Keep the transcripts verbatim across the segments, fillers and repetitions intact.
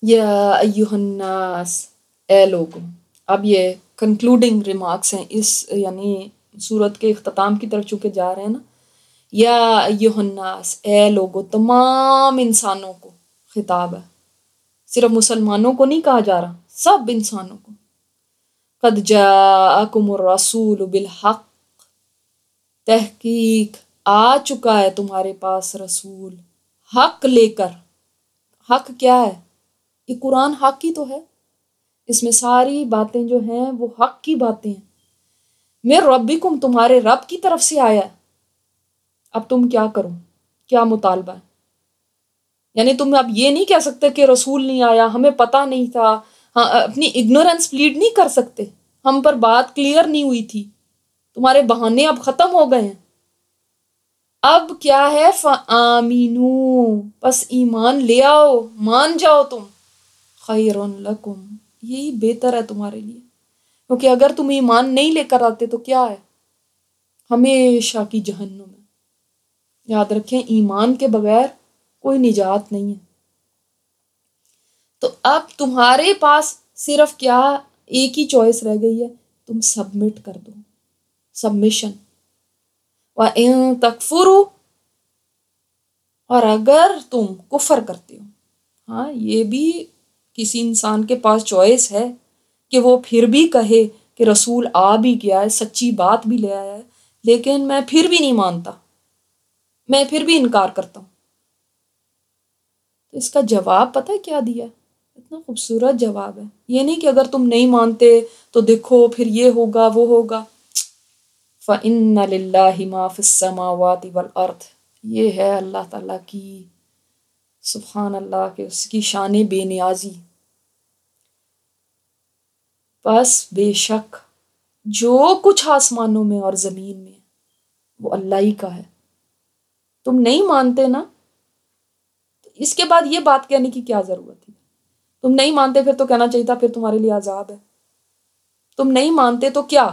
یا ایہا الناس، اے لوگوں. اب یہ کنکلوڈنگ ریمارکس ہیں اس یعنی سورت کے اختتام کی طرف چونکہ جا رہے ہیں نا. یا ایہا الناس، اے لوگوں، تمام انسانوں کو خطاب ہے، صرف مسلمانوں کو نہیں کہا جا رہا، سب انسانوں کو. قد جاءکم الرسول بالحق، تحقیق آ چکا ہے تمہارے پاس رسول حق لے کر. حق کیا ہے؟ یہ قرآن حق ہی تو ہے، اس میں ساری باتیں جو ہیں وہ حق کی باتیں ہیں. من ربکم، تمہارے رب کی طرف سے آیا ہے. اب تم کیا کرو، کیا مطالبہ ہے؟ یعنی تم اب یہ نہیں کہہ سکتے کہ رسول نہیں آیا، ہمیں پتہ نہیں تھا. ہاں، اپنی اگنورنس پلیڈ نہیں کر سکتے، ہم پر بات کلیئر نہیں ہوئی تھی. تمہارے بہانے اب ختم ہو گئے ہیں. اب کیا ہے؟ فآمینو، پس ایمان لے آؤ، مان جاؤ تم. خیر لکم، یہی بہتر ہے تمہارے لیے. کیونکہ اگر تم ایمان نہیں لے کر آتے تو کیا ہے؟ ہمیشہ کی جہنم ہے. یاد رکھیں، ایمان کے بغیر کوئی نجات نہیں ہے. تو اب تمہارے پاس صرف کیا ایک ہی چوائس رہ گئی ہے، تم سبمٹ کر دو. سبمیشن. وَإِن تَكْفُرُوا، اور اگر تم کفر کرتے ہو، ہاں یہ بھی کسی انسان کے پاس چوائس ہے کہ وہ پھر بھی کہے کہ رسول آ بھی گیا ہے، سچی بات بھی لے آیا ہے، لیکن میں پھر بھی نہیں مانتا، میں پھر بھی انکار کرتا ہوں. تو اس کا جواب پتہ ہے کیا دیا؟ اتنا خوبصورت جواب ہے. یہ نہیں کہ اگر تم نہیں مانتے تو دیکھو پھر یہ ہوگا وہ ہوگا. فَإِنَّ لِلَّهِ مَا فِي السَّمَاوَاتِ وَالْأَرْضِ، یہ ہے اللہ تعالیٰ کی، سبحان اللہ، کہ اس کی شان بے نیازی. بس بے شک جو کچھ آسمانوں میں اور زمین میں وہ اللہ ہی کا ہے. تم نہیں مانتے نا، تو اس کے بعد یہ بات کہنے کی کیا ضرورت تھی؟ تم نہیں مانتے پھر تو کہنا چاہیے تھا پھر تمہارے لیے عذاب ہے. تم نہیں مانتے تو کیا؟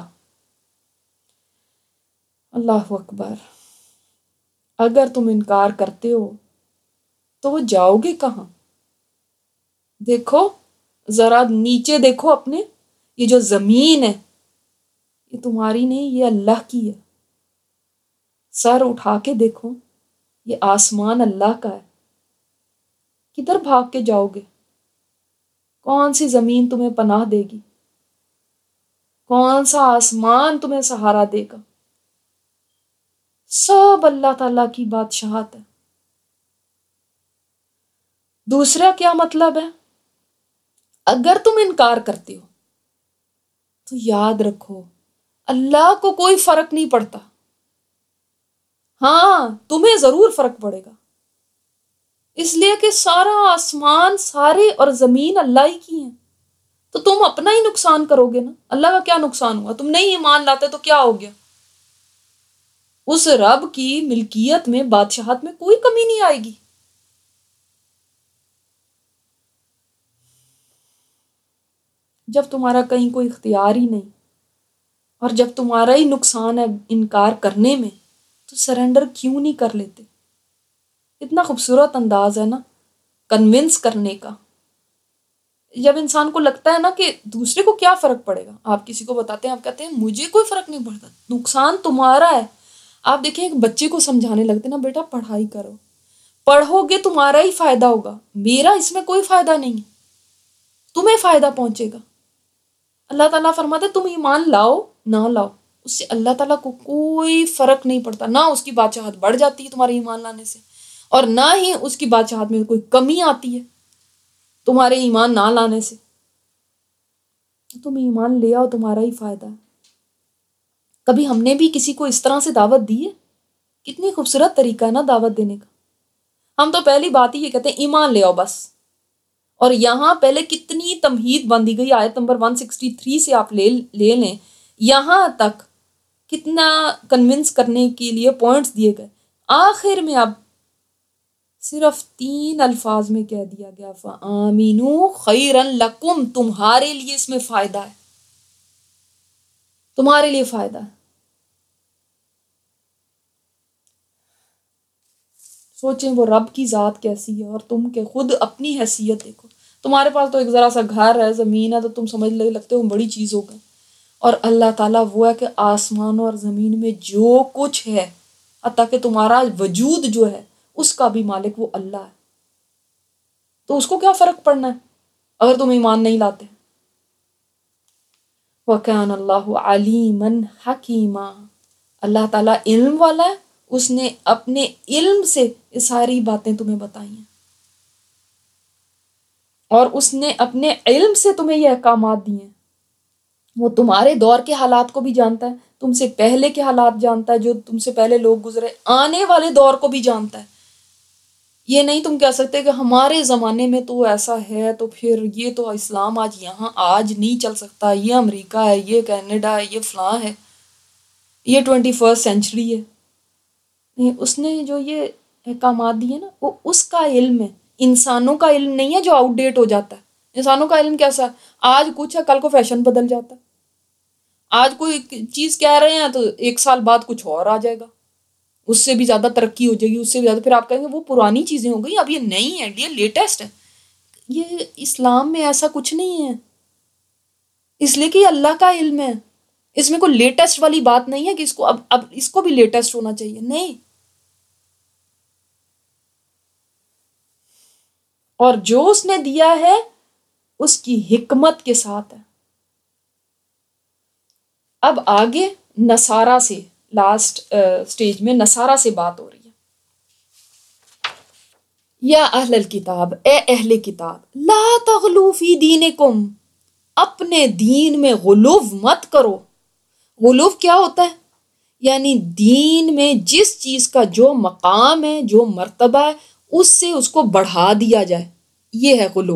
اللہ اکبر. اگر تم انکار کرتے ہو تو وہ جاؤ گے کہاں؟ دیکھو ذرا نیچے دیکھو اپنے، یہ جو زمین ہے یہ تمہاری نہیں، یہ اللہ کی ہے. سر اٹھا کے دیکھو، یہ آسمان اللہ کا ہے. کدھر بھاگ کے جاؤ گے؟ کون سی زمین تمہیں پناہ دے گی؟ کون سا آسمان تمہیں سہارا دے گا؟ سب اللہ تعالیٰ کی بادشاہت ہے. دوسرا کیا مطلب ہے؟ اگر تم انکار کرتے ہو تو یاد رکھو اللہ کو کوئی فرق نہیں پڑتا. ہاں تمہیں ضرور فرق پڑے گا، اس لیے کہ سارا آسمان سارے اور زمین اللہ ہی کی ہیں. تو تم اپنا ہی نقصان کرو گے نا. اللہ کا کیا نقصان ہوا؟ تم نہیں ایمان لاتے تو کیا ہو گیا؟ اس رب کی ملکیت میں، بادشاہت میں کوئی کمی نہیں آئے گی. جب تمہارا کہیں کوئی اختیار ہی نہیں اور جب تمہارا ہی نقصان ہے انکار کرنے میں، تو سرنڈر کیوں نہیں کر لیتے؟ اتنا خوبصورت انداز ہے نا کنونس کرنے کا. جب انسان کو لگتا ہے نا کہ دوسرے کو کیا فرق پڑے گا، آپ کسی کو بتاتے ہیں، آپ کہتے ہیں مجھے کوئی فرق نہیں پڑتا، نقصان تمہارا ہے. آپ دیکھیں ایک بچے کو سمجھانے لگتے نا، بیٹا پڑھائی کرو، پڑھو گے تمہارا ہی فائدہ ہوگا، میرا اس میں کوئی فائدہ نہیں ہے، تمہیں فائدہ پہنچے گا. اللہ تعالیٰ فرماتے تم ایمان لاؤ نہ لاؤ، اس سے اللہ تعالیٰ کو کوئی فرق نہیں پڑتا. نہ اس کی بادشاہت بڑھ جاتی ہے تمہارے ایمان لانے سے، اور نہ ہی اس کی بادشاہت میں کوئی کمی آتی ہے تمہارے ایمان نہ لانے سے. تم ایمان لے آؤ، تمہارا ہی فائدہ ہے. کبھی ہم نے بھی کسی کو اس طرح سے دعوت دی ہے؟ کتنی خوبصورت طریقہ ہے نا دعوت دینے کا. ہم تو پہلی بات ہی یہ کہتے ہیں ایمان لے آؤ بس. اور یہاں پہلے کتنی تمہید باندھی گئی، آیت نمبر ایک سو تریسٹھ سے آپ لے لے لیں، یہاں تک کتنا کنونس کرنے کے لیے پوائنٹس دیے گئے. آخر میں اب صرف تین الفاظ میں کہہ دیا گیا فَآمِنُوا خَيْرًا لَكُمْ، تمہارے لیے اس میں فائدہ ہے، تمہارے لیے فائدہ ہے. سوچیں وہ رب کی ذات کیسی ہے اور تم کے خود اپنی حیثیت دیکھو. تمہارے پاس تو ایک ذرا سا گھر ہے، زمین ہے، تو تم سمجھ لگتے ہو بڑی چیز ہو گئی، اور اللہ تعالیٰ وہ ہے کہ آسمانوں اور زمین میں جو کچھ ہے، حتیٰ کہ تمہارا وجود جو ہے اس کا بھی مالک وہ اللہ ہے، تو اس کو کیا فرق پڑنا ہے اگر تم ایمان نہیں لاتے؟ وَكَانَ اللَّهُ عَلِيمًا حَكِيمًا، اللہ تعالیٰ علم والا ہے، اس نے اپنے علم سے یہ ساری باتیں تمہیں بتائی ہیں، اور اس نے اپنے علم سے تمہیں یہ احکامات دیے ہیں۔ وہ تمہارے دور کے حالات کو بھی جانتا ہے، تم سے پہلے کے حالات جانتا ہے، جو تم سے پہلے لوگ گزرے، آنے والے دور کو بھی جانتا ہے۔ یہ نہیں تم کہہ سکتے کہ ہمارے زمانے میں تو ایسا ہے، تو پھر یہ تو اسلام آج یہاں آج نہیں چل سکتا، یہ امریکہ ہے، یہ کینیڈا ہے، یہ فلاں ہے، یہ ٹوینٹی فرسٹ سینچری ہے۔ نہیں، اس نے جو یہ احکامات دیے نا وہ اس کا علم ہے، انسانوں کا علم نہیں ہے جو آؤٹ ڈیٹ ہو جاتا ہے۔ انسانوں کا علم کیسا ہے؟ آج کچھ ہے، کل کو فیشن بدل جاتا ہے، آج کوئی چیز کہہ رہے ہیں تو ایک سال بعد کچھ اور آ جائے گا، اس سے بھی زیادہ ترقی ہو جائے گی، اس سے بھی زیادہ، پھر آپ کہیں گے وہ پرانی چیزیں ہو گئی، اب یہ نئی ہے، یہ لیٹسٹ ہے۔ یہ اسلام میں ایسا کچھ نہیں ہے، اس لیے کہ یہ اللہ کا علم ہے، اس میں کوئی لیٹسٹ والی بات نہیں ہے کہ اس کو اب اب اس کو بھی لیٹسٹ ہونا چاہیے، نہیں۔ اور جو اس نے دیا ہے اس کی حکمت کے ساتھ ہے۔ اب آگے نصارہ سے، لاسٹ سٹیج میں نصارہ سے بات ہو رہی ہے۔ یا اہل الکتاب، اے اہل کتاب، لا تغلو فی دینکم، اپنے دین میں غلو مت کرو۔ غلو کیا ہوتا ہے؟ یعنی دین میں جس چیز کا جو مقام ہے، جو مرتبہ ہے، اس سے اس کو بڑھا دیا جائے، یہ ہے غلو۔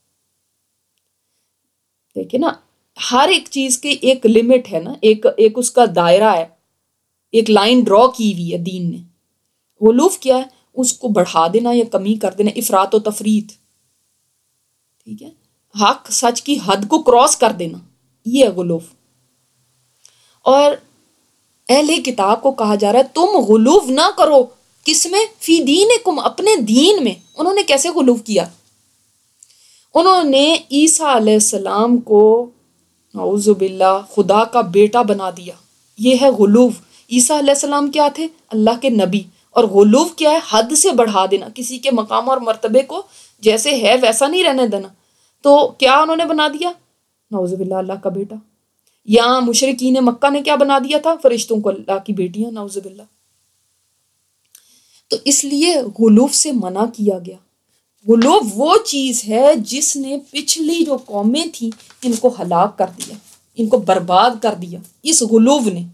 دیکھیں نا، ہر ایک چیز کی ایک لمٹ ہے نا، ایک ایک اس کا دائرہ ہے، ایک لائن ڈرا کی ہوئی ہے دین نے۔ غلو کیا ہے؟ اس کو بڑھا دینا یا کمی کر دینا، افراط و تفریط، ٹھیک ہے، حق سچ کی حد کو کراس کر دینا، یہ ہے غلو۔ اور اہل کتاب کو کہا جا رہا ہے تم غلو نہ کرو، کس میں؟ فی دینکم، اپنے دین میں۔ انہوں نے کیسے غلو کیا؟ انہوں نے عیسیٰ علیہ السلام کو نعوذ باللہ خدا کا بیٹا بنا دیا، یہ ہے غلو۔ عیسیٰ علیہ السلام کیا تھے؟ اللہ کے نبی۔ اور غلو کیا ہے؟ حد سے بڑھا دینا، کسی کے مقام اور مرتبے کو جیسے ہے ویسا نہیں رہنے دینا۔ تو کیا انہوں نے بنا دیا؟ نعوذ باللہ اللہ کا بیٹا۔ یا مشرکین مکہ نے کیا بنا دیا تھا؟ فرشتوں کو اللہ کی بیٹیاں، نعوذ باللہ۔ تو اس لیے غلو سے منع کیا گیا۔ غلو وہ چیز ہے جس نے پچھلی جو قومیں تھیں ان کو ہلاک کر دیا، ان کو برباد کر دیا اس غلو نے۔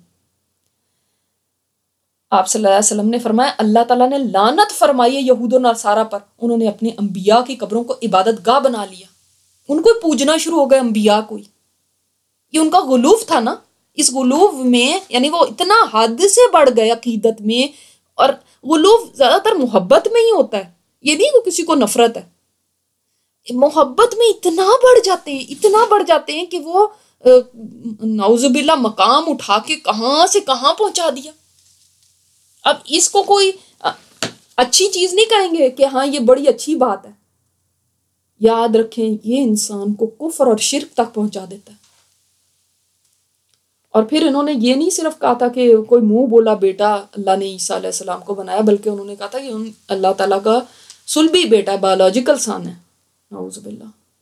آپ صلی اللہ علیہ وسلم نے فرمایا اللہ تعالیٰ نے لعنت فرمائی ہے یہود و نصارہ پر، انہوں نے اپنے انبیاء کی قبروں کو عبادت گاہ بنا لیا، ان کو پوجنا شروع ہو گئے انبیاء کو۔ یہ ان کا غلو تھا نا، اس غلو میں یعنی وہ اتنا حد سے بڑھ گئے عقیدت میں۔ اور غلو زیادہ تر محبت میں ہی ہوتا ہے، یہ نہیں کہ کسی کو نفرت ہے، محبت میں اتنا بڑھ جاتے ہیں، اتنا بڑھ جاتے ہیں کہ وہ نعوذ باللہ مقام اٹھا کے کہاں سے کہاں پہنچا دیا۔ اب اس کو کوئی اچھی چیز نہیں کہیں گے کہ ہاں یہ بڑی اچھی بات ہے، یاد رکھیں یہ انسان کو کفر اور شرک تک پہنچا دیتا ہے۔ اور پھر انہوں نے یہ نہیں صرف کہا تھا کہ کوئی منہ بولا بیٹا اللہ نے عیسیٰ علیہ السلام کو بنایا، بلکہ انہوں نے کہا تھا کہ اللہ تعالیٰ کا صلبی بیٹا ہے، بایولوجیکل سن ہے، نعوذ باللہ۔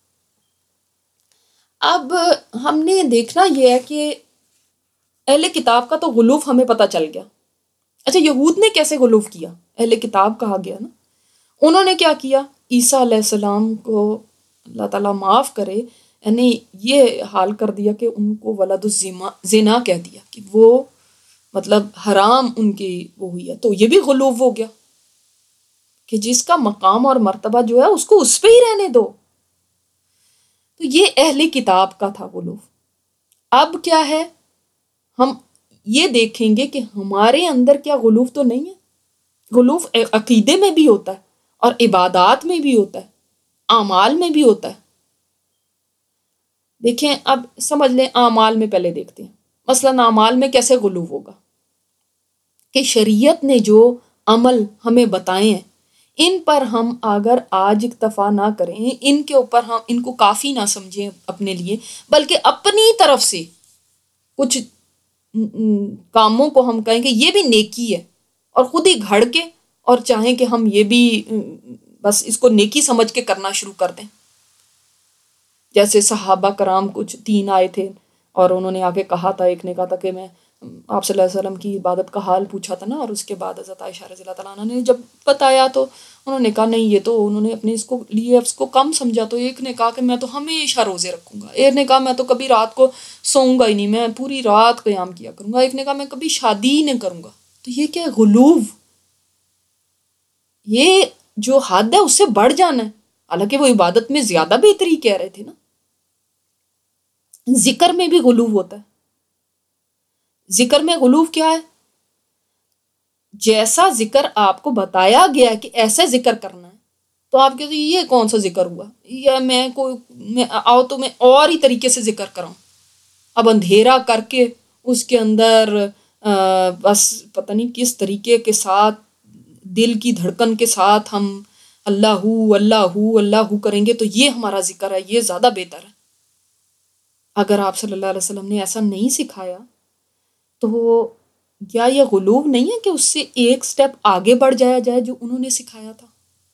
اب ہم نے دیکھنا یہ ہے کہ اہل کتاب کا تو غلو ہمیں پتہ چل گیا۔ اچھا یہود نے کیسے غلو کیا؟ اہل کتاب کہا گیا نا، انہوں نے کیا کیا؟ عیسیٰ علیہ السلام کو اللہ تعالیٰ معاف کرے، یعنی یہ حال کر دیا کہ ان کو ولد الزنا کہہ دیا، کہ وہ مطلب حرام ان کی وہ ہوئی ہے۔ تو یہ بھی غلو ہو گیا کہ جس کا مقام اور مرتبہ جو ہے اس کو اس پہ ہی رہنے دو۔ تو یہ اہل کتاب کا تھا غلو۔ اب کیا ہے، ہم یہ دیکھیں گے کہ ہمارے اندر کیا غلو تو نہیں ہے۔ غلو عقیدے میں بھی ہوتا ہے اور عبادات میں بھی ہوتا ہے، اعمال میں بھی ہوتا ہے۔ دیکھیں اب سمجھ لیں، اعمال میں پہلے دیکھتے ہیں، مثلاً اعمال میں کیسے غلو ہوگا کہ شریعت نے جو عمل ہمیں بتائے ہیں ان پر ہم اگر آج اکتفا نہ کریں، ان کے اوپر ہم ان کو کافی نہ سمجھیں اپنے لیے، بلکہ اپنی طرف سے کچھ کاموں کو ہم کہیں کہ یہ بھی نیکی ہے، اور خود ہی گھڑ کے اور چاہیں کہ ہم یہ بھی بس اس کو نیکی سمجھ کے کرنا شروع کر دیں. جیسے صحابہ کرام کچھ تین آئے تھے اور انہوں نے آگے کہا تھا، ایک نے کہا تھا کہ میں آپ صلی اللہ علیہ وسلم کی عبادت کا حال پوچھا تھا نا، اور اس کے بعد حضرت عائشہ رضی اللہ تعالیٰ عنہ نے جب بتایا تو انہوں نے کہا نہیں، یہ تو انہوں نے اپنے اس کو لیے اس کو کم سمجھا. تو ایک نے کہا کہ میں تو ہمیشہ روزے رکھوں گا، ایک نے کہا میں تو کبھی رات کو سوؤں گا ہی نہیں، میں پوری رات قیام کیا کروں گا، ایک نے کہا میں کبھی شادی ہی نہیں کروں گا. تو یہ کیا غلوو، یہ جو حد ہے اس سے بڑھ جانا ہے. حالانکہ وہ عبادت میں زیادہ بہتری کہہ رہے تھے نا. ذکر میں بھی غلو ہوتا ہے. ذکر میں غلو کیا ہے؟ جیسا ذکر آپ کو بتایا گیا ہے کہ ایسے ذکر کرنا ہے، تو آپ کہتے ہیں یہ کون سا ذکر ہوا، یا میں کوئی میں آؤ تو میں اور ہی طریقے سے ذکر کراؤں. اب اندھیرا کر کے اس کے اندر بس پتہ نہیں کس طریقے کے ساتھ دل کی دھڑکن کے ساتھ ہم اللہ ہو اللہ ہو اللہ ہو کریں گے، تو یہ ہمارا ذکر ہے، یہ زیادہ بہتر ہے. اگر آپ صلی اللہ علیہ وسلم نے ایسا نہیں سکھایا تو کیا یہ غلو نہیں ہے کہ اس سے ایک سٹیپ آگے بڑھ جایا جائے جو انہوں نے سکھایا تھا؟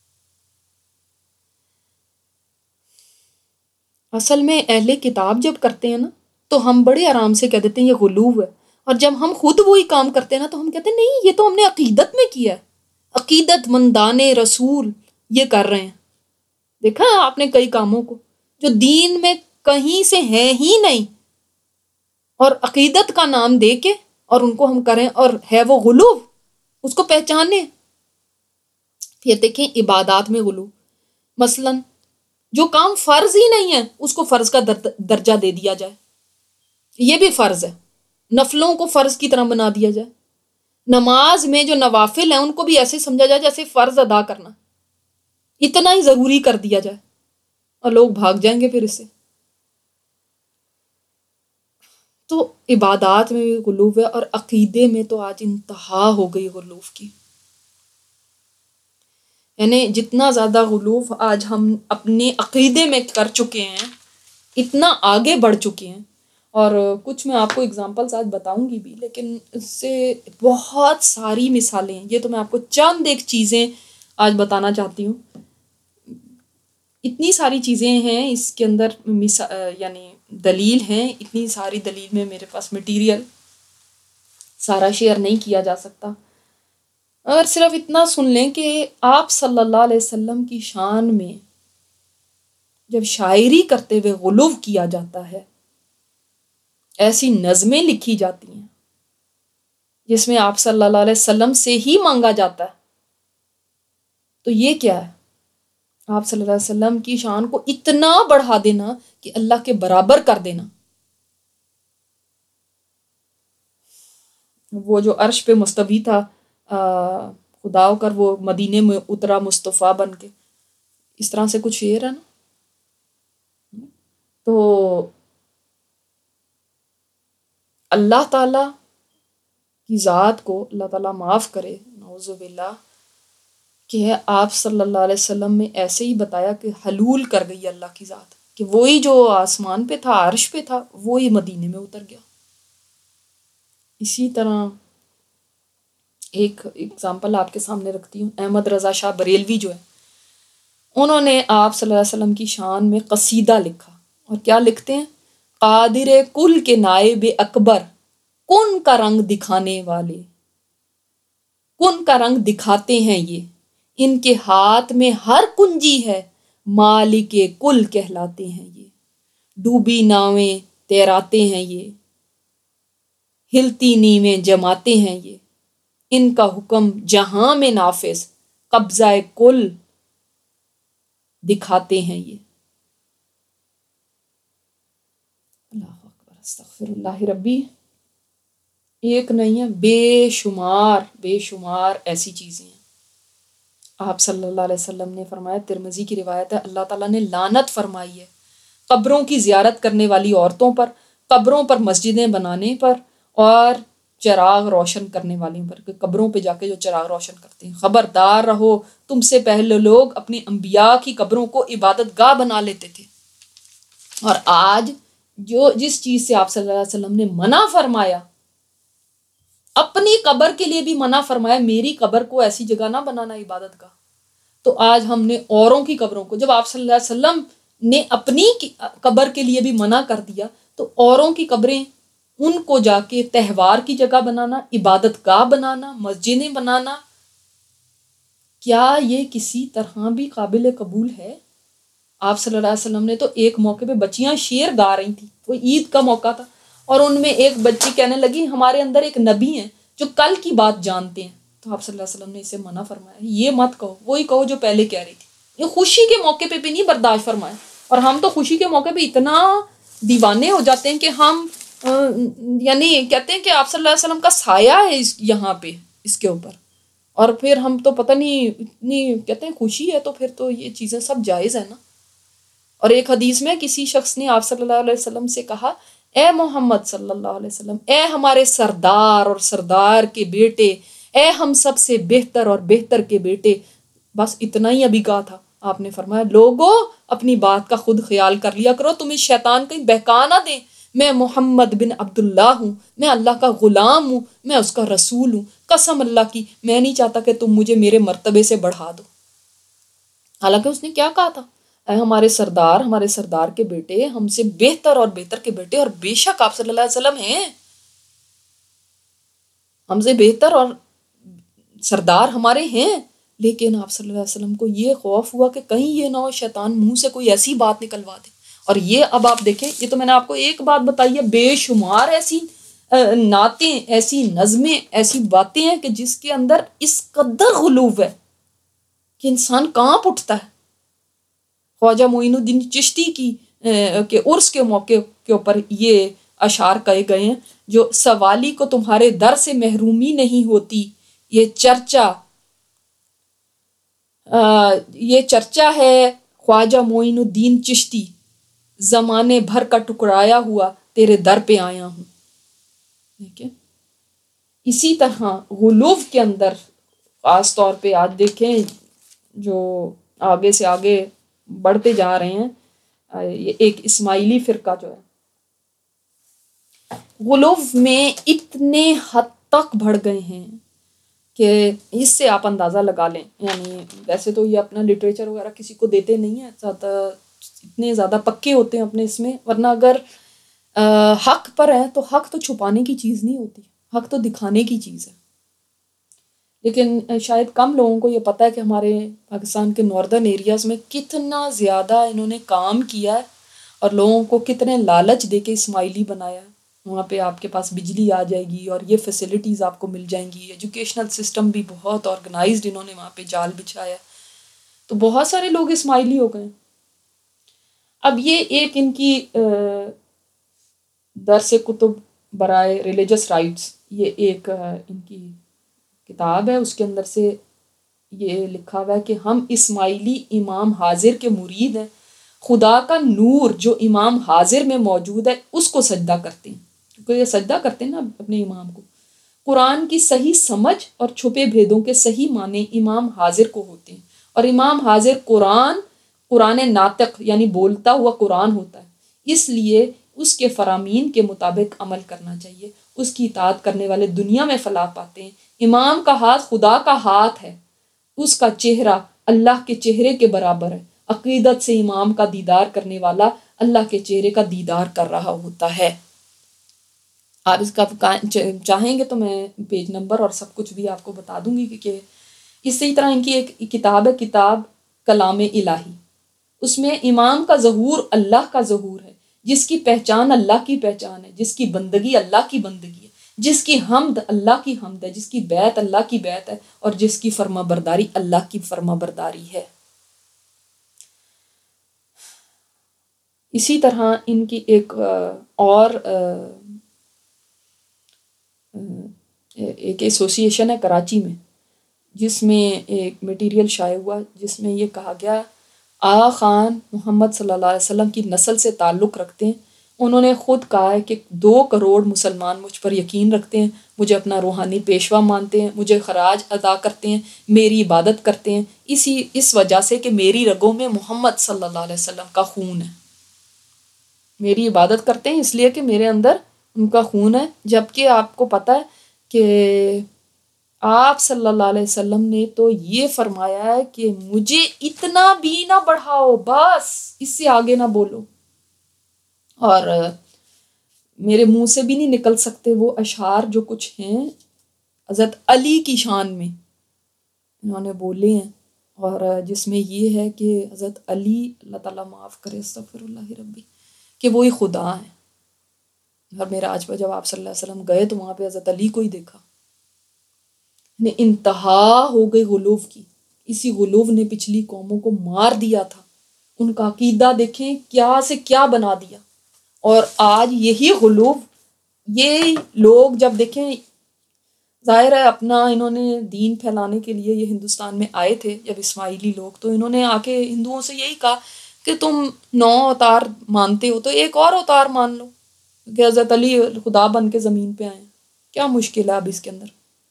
اصل میں اہل کتاب جب کرتے ہیں نا تو ہم بڑے آرام سے کہہ دیتے ہیں یہ غلو ہے، اور جب ہم خود وہی کام کرتے ہیں نا تو ہم کہتے ہیں نہیں، یہ تو ہم نے عقیدت میں کیا ہے، عقیدت مندان رسول یہ کر رہے ہیں. دیکھا آپ نے کئی کاموں کو جو دین میں کہیں سے ہیں ہی نہیں، اور عقیدت کا نام دے کے اور ان کو ہم کریں، اور ہے وہ غلو، اس کو پہچانے. پھر دیکھیں عبادات میں غلو، مثلا جو کام فرض ہی نہیں ہے اس کو فرض کا درجہ دے دیا جائے، یہ بھی فرض ہے. نفلوں کو فرض کی طرح بنا دیا جائے. نماز میں جو نوافل ہیں ان کو بھی ایسے سمجھا جائے جیسے فرض ادا کرنا، اتنا ہی ضروری کر دیا جائے، اور لوگ بھاگ جائیں گے پھر اس سے. تو عبادات میں بھی غلو ہے، اور عقیدے میں تو آج انتہا ہو گئی غلو کی. یعنی جتنا زیادہ غلو آج ہم اپنے عقیدے میں کر چکے ہیں، اتنا آگے بڑھ چکے ہیں. اور کچھ میں آپ کو اگزامپلس آج بتاؤں گی بھی، لیکن اس سے بہت ساری مثالیں ہیں. یہ تو میں آپ کو چند ایک چیزیں آج بتانا چاہتی ہوں. اتنی ساری چیزیں ہیں اس کے اندر، یعنی دلیل ہیں، اتنی ساری دلیل میں میرے پاس مٹیریل سارا شیئر نہیں کیا جا سکتا. اگر صرف اتنا سن لیں کہ آپ صلی اللہ علیہ وسلم کی شان میں جب شاعری کرتے ہوئے غلو کیا جاتا ہے، ایسی نظمیں لکھی جاتی ہیں جس میں آپ صلی اللہ علیہ وسلم سے ہی مانگا جاتا ہے، تو یہ کیا ہے؟ آپ صلی اللہ علیہ وسلم کی شان کو اتنا بڑھا دینا کہ اللہ کے برابر کر دینا. وہ جو عرش پہ مستوی تھا خدا کر، وہ مدینے میں اترا مصطفیٰ بن کے، اس طرح سے کچھ شعر ہے نا. تو اللہ تعالیٰ کی ذات کو اللہ تعالیٰ معاف کرے، نعوذ باللہ، کہ آپ صلی اللہ علیہ وسلم میں ایسے ہی بتایا کہ حلول کر گئی اللہ کی ذات، کہ وہی جو آسمان پہ تھا، عرش پہ تھا، وہی مدینے میں اتر گیا. اسی طرح ایک اگزامپل آپ کے سامنے رکھتی ہوں. احمد رضا شاہ بریلوی جو ہے، انہوں نے آپ صلی اللہ علیہ وسلم کی شان میں قصیدہ لکھا. اور کیا لکھتے ہیں؟ قادر کل کے نائب اکبر، کن کا رنگ دکھانے والے، کن کا رنگ دکھاتے ہیں یہ، ان کے ہاتھ میں ہر کنجی ہے، مالک کل کہلاتے ہیں یہ، ڈوبی ناویں تیراتے ہیں یہ، ہلتی نیویں جماتے ہیں یہ، ان کا حکم جہاں میں نافذ، قبضہ کل دکھاتے ہیں یہ. اللہ اکبر، استغفر اللہ ربی. ایک نہیں ہے، بے شمار بے شمار ایسی چیزیں ہیں. آپ صلی اللہ علیہ وسلم نے فرمایا، ترمذی کی روایت ہے، اللہ تعالیٰ نے لعنت فرمائی ہے قبروں کی زیارت کرنے والی عورتوں پر، قبروں پر مسجدیں بنانے پر، اور چراغ روشن کرنے والوں پر، قبروں پہ جا کے جو چراغ روشن کرتے ہیں. خبردار رہو، تم سے پہلے لوگ اپنی انبیاء کی قبروں کو عبادت گاہ بنا لیتے تھے. اور آج جو جس چیز سے آپ صلی اللہ علیہ وسلم نے منع فرمایا، اپنی قبر کے لیے بھی منع فرمایا، میری قبر کو ایسی جگہ نہ بنانا عبادت کا، تو آج ہم نے اوروں کی قبروں کو، جب آپ صلی اللہ علیہ وسلم نے اپنی قبر کے لیے بھی منع کر دیا تو اوروں کی قبریں، ان کو جا کے تہوار کی جگہ بنانا، عبادت گاہ بنانا، مسجدیں بنانا، کیا یہ کسی طرح بھی قابل قبول ہے؟ آپ صلی اللہ علیہ وسلم نے تو ایک موقع پہ بچیاں شعر گا رہی تھیں، وہ عید کا موقع تھا، اور ان میں ایک بچی کہنے لگی ہمارے اندر ایک نبی ہیں جو کل کی بات جانتے ہیں. تو آپ صلی اللہ علیہ وسلم نے اسے منع فرمایا، یہ مت کہو، وہی کہو جو پہلے کہہ رہی تھی. یہ خوشی کے موقع پہ بھی نہیں برداشت فرمایا. اور ہم تو خوشی کے موقع پہ اتنا دیوانے ہو جاتے ہیں کہ ہم یعنی کہتے ہیں کہ آپ صلی اللہ علیہ وسلم کا سایہ ہے اس یہاں پہ اس کے اوپر، اور پھر ہم تو پتہ نہیں اتنی کہتے ہیں خوشی ہے، تو پھر تو یہ چیزیں سب جائز ہے نا. اور ایک حدیث میں کسی شخص نے آپ صلی اللہ علیہ وسلم سے کہا، اے محمد صلی اللہ علیہ وسلم، اے ہمارے سردار اور سردار کے بیٹے، اے ہم سب سے بہتر اور بہتر کے بیٹے. بس اتنا ہی ابھی کہا تھا. آپ نے فرمایا لوگو اپنی بات کا خود خیال کر لیا کرو، تمہیں شیطان کہیں بہکا نہ دیں. میں محمد بن عبداللہ ہوں، میں اللہ کا غلام ہوں، میں اس کا رسول ہوں. قسم اللہ کی میں نہیں چاہتا کہ تم مجھے میرے مرتبے سے بڑھا دو. حالانکہ اس نے کیا کہا تھا؟ اے ہمارے سردار، ہمارے سردار کے بیٹے، ہم سے بہتر اور بہتر کے بیٹے، اور بے شک آپ صلی اللہ علیہ وسلم ہیں، ہم سے بہتر اور سردار ہمارے ہیں. لیکن آپ صلی اللہ علیہ وسلم کو یہ خوف ہوا کہ کہیں یہ نہ ہو شیطان منہ سے کوئی ایسی بات نکلوا دے. اور یہ اب آپ دیکھیں، یہ تو میں نے آپ کو ایک بات بتائی ہے، بے شمار ایسی نعتیں، ایسی نظمیں، ایسی باتیں ہیں کہ جس کے اندر اس قدر غلو ہے کہ انسان کانپ اٹھتا ہے. خواجہ معین الدین چشتی کی کہ عرس کے موقع کے اوپر یہ اشعار کہے گئے ہیں، جو سوالی کو تمہارے در سے محرومی نہیں ہوتی، یہ چرچا یہ چرچا ہے خواجہ معین الدین چشتی، زمانے بھر کا ٹکرایا ہوا تیرے در پہ آیا ہوں. ٹھیک ہے. اسی طرح غلو کے اندر خاص طور پہ آج دیکھیں جو آگے سے آگے بڑھتے جا رہے ہیں، یہ ایک اسماعیلی فرقہ جو ہے غلو میں اتنے حد تک بڑھ گئے ہیں کہ اس سے آپ اندازہ لگا لیں. یعنی ویسے تو یہ اپنا لٹریچر وغیرہ کسی کو دیتے نہیں ہیں، زیادہ اتنے زیادہ پکے ہوتے ہیں اپنے اس میں، ورنہ اگر حق پر ہیں تو حق تو چھپانے کی چیز نہیں ہوتی، حق تو دکھانے کی چیز ہے. لیکن شاید کم لوگوں کو یہ پتہ ہے کہ ہمارے پاکستان کے ناردرن ایریاز میں کتنا زیادہ انہوں نے کام کیا ہے اور لوگوں کو کتنے لالچ دے کے اسماعیلی بنایا ہے. وہاں پہ آپ کے پاس بجلی آ جائے گی اور یہ فیسلٹیز آپ کو مل جائیں گی، ایجوکیشنل سسٹم بھی بہت آرگنائزڈ انہوں نے وہاں پہ جال بچھایا، تو بہت سارے لوگ اسماعیلی ہو گئے. اب یہ ایک ان کی درس کتب برائے ریلیجس رائٹس، یہ ایک ان کی کتاب ہے، اس کے اندر سے یہ لکھا ہوا ہے کہ ہم اسماعیلی امام حاضر کے مرید ہیں، خدا کا نور جو امام حاضر میں موجود ہے اس کو سجدہ کرتے ہیں، کیونکہ یہ سجدہ کرتے ہیں نا اپنے امام کو. قرآن کی صحیح سمجھ اور چھپے بھیدوں کے صحیح معنی امام حاضر کو ہوتے ہیں، اور امام حاضر قرآن قرآن ناطق یعنی بولتا ہوا قرآن ہوتا ہے، اس لیے اس کے فرامین کے مطابق عمل کرنا چاہیے. اس کی اطاعت کرنے والے دنیا میں فلاح پاتے ہیں. امام کا ہاتھ خدا کا ہاتھ ہے، اس کا چہرہ اللہ کے چہرے کے برابر ہے. عقیدت سے امام کا دیدار کرنے والا اللہ کے چہرے کا دیدار کر رہا ہوتا ہے. آپ اس کا چاہیں گے تو میں پیج نمبر اور سب کچھ بھی آپ کو بتا دوں گی، کہ اسی طرح ان کی ایک کتاب ہے، کتاب کلام الہی. اس میں امام کا ظہور اللہ کا ظہور ہے، جس کی پہچان اللہ کی پہچان ہے، جس کی بندگی اللہ کی بندگی ہے، جس کی حمد اللہ کی حمد ہے، جس کی بیعت اللہ کی بیعت ہے، اور جس کی فرما برداری اللہ کی فرما برداری ہے. اسی طرح ان کی ایک اور ایک ایسوسیشن ہے کراچی میں، جس میں ایک میٹیریل شائع ہوا جس میں یہ کہا گیا آغا خان محمد صلی اللہ علیہ وسلم کی نسل سے تعلق رکھتے ہیں، انہوں نے خود کہا ہے کہ دو کروڑ مسلمان مجھ پر یقین رکھتے ہیں، مجھے اپنا روحانی پیشوا مانتے ہیں، مجھے خراج ادا کرتے ہیں، میری عبادت کرتے ہیں، اسی اس وجہ سے کہ میری رگوں میں محمد صلی اللہ علیہ وسلم کا خون ہے۔ میری عبادت کرتے ہیں اس لیے کہ میرے اندر ان کا خون ہے، جبکہ آپ کو پتہ ہے کہ آپ صلی اللہ علیہ وسلم نے تو یہ فرمایا ہے کہ مجھے اتنا بھی نہ بڑھاؤ، بس اس سے آگے نہ بولو، اور میرے منہ سے بھی نہیں نکل سکتے وہ اشعار جو کچھ ہیں حضرت علی کی شان میں انہوں نے بولے ہیں، اور جس میں یہ ہے کہ حضرت علی، اللہ تعالیٰ معاف کرے، استغفر اللہ ربی، کہ وہی خدا ہیں۔ اور معراج پر جب آپ صلی اللہ علیہ وسلم گئے تو وہاں پہ حضرت علی کو ہی دیکھا، نے انتہا ہو گئی غلو کی، اسی غلو نے پچھلی قوموں کو مار دیا تھا، ان کا عقیدہ دیکھیں کیا سے کیا بنا دیا، اور آج یہی غلو، یہ لوگ جب دیکھیں، ظاہر ہے اپنا انہوں نے دین پھیلانے کے لیے یہ ہندوستان میں آئے تھے جب اسماعیلی لوگ، تو انہوں نے آ کے ہندوؤں سے یہی کہا کہ تم نو اوتار مانتے ہو تو ایک اور اوتار مان لو، کہ حضرت علی خدا بن کے زمین پہ آئے، کیا مشکل ہے اب اس کے اندر؟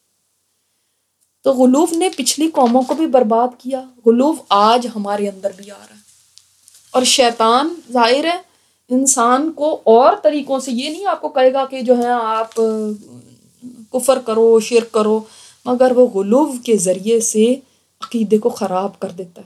تو غلوف نے پچھلی قوموں کو بھی برباد کیا، غلوف آج ہمارے اندر بھی آ رہا ہے، اور شیطان ظاہر ہے انسان کو اور طریقوں سے، یہ نہیں آپ کو کہے گا کہ جو ہے آپ کفر کرو، شرک کرو، مگر وہ غلوف کے ذریعے سے عقیدے کو خراب کر دیتا ہے۔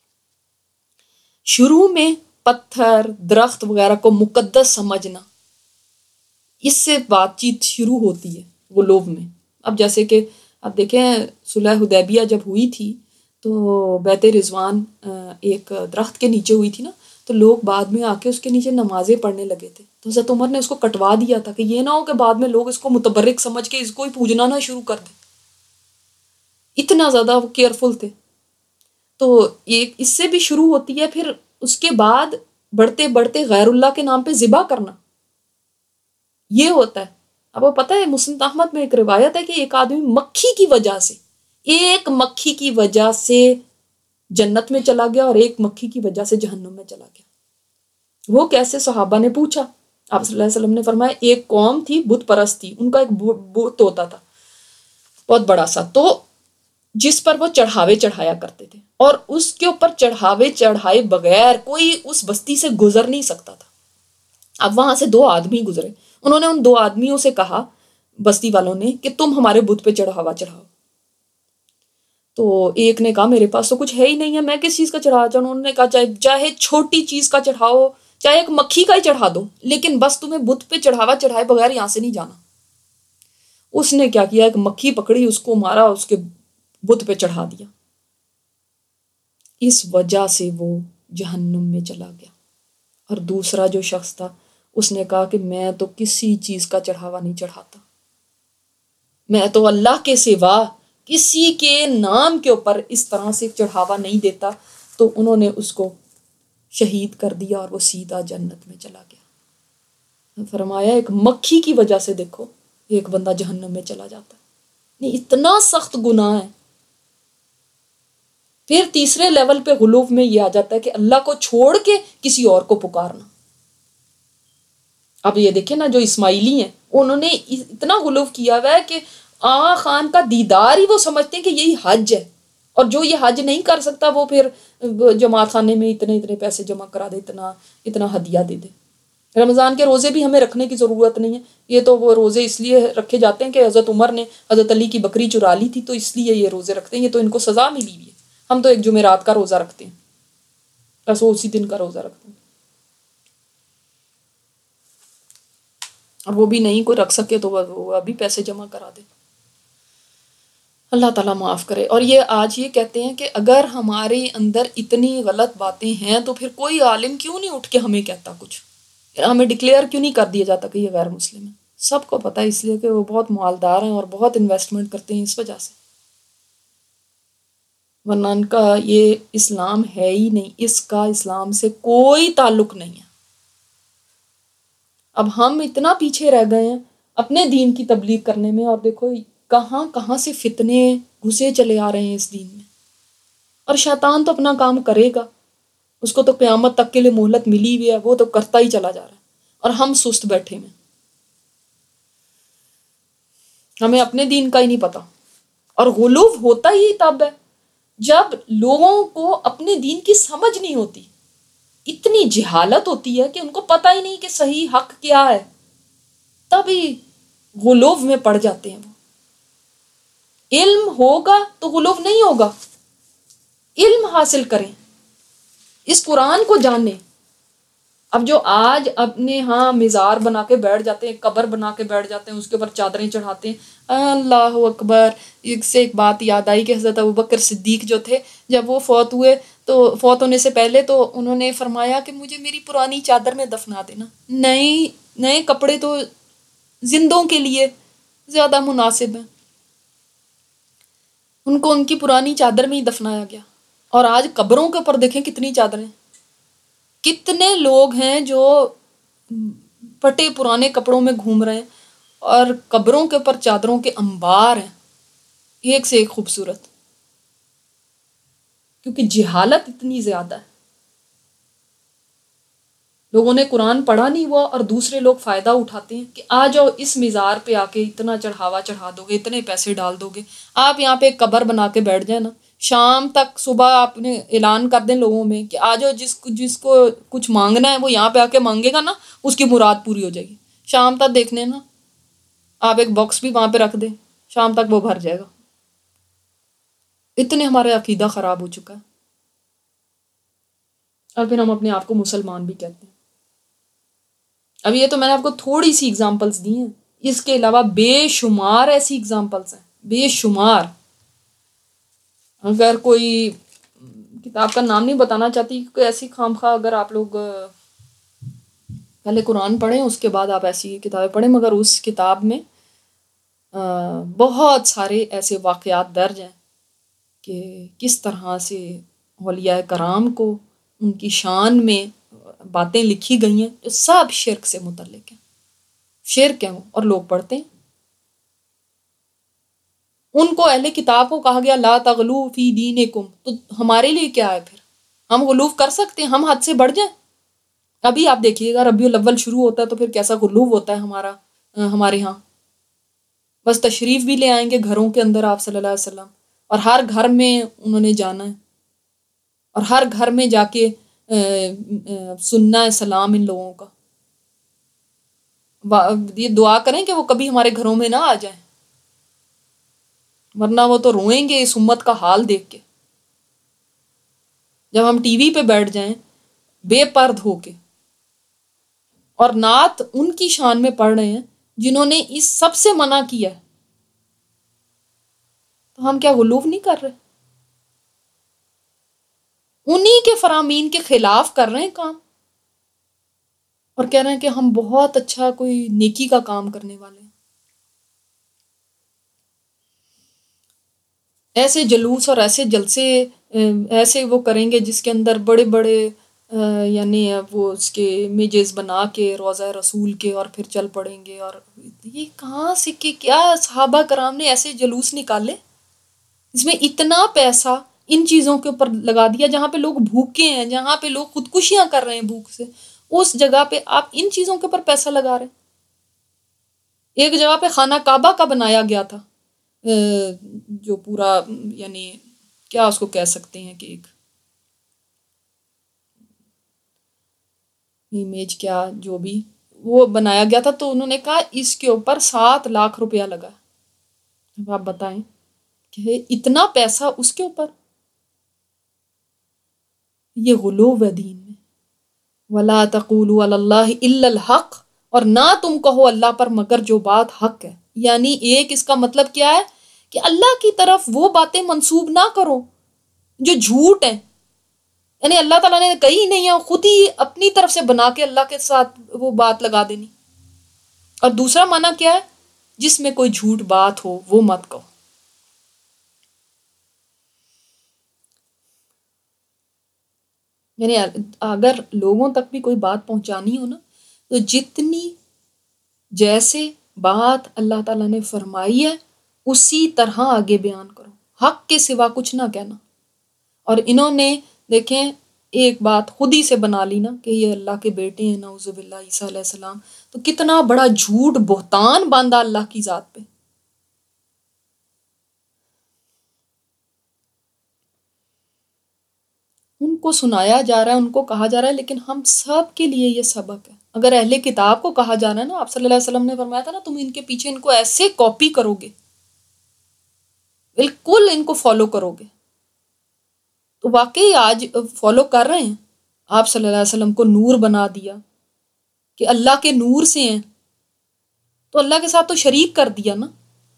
شروع میں پتھر، درخت وغیرہ کو مقدس سمجھنا، اس سے بات چیت شروع ہوتی ہے غلوف میں۔ اب جیسے کہ اب دیکھیں صلح حدیبیہ جب ہوئی تھی تو بیت رضوان ایک درخت کے نیچے ہوئی تھی نا، تو لوگ بعد میں آ کے اس کے نیچے نمازیں پڑھنے لگے تھے، تو حضرت عمر نے اس کو کٹوا دیا تھا کہ یہ نہ ہو کہ بعد میں لوگ اس کو متبرک سمجھ کے اس کو ہی پوجنا نہ شروع کر دیں، اتنا زیادہ وہ کیئرفل تھے۔ تو ایک اس سے بھی شروع ہوتی ہے، پھر اس کے بعد بڑھتے بڑھتے غیر اللہ کے نام پہ ذبح کرنا، یہ ہوتا ہے۔ اب وہ پتہ ہے مسند احمد میں ایک روایت ہے کہ ایک آدمی مکھی کی وجہ سے، ایک مکھی کی وجہ سے جنت میں چلا گیا اور ایک مکھی کی وجہ سے جہنم میں چلا گیا۔ وہ کیسے؟ صحابہ نے پوچھا، آپ صلی اللہ علیہ وسلم نے فرمایا ایک قوم تھی بت پرست تھی، ان کا ایک بت ہوتا تھا بہت بڑا سا، تو جس پر وہ چڑھاوے چڑھایا کرتے تھے، اور اس کے اوپر چڑھاوے چڑھائے بغیر کوئی اس بستی سے گزر نہیں سکتا تھا۔ اب وہاں سے دو آدمی گزرے، انہوں نے ان دو آدمیوں سے کہا، بستی والوں نے، کہ تم ہمارے بت پہ چڑھاوا چڑھاؤ۔ تو ایک نے کہا میرے پاس تو کچھ ہے ہی نہیں ہے، میں کس چیز کا چڑھاوا چڑھاؤں؟ انہوں نے کہا چاہے چاہے چھوٹی چیز کا چڑھاؤ، چاہے ایک مکھی کا ہی چڑھا دو، لیکن بس تمہیں بت پہ چڑھاوا چڑھائے بغیر یہاں سے نہیں جانا۔ اس نے کیا کیا، ایک مکھی پکڑی، اس کو مارا، اس کے بت پہ چڑھا دیا، اس وجہ سے وہ جہنم میں چلا گیا۔ اور دوسرا جو شخص تھا اس نے کہا کہ میں تو کسی چیز کا چڑھاوا نہیں چڑھاتا، میں تو اللہ کے سوا کسی کے نام کے اوپر اس طرح سے چڑھاوا نہیں دیتا۔ تو انہوں نے اس کو شہید کر دیا اور وہ سیدھا جنت میں چلا گیا۔ فرمایا ایک مکھی کی وجہ سے دیکھو ایک بندہ جہنم میں چلا جاتا ہے، یہ اتنا سخت گناہ ہے۔ پھر تیسرے لیول پہ غلوف میں یہ آ جاتا ہے کہ اللہ کو چھوڑ کے کسی اور کو پکارنا۔ اب یہ دیکھیں نا، جو اسماعیلی ہیں انہوں نے اتنا غلوف کیا ہوا ہے کہ آقا خان کا دیدار ہی وہ سمجھتے ہیں کہ یہی حج ہے، اور جو یہ حج نہیں کر سکتا وہ پھر جماعت خانے میں اتنے اتنے پیسے جمع کرا دے، اتنا اتنا ہدیہ دے دے۔ رمضان کے روزے بھی ہمیں رکھنے کی ضرورت نہیں ہے، یہ تو وہ روزے اس لیے رکھے جاتے ہیں کہ حضرت عمر نے حضرت علی کی بکری چرا لی تھی تو اس لیے یہ روزے رکھتے ہیں، یہ تو ان کو سزا ملی ہوئی ہے۔ ہم تو ایک جمعرات کا روزہ رکھتے ہیں، بس وہ اسی دن کا روزہ رکھتے ہیں، اور وہ بھی نہیں کوئی رکھ سکے تو وہ ابھی پیسے جمع کرا دے۔ اللہ تعالیٰ معاف کرے۔ اور یہ آج یہ کہتے ہیں کہ اگر ہمارے اندر اتنی غلط باتیں ہیں تو پھر کوئی عالم کیوں نہیں اٹھ کے ہمیں کہتا کچھ، ہمیں ڈکلیئر کیوں نہیں کر دیا جاتا کہ یہ غیر مسلم ہے؟ سب کو پتہ ہے، اس لیے کہ وہ بہت مالدار ہیں اور بہت انویسٹمنٹ کرتے ہیں اس وجہ سے، ورنہ ان کا یہ اسلام ہے ہی نہیں، اس کا اسلام سے کوئی تعلق نہیں ہے۔ اب ہم اتنا پیچھے رہ گئے ہیں اپنے دین کی تبلیغ کرنے میں، اور دیکھو کہاں کہاں سے فتنے گھسے چلے آ رہے ہیں اس دین میں، اور شیطان تو اپنا کام کرے گا، اس کو تو قیامت تک کے لیے مہلت ملی ہوئی ہے، وہ تو کرتا ہی چلا جا رہا ہے۔ اور ہم سست بیٹھے ہوئے، ہمیں اپنے دین کا ہی نہیں پتا۔ اور غلو ہوتا ہی تب ہے جب لوگوں کو اپنے دین کی سمجھ نہیں ہوتی، اتنی جہالت ہوتی ہے کہ ان کو پتہ ہی نہیں کہ صحیح حق کیا ہے، تبھی غلو میں پڑ جاتے ہیں وہ۔ علم ہوگا تو غلو نہیں ہوگا، علم حاصل کریں، اس قرآن کو جانیں۔ اب جو آج اپنے ہاں مزار بنا کے بیٹھ جاتے ہیں، قبر بنا کے بیٹھ جاتے ہیں، اس کے اوپر چادریں چڑھاتے ہیں، اللہ اکبر۔ ایک سے ایک بات یاد آئی کہ حضرت ابوبکر صدیق جو تھے، جب وہ فوت ہوئے تو فوت ہونے سے پہلے تو انہوں نے فرمایا کہ مجھے میری پرانی چادر میں دفنا دینا، نئے نئے کپڑے تو زندوں کے لیے زیادہ مناسب ہیں، ان کو ان کی پرانی چادر میں ہی دفنایا گیا۔ اور آج قبروں کے اوپر دیکھیں کتنی چادریں، کتنے لوگ ہیں جو پھٹے پرانے کپڑوں میں گھوم رہے ہیں، اور قبروں کے اوپر چادروں کے انبار ہیں، ایک سے ایک خوبصورت، کیونکہ جہالت اتنی زیادہ ہے۔ لوگوں نے قرآن پڑھا نہیں ہوا اور دوسرے لوگ فائدہ اٹھاتے ہیں کہ آ جاؤ اس مزار پہ آ کے اتنا چڑھاوا چڑھا دو گے، اتنے پیسے ڈال دو گے، آپ یہاں پہ ایک قبر بنا کے بیٹھ جائیں نا، شام تک صبح آپ نے اعلان کر دیں لوگوں میں کہ آ جاؤ، جس جس کو کچھ مانگنا ہے وہ یہاں پہ آ کے مانگے گا نا، اس کی مراد پوری ہو جائے گی۔ شام تک دیکھنے نا، آپ ایک باکس بھی وہاں پہ رکھ دیں، شام تک وہ بھر جائے گا۔ اتنے ہمارے عقیدہ خراب ہو چکا ہے، اور پھر ہم اپنے آپ کو مسلمان بھی کہتے ہیں۔ اب یہ تو میں نے آپ کو تھوڑی سی اگزامپلس دی ہیں، اس کے علاوہ بے شمار ایسی اگزامپلس ہیں، بے شمار۔ اگر کوئی کتاب کا نام نہیں بتانا چاہتی کہ ایسی خام خواہ، اگر آپ لوگ پہلے قرآن پڑھیں اس کے بعد آپ ایسی کتابیں پڑھیں، مگر اس کتاب میں بہت سارے ایسے واقعات درج ہیں کہ کس طرح سے اولیاء کرام کو ان کی شان میں باتیں لکھی گئی ہیں جو سب شرک سے متعلق ہیں، شرک ہیں وہ، اور لوگ پڑھتے ہیں۔ ان کو اہل کتاب کو کہا گیا لا تغلو فی دینکم، تو ہمارے لیے کیا ہے پھر؟ ہم غلو کر سکتے ہیں؟ ہم حد سے بڑھ جائیں؟ ابھی آپ دیکھیے گا ربیع الاول شروع ہوتا ہے تو پھر کیسا غلو ہوتا ہے ہمارا ہمارے ہاں۔ بس تشریف بھی لے آئیں گے گھروں کے اندر آپ صلی اللہ علیہ وسلم، اور ہر گھر میں انہوں نے جانا ہے، اور ہر گھر میں جا کے سننا ہے سلام ان لوگوں کا۔ یہ دعا کریں کہ وہ کبھی ہمارے گھروں میں نہ آ جائیں، ورنہ وہ تو روئیں گے اس امت کا حال دیکھ کے۔ جب ہم ٹی وی پہ بیٹھ جائیں بے پرد ہو کے اور نعت ان کی شان میں پڑھ رہے ہیں جنہوں نے اس سب سے منع کیا ہے، تو ہم کیا غلو نہیں کر رہے؟ انہی کے فرامین کے خلاف کر رہے ہیں کام، اور کہہ رہے ہیں کہ ہم بہت اچھا کوئی نیکی کا کام کرنے والے ہیں۔ ایسے جلوس اور ایسے جلسے ایسے وہ کریں گے جس کے اندر بڑے بڑے یعنی وہ اس کے امیجز بنا کے روضہ رسول کے، اور پھر چل پڑیں گے۔ اور یہ کہاں سے کہ کیا صحابہ کرام نے ایسے جلوس نکالے؟ اس میں اتنا پیسہ ان چیزوں کے اوپر لگا دیا، جہاں پہ لوگ بھوکے ہیں، جہاں پہ لوگ خودکشیاں کر رہے ہیں بھوک سے، اس جگہ پہ آپ ان چیزوں کے اوپر پیسہ لگا رہے ہیں۔ ایک جگہ پہ خانہ کعبہ کا بنایا گیا تھا، جو پورا یعنی کیا اس کو کہہ سکتے ہیں کہ ایک امیج کیا جو بھی وہ بنایا گیا تھا، تو انہوں نے کہا اس کے اوپر سات لاکھ روپیہ لگا۔ اب آپ بتائیں کہ اتنا پیسہ اس کے اوپر، یہ غلو ہے دین میں۔ وَلَا تَقُولُوا عَلَى اللَّهِ إِلَّا الْحَقَّ، اور نہ تم کہو اللہ پر مگر جو بات حق ہے۔ یعنی ایک اس کا مطلب کیا ہے کہ اللہ کی طرف وہ باتیں منسوب نہ کرو جو جھوٹ ہیں، یعنی اللہ تعالیٰ نے کہی نہیں ہے، خود ہی اپنی طرف سے بنا کے اللہ کے ساتھ وہ بات لگا دینی۔ اور دوسرا معنی کیا ہے؟ جس میں کوئی جھوٹ بات ہو وہ مت کہو۔ یعنی اگر لوگوں تک بھی کوئی بات پہنچانی ہو نا، تو جتنی جیسے بات اللہ تعالیٰ نے فرمائی ہے اسی طرح آگے بیان کرو، حق کے سوا کچھ نہ کہنا۔ اور انہوں نے دیکھیں ایک بات خود ہی سے بنا لی نا کہ یہ اللہ کے بیٹے ہیں نعوذ باللہ عیسیٰ علیہ السلام، تو کتنا بڑا جھوٹ بہتان باندھا اللہ کی ذات پہ۔ ان کو سنایا جا رہا ہے، ان کو کہا جا رہا ہے، لیکن ہم سب کے لیے یہ سبق ہے۔ اگر اہل کتاب کو کہا جا رہا ہے نا، آپ صلی اللہ علیہ وسلم نے فرمایا تھا نا، تم ان کے پیچھے ان کو ایسے کاپی کرو گے، بالکل ان کو فالو کرو گے، تو واقعی آج فالو کر رہے ہیں۔ آپ صلی اللہ علیہ وسلم کو نور بنا دیا کہ اللہ کے نور سے ہیں، تو اللہ کے ساتھ تو شریک کر دیا نا۔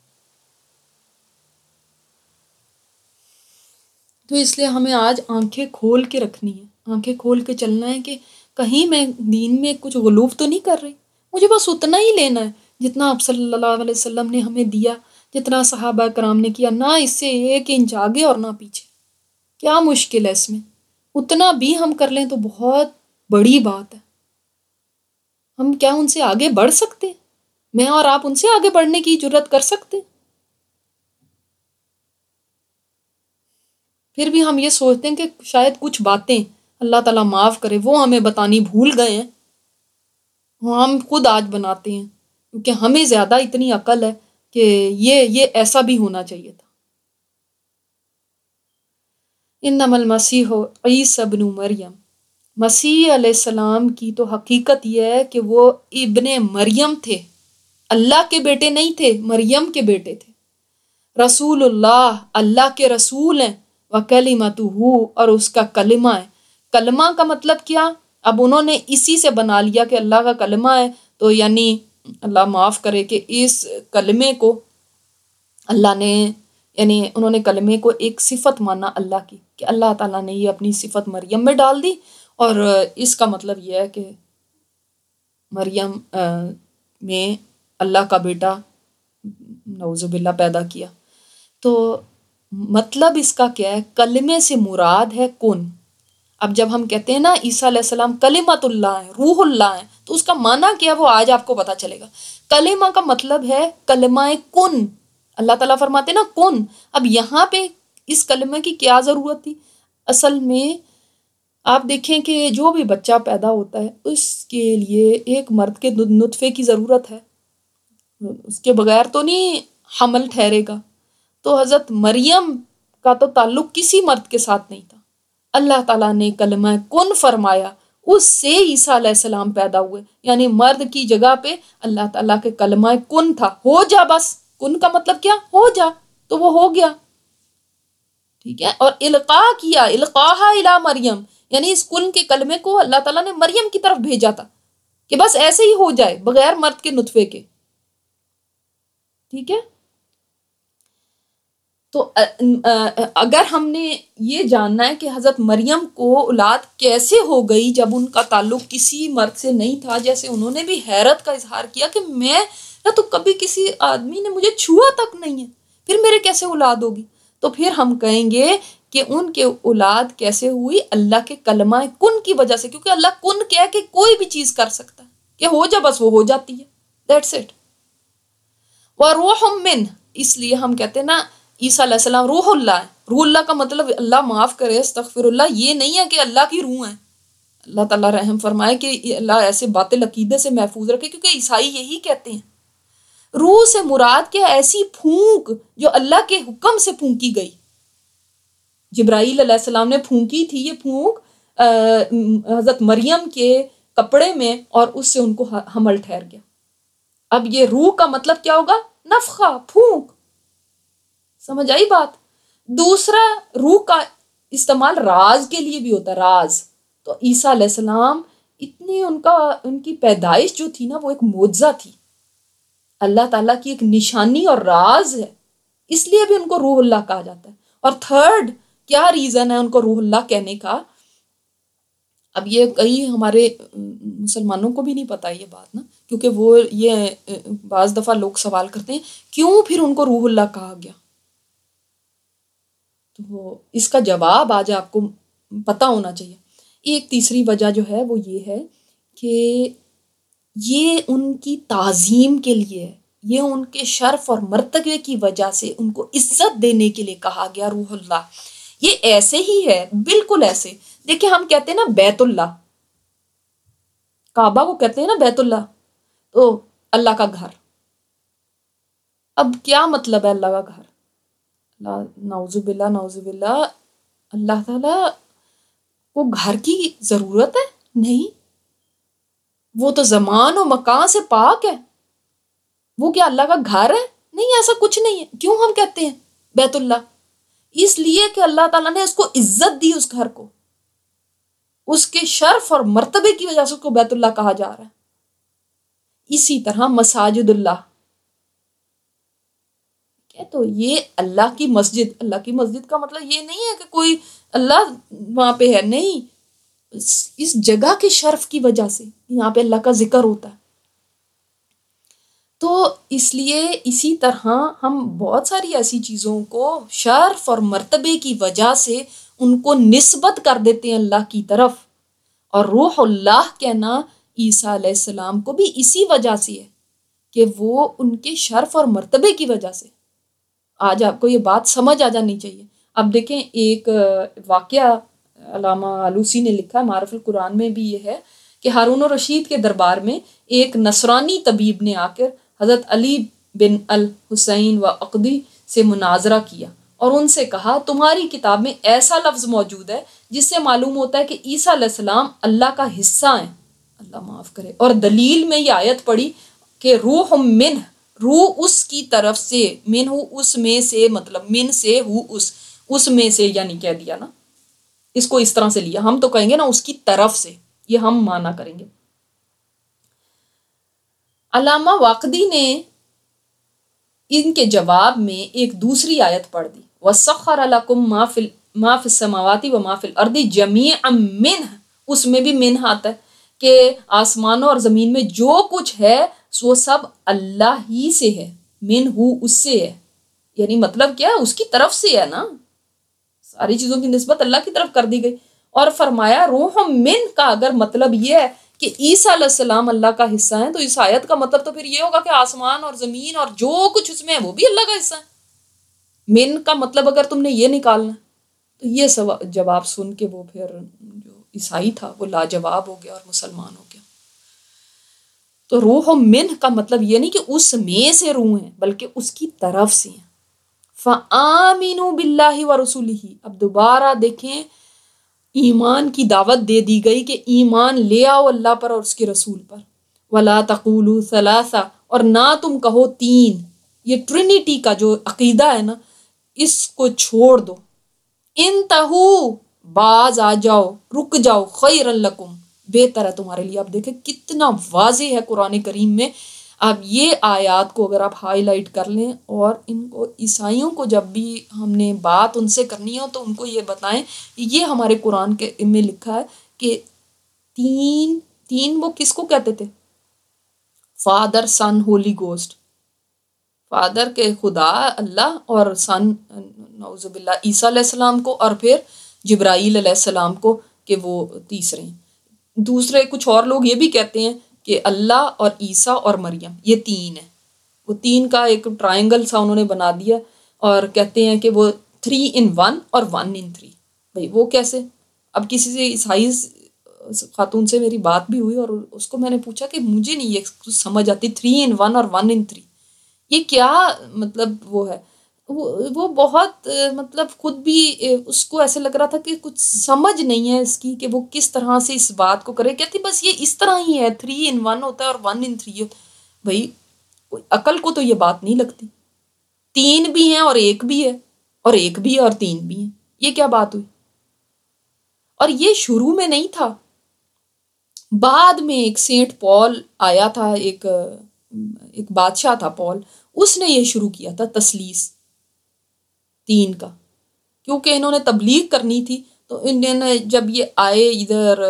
تو اس لیے ہمیں آج آنکھیں کھول کے رکھنی ہے، آنکھیں کھول کے چلنا ہے کہ کہیں میں دین میں کچھ غلوف تو نہیں کر رہی، مجھے بس اتنا ہی لینا ہے جتنا آپ صلی اللہ علیہ وسلم نے ہمیں دیا، جتنا صحابہ کرام نے کیا، نہ اس سے ایک انچ آگے اور نہ پیچھے۔ کیا مشکل ہے اس میں؟ اتنا بھی ہم کر لیں تو بہت بڑی بات ہے۔ ہم کیا ان سے آگے بڑھ سکتے ہیں؟ میں اور آپ ان سے آگے بڑھنے کی جرات کر سکتے ہیں؟ پھر بھی ہم یہ سوچتے ہیں کہ شاید کچھ باتیں اللہ تعالیٰ معاف کرے وہ ہمیں بتانی بھول گئے ہیں، ہم خود آج بناتے ہیں، کیونکہ ہمیں زیادہ اتنی عقل ہے کہ یہ یہ ایسا بھی ہونا چاہیے تھا۔ انما المسیح عیسی ابن مریم، مسیح علیہ السلام کی تو حقیقت یہ ہے کہ وہ ابن مریم تھے، اللہ کے بیٹے نہیں تھے، مریم کے بیٹے تھے۔ رسول اللہ، اللہ کے رسول ہیں، وکلمتہ، اور اس کا کلمہ ہے۔ کلمہ کا مطلب کیا؟ اب انہوں نے اسی سے بنا لیا کہ اللہ کا کلمہ ہے، تو یعنی اللہ معاف کرے کہ اس کلمے کو اللہ نے، یعنی انہوں نے کلمے کو ایک صفت مانا اللہ کی، کہ اللہ تعالیٰ نے یہ اپنی صفت مریم میں ڈال دی، اور اس کا مطلب یہ ہے کہ مریم میں اللہ کا بیٹا نعوذ باللہ پیدا کیا۔ تو مطلب اس کا کیا ہے؟ کلمے سے مراد ہے کن۔ اب جب ہم کہتے ہیں نا عیسیٰ علیہ السلام کلمت اللہ ہے، روح اللہ ہے، تو اس کا معنی کیا وہ آج آپ کو پتا چلے گا۔ کلمہ کا مطلب ہے کلمہ کن، اللہ تعالیٰ فرماتے نا کن۔ اب یہاں پہ اس کلمہ کی کیا ضرورت تھی؟ اصل میں آپ دیکھیں کہ جو بھی بچہ پیدا ہوتا ہے اس کے لیے ایک مرد کے نطفے کی ضرورت ہے، اس کے بغیر تو نہیں حمل ٹھہرے گا۔ تو حضرت مریم کا تو تعلق کسی مرد کے ساتھ نہیں تھا، اللہ تعالیٰ نے کلمہ کن فرمایا، اس سے عیسیٰ علیہ السلام پیدا ہوئے، یعنی مرد کی جگہ پہ اللہ تعالیٰ کے کلمہ کن تھا، ہو جا، بس کن کا مطلب کیا؟ ہو جا، تو وہ ہو گیا، ٹھیک ہے۔ اور القاء کیا، القاہا الی مریم، یعنی اس کن کے کلمے کو اللہ تعالیٰ نے مریم کی طرف بھیجا تھا کہ بس ایسے ہی ہو جائے بغیر مرد کے نطفے کے، ٹھیک ہے۔ تو اگر ہم نے یہ جاننا ہے کہ حضرت مریم کو اولاد کیسے ہو گئی جب ان کا تعلق کسی مرد سے نہیں تھا، جیسے انہوں نے بھی حیرت کا اظہار کیا کہ میں نہ تو کبھی کسی آدمی نے مجھے چھوا تک نہیں ہے، پھر میرے کیسے اولاد ہوگی؟ تو پھر ہم کہیں گے کہ ان کے اولاد کیسے ہوئی؟ اللہ کے کلمہ کن کی وجہ سے، کیونکہ اللہ کن کہہ کہ کوئی بھی چیز کر سکتا ہے، کہ ہو جا، بس وہ ہو جاتی ہے، دیٹس اٹ۔ وروح من، اس لیے ہم کہتے ہیں نا عیسیٰ علیہ السلام روح اللہ ہے۔ روح اللہ کا مطلب اللہ معاف کرے، استغفر اللہ، یہ نہیں ہے کہ اللہ کی روح ہے۔ اللہ تعالیٰ رحم فرمائے کہ اللہ ایسے باطل عقیدے سے محفوظ رکھے، کیونکہ عیسائی یہی کہتے ہیں۔ روح سے مراد کیا؟ ایسی پھونک جو اللہ کے حکم سے پھونکی گئی۔ جبرائیل علیہ السلام نے پھونکی تھی یہ پھونک حضرت مریم کے کپڑے میں، اور اس سے ان کو حمل ٹھہر گیا۔ اب یہ روح کا مطلب کیا ہوگا؟ نفخہ، پھونک، سمجھ آئی بات؟ دوسرا، روح کا استعمال راز کے لیے بھی ہوتا ہے، راز۔ تو عیسیٰ علیہ السلام اتنی ان کا ان کی پیدائش جو تھی نا وہ ایک معجزہ تھی، اللہ تعالیٰ کی ایک نشانی اور راز ہے، اس لیے بھی ان کو روح اللہ کہا جاتا ہے۔ اور تھرڈ کیا ریزن ہے ان کو روح اللہ کہنے کا؟ اب یہ کئی ہمارے مسلمانوں کو بھی نہیں پتا یہ بات نا، کیونکہ وہ یہ بعض دفعہ لوگ سوال کرتے ہیں کیوں پھر ان کو روح اللہ کہا گیا؟ تو اس کا جواب آج آپ کو پتہ ہونا چاہیے۔ ایک تیسری وجہ جو ہے وہ یہ ہے کہ یہ ان کی تعظیم کے لیے، یہ ان کے شرف اور مرتبے کی وجہ سے ان کو عزت دینے کے لیے کہا گیا روح اللہ۔ یہ ایسے ہی ہے، بالکل ایسے دیکھیں ہم کہتے ہیں نا بیت اللہ، کعبہ کو کہتے ہیں نا بیت اللہ، تو اللہ کا گھر. اب کیا مطلب ہے اللہ کا گھر؟ نعوذ باللہ نعوذ باللہ، اللہ تعالیٰ کو گھر کی ضرورت ہے؟ نہیں، وہ تو زمان و مکان سے پاک ہے. وہ کیا اللہ کا گھر ہے؟ نہیں، ایسا کچھ نہیں ہے. کیوں ہم کہتے ہیں بیت اللہ؟ اس لیے کہ اللہ تعالیٰ نے اس کو عزت دی، اس گھر کو، اس کے شرف اور مرتبے کی وجہ سے اس کو بیت اللہ کہا جا رہا ہے. اسی طرح مساجد اللہ، تو یہ اللہ کی مسجد. اللہ کی مسجد کا مطلب یہ نہیں ہے کہ کوئی اللہ وہاں پہ ہے، نہیں، اس جگہ کے شرف کی وجہ سے یہاں پہ اللہ کا ذکر ہوتا ہے. تو اس لیے اسی طرح ہم بہت ساری ایسی چیزوں کو شرف اور مرتبے کی وجہ سے ان کو نسبت کر دیتے ہیں اللہ کی طرف. اور روح اللہ کہنا عیسیٰ علیہ السلام کو بھی اسی وجہ سے ہے کہ وہ ان کے شرف اور مرتبے کی وجہ سے. آج آپ کو یہ بات سمجھ آ جانی چاہیے. اب دیکھیں ایک واقعہ علامہ آلوسی نے لکھا، معرف القرآن میں بھی یہ ہے کہ ہارون الرشید کے دربار میں ایک نصرانی طبیب نے آ کر حضرت علی بن الحسین و عقدی سے مناظرہ کیا اور ان سے کہا تمہاری کتاب میں ایسا لفظ موجود ہے جس سے معلوم ہوتا ہے کہ عیسیٰ علیہ السلام اللہ کا حصہ ہیں، اللہ معاف کرے، اور دلیل میں یہ آیت پڑھی کہ روح منہ، روح اس کی طرف سے، من ہو اس میں سے، مطلب من سے ہو اس اس میں سے، یعنی کہہ دیا نا، اس کو اس طرح سے لیا. ہم تو کہیں گے نا اس کی طرف سے، یہ ہم مانا کریں گے. علامہ واقدی نے ان کے جواب میں ایک دوسری آیت پڑھ دی، وَسَخَّرَ لَكُم مَا فِي مَا فِي السَّمَاوَاتِ وَمَا فِي الْأَرْضِ جَمِيعًا مِّنْهُ، اس میں بھی منہ آتا ہے کہ آسمانوں اور زمین میں جو کچھ ہے وہ سب اللہ ہی سے ہے، منہ اس سے ہے، یعنی مطلب کیا ہے، اس کی طرف سے ہے نا، ساری چیزوں کی نسبت اللہ کی طرف کر دی گئی. اور فرمایا روح من کا اگر مطلب یہ ہے کہ عیسیٰ علیہ السلام اللہ کا حصہ ہیں، تو اس آیت کا مطلب تو پھر یہ ہوگا کہ آسمان اور زمین اور جو کچھ اس میں ہے وہ بھی اللہ کا حصہ ہے. من کا مطلب اگر تم نے یہ نکالنا تو یہ جواب سن کے وہ پھر جو عیسائی تھا وہ لاجواب ہو گیا اور مسلمان ہو گیا. تو روح من کا مطلب یہ نہیں کہ اس میں سے روح ہیں، بلکہ اس کی طرف سے ہیں. فَآمِنُوا بِاللَّهِ وَرَسُولِهِ، اب دوبارہ دیکھیں ایمان کی دعوت دے دی گئی کہ ایمان لے آؤ اللہ پر اور اس کے رسول پر. وَلَا تَقُولُوا ثَلَاثَ، اور نہ تم کہو تین. یہ ٹرینٹی کا جو عقیدہ ہے نا، اس کو چھوڑ دو. انتہو، باز آ جاؤ، رک جاؤ، خیر لکم، بہتر ہے تمہارے لیے. اب دیکھیں کتنا واضح ہے قرآن کریم میں. اب یہ آیات کو اگر آپ ہائی لائٹ کر لیں اور ان کو عیسائیوں کو جب بھی ہم نے بات ان سے کرنی ہو تو ان کو یہ بتائیں، یہ ہمارے قرآن کے میں لکھا ہے کہ تین تین وہ کس کو کہتے تھے؟ Father, son, holy ghost. Father کے خدا اللہ، اور سن نعوذ باللہ عیسیٰ علیہ السلام کو، اور پھر جبرائیل علیہ السلام کو کہ وہ تیسرے ہیں. دوسرے کچھ اور لوگ یہ بھی کہتے ہیں کہ اللہ اور عیسیٰ اور مریم یہ تین ہیں. وہ تین کا ایک ٹرائنگل سا انہوں نے بنا دیا اور کہتے ہیں کہ وہ تھری ان ون اور ون ان تھری. بھائی وہ کیسے؟ اب کسی سے عیسائی خاتون سے میری بات بھی ہوئی اور اس کو میں نے پوچھا کہ مجھے نہیں یہ سمجھ آتی تھری ان ون اور ون ان تھری یہ کیا مطلب وہ ہے. وہ بہت مطلب خود بھی اس کو ایسے لگ رہا تھا کہ کچھ سمجھ نہیں ہے اس کی کہ وہ کس طرح سے اس بات کو کرے. کہتی بس یہ اس طرح ہی ہے، تھری ان ون ہوتا ہے اور ون ان تھری. بھائی عقل کو تو یہ بات نہیں لگتی. تین بھی ہیں اور ایک بھی ہے، اور ایک بھی ہے اور تین بھی ہیں. یہ کیا بات ہوئی؟ اور یہ شروع میں نہیں تھا، بعد میں ایک سینٹ پال آیا تھا، ایک ایک بادشاہ تھا پال، اس نے یہ شروع کیا تھا تثلیث تین کا، کیونکہ انہوں نے تبلیغ کرنی تھی. تو انہوں نے جب یہ آئے ادھر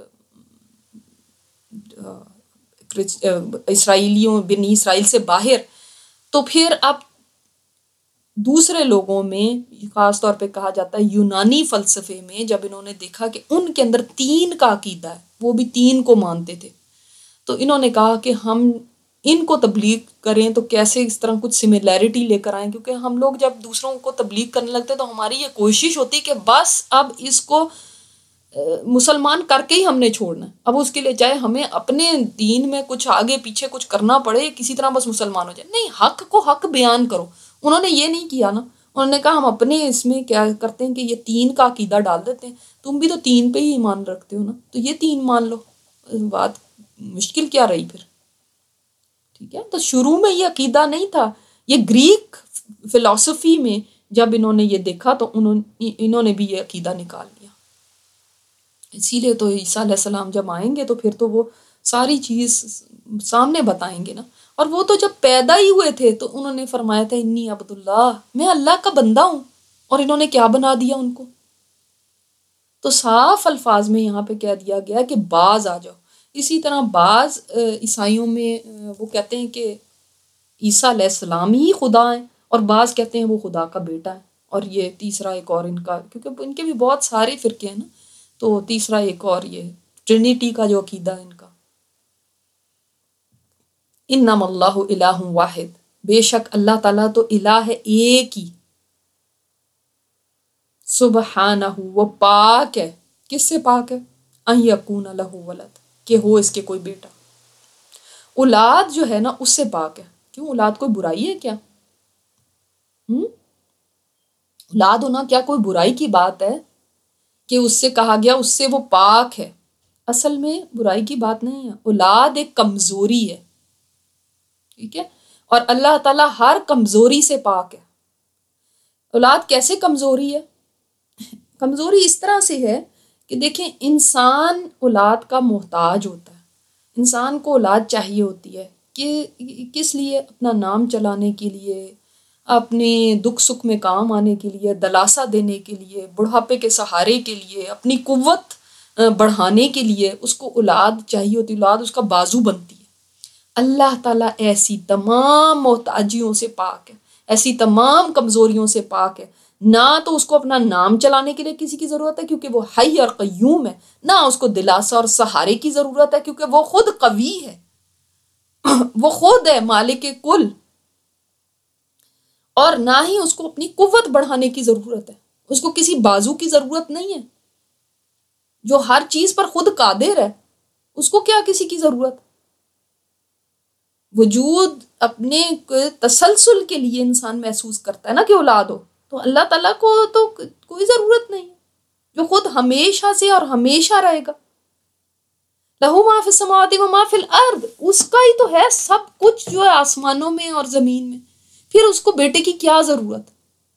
اسرائیلیوں بنی اسرائیل سے باہر، تو پھر اب دوسرے لوگوں میں خاص طور پہ کہا جاتا ہے یونانی فلسفے میں، جب انہوں نے دیکھا کہ ان کے اندر تین کا عقیدہ ہے، وہ بھی تین کو مانتے تھے، تو انہوں نے کہا کہ ہم ان کو تبلیغ کریں تو کیسے اس طرح کچھ سملیرٹی لے کر آئیں. کیونکہ ہم لوگ جب دوسروں کو تبلیغ کرنے لگتے تو ہماری یہ کوشش ہوتی کہ بس اب اس کو مسلمان کر کے ہی ہم نے چھوڑنا ہے. اب اس کے لیے چاہے ہمیں اپنے دین میں کچھ آگے پیچھے کچھ کرنا پڑے، کسی طرح بس مسلمان ہو جائے، نہیں، حق کو حق بیان کرو. انہوں نے یہ نہیں کیا نا، انہوں نے کہا ہم اپنے اس میں کیا کرتے ہیں کہ یہ تین کا عقیدہ ڈال دیتے ہیں. تم بھی تو تین پہ ہی ایمان رکھتے ہو نا، تو یہ تین مان لو. بات مشکل کیا رہی پھر؟ ٹھیک ہے، تو شروع میں یہ عقیدہ نہیں تھا. یہ گریک فلسفی میں جب انہوں نے یہ دیکھا تو انہوں انہوں نے بھی یہ عقیدہ نکال لیا. اسی لیے تو عیسیٰ علیہ السلام جب آئیں گے تو پھر تو وہ ساری چیز سامنے بتائیں گے نا. اور وہ تو جب پیدا ہی ہوئے تھے تو انہوں نے فرمایا تھا انی عبداللہ، میں اللہ کا بندہ ہوں. اور انہوں نے کیا بنا دیا ان کو؟ تو صاف الفاظ میں یہاں پہ کہہ دیا گیا کہ باز آ جاؤ. اسی طرح بعض عیسائیوں میں وہ کہتے ہیں کہ عیسیٰ علیہ السلام ہی خدا ہیں، اور بعض کہتے ہیں وہ خدا کا بیٹا ہے. اور یہ تیسرا ایک اور ان کا، کیونکہ ان کے بھی بہت سارے فرقے ہیں نا، تو تیسرا ایک اور یہ ٹرینیٹی کا جو عقیدہ ہے ان کا. انما اللہ الہ واحد، بے شک اللہ تعالیٰ تو الہ ہے ایک ہی. سبحانہ، وہ پاک ہے. کس سے پاک ہے؟ ان یکون لہ ولد، کہ ہو اس کے کوئی بیٹا. اولاد جو ہے نا اس سے پاک ہے. کیوں؟ اولاد کوئی برائی ہے کیا؟ ہم؟ اولاد ہونا کیا کوئی برائی کی بات ہے کہ اس سے کہا گیا اس سے وہ پاک ہے؟ اصل میں برائی کی بات نہیں ہے. اولاد ایک کمزوری ہے، ٹھیک ہے، اور اللہ تعالیٰ ہر کمزوری سے پاک ہے. اولاد کیسے کمزوری ہے؟ کمزوری اس طرح سے ہے کہ دیکھیں، انسان اولاد کا محتاج ہوتا ہے. انسان کو اولاد چاہیے ہوتی ہے کہ کس لیے؟ اپنا نام چلانے کے لیے، اپنے دکھ سکھ میں کام آنے کے لیے، دلاسا دینے کے لیے، بڑھاپے کے سہارے کے لیے، اپنی قوت بڑھانے کے لیے اس کو اولاد چاہیے ہوتی. اولاد اس کا بازو بنتی ہے. اللہ تعالیٰ ایسی تمام محتاجیوں سے پاک ہے، ایسی تمام کمزوریوں سے پاک ہے. نہ تو اس کو اپنا نام چلانے کے لیے کسی کی ضرورت ہے کیونکہ وہ حی اور قیوم ہے، نہ اس کو دلاسا اور سہارے کی ضرورت ہے کیونکہ وہ خود قوی ہے، وہ خود ہے مالک کل. اور نہ ہی اس کو اپنی قوت بڑھانے کی ضرورت ہے. اس کو کسی بازو کی ضرورت نہیں ہے. جو ہر چیز پر خود قادر ہے اس کو کیا کسی کی ضرورت؟ وجود اپنے تسلسل کے لیے انسان محسوس کرتا ہے نا کہ اولاد ہو. تو اللہ تعالیٰ کو تو کوئی ضرورت نہیں، جو خود ہمیشہ سے اور ہمیشہ رہے گا. لہو ما فی السماوات و ما فی الارض، اس کا ہی تو ہے سب کچھ جو ہے آسمانوں میں اور زمین میں. پھر اس کو بیٹے کی کیا ضرورت؟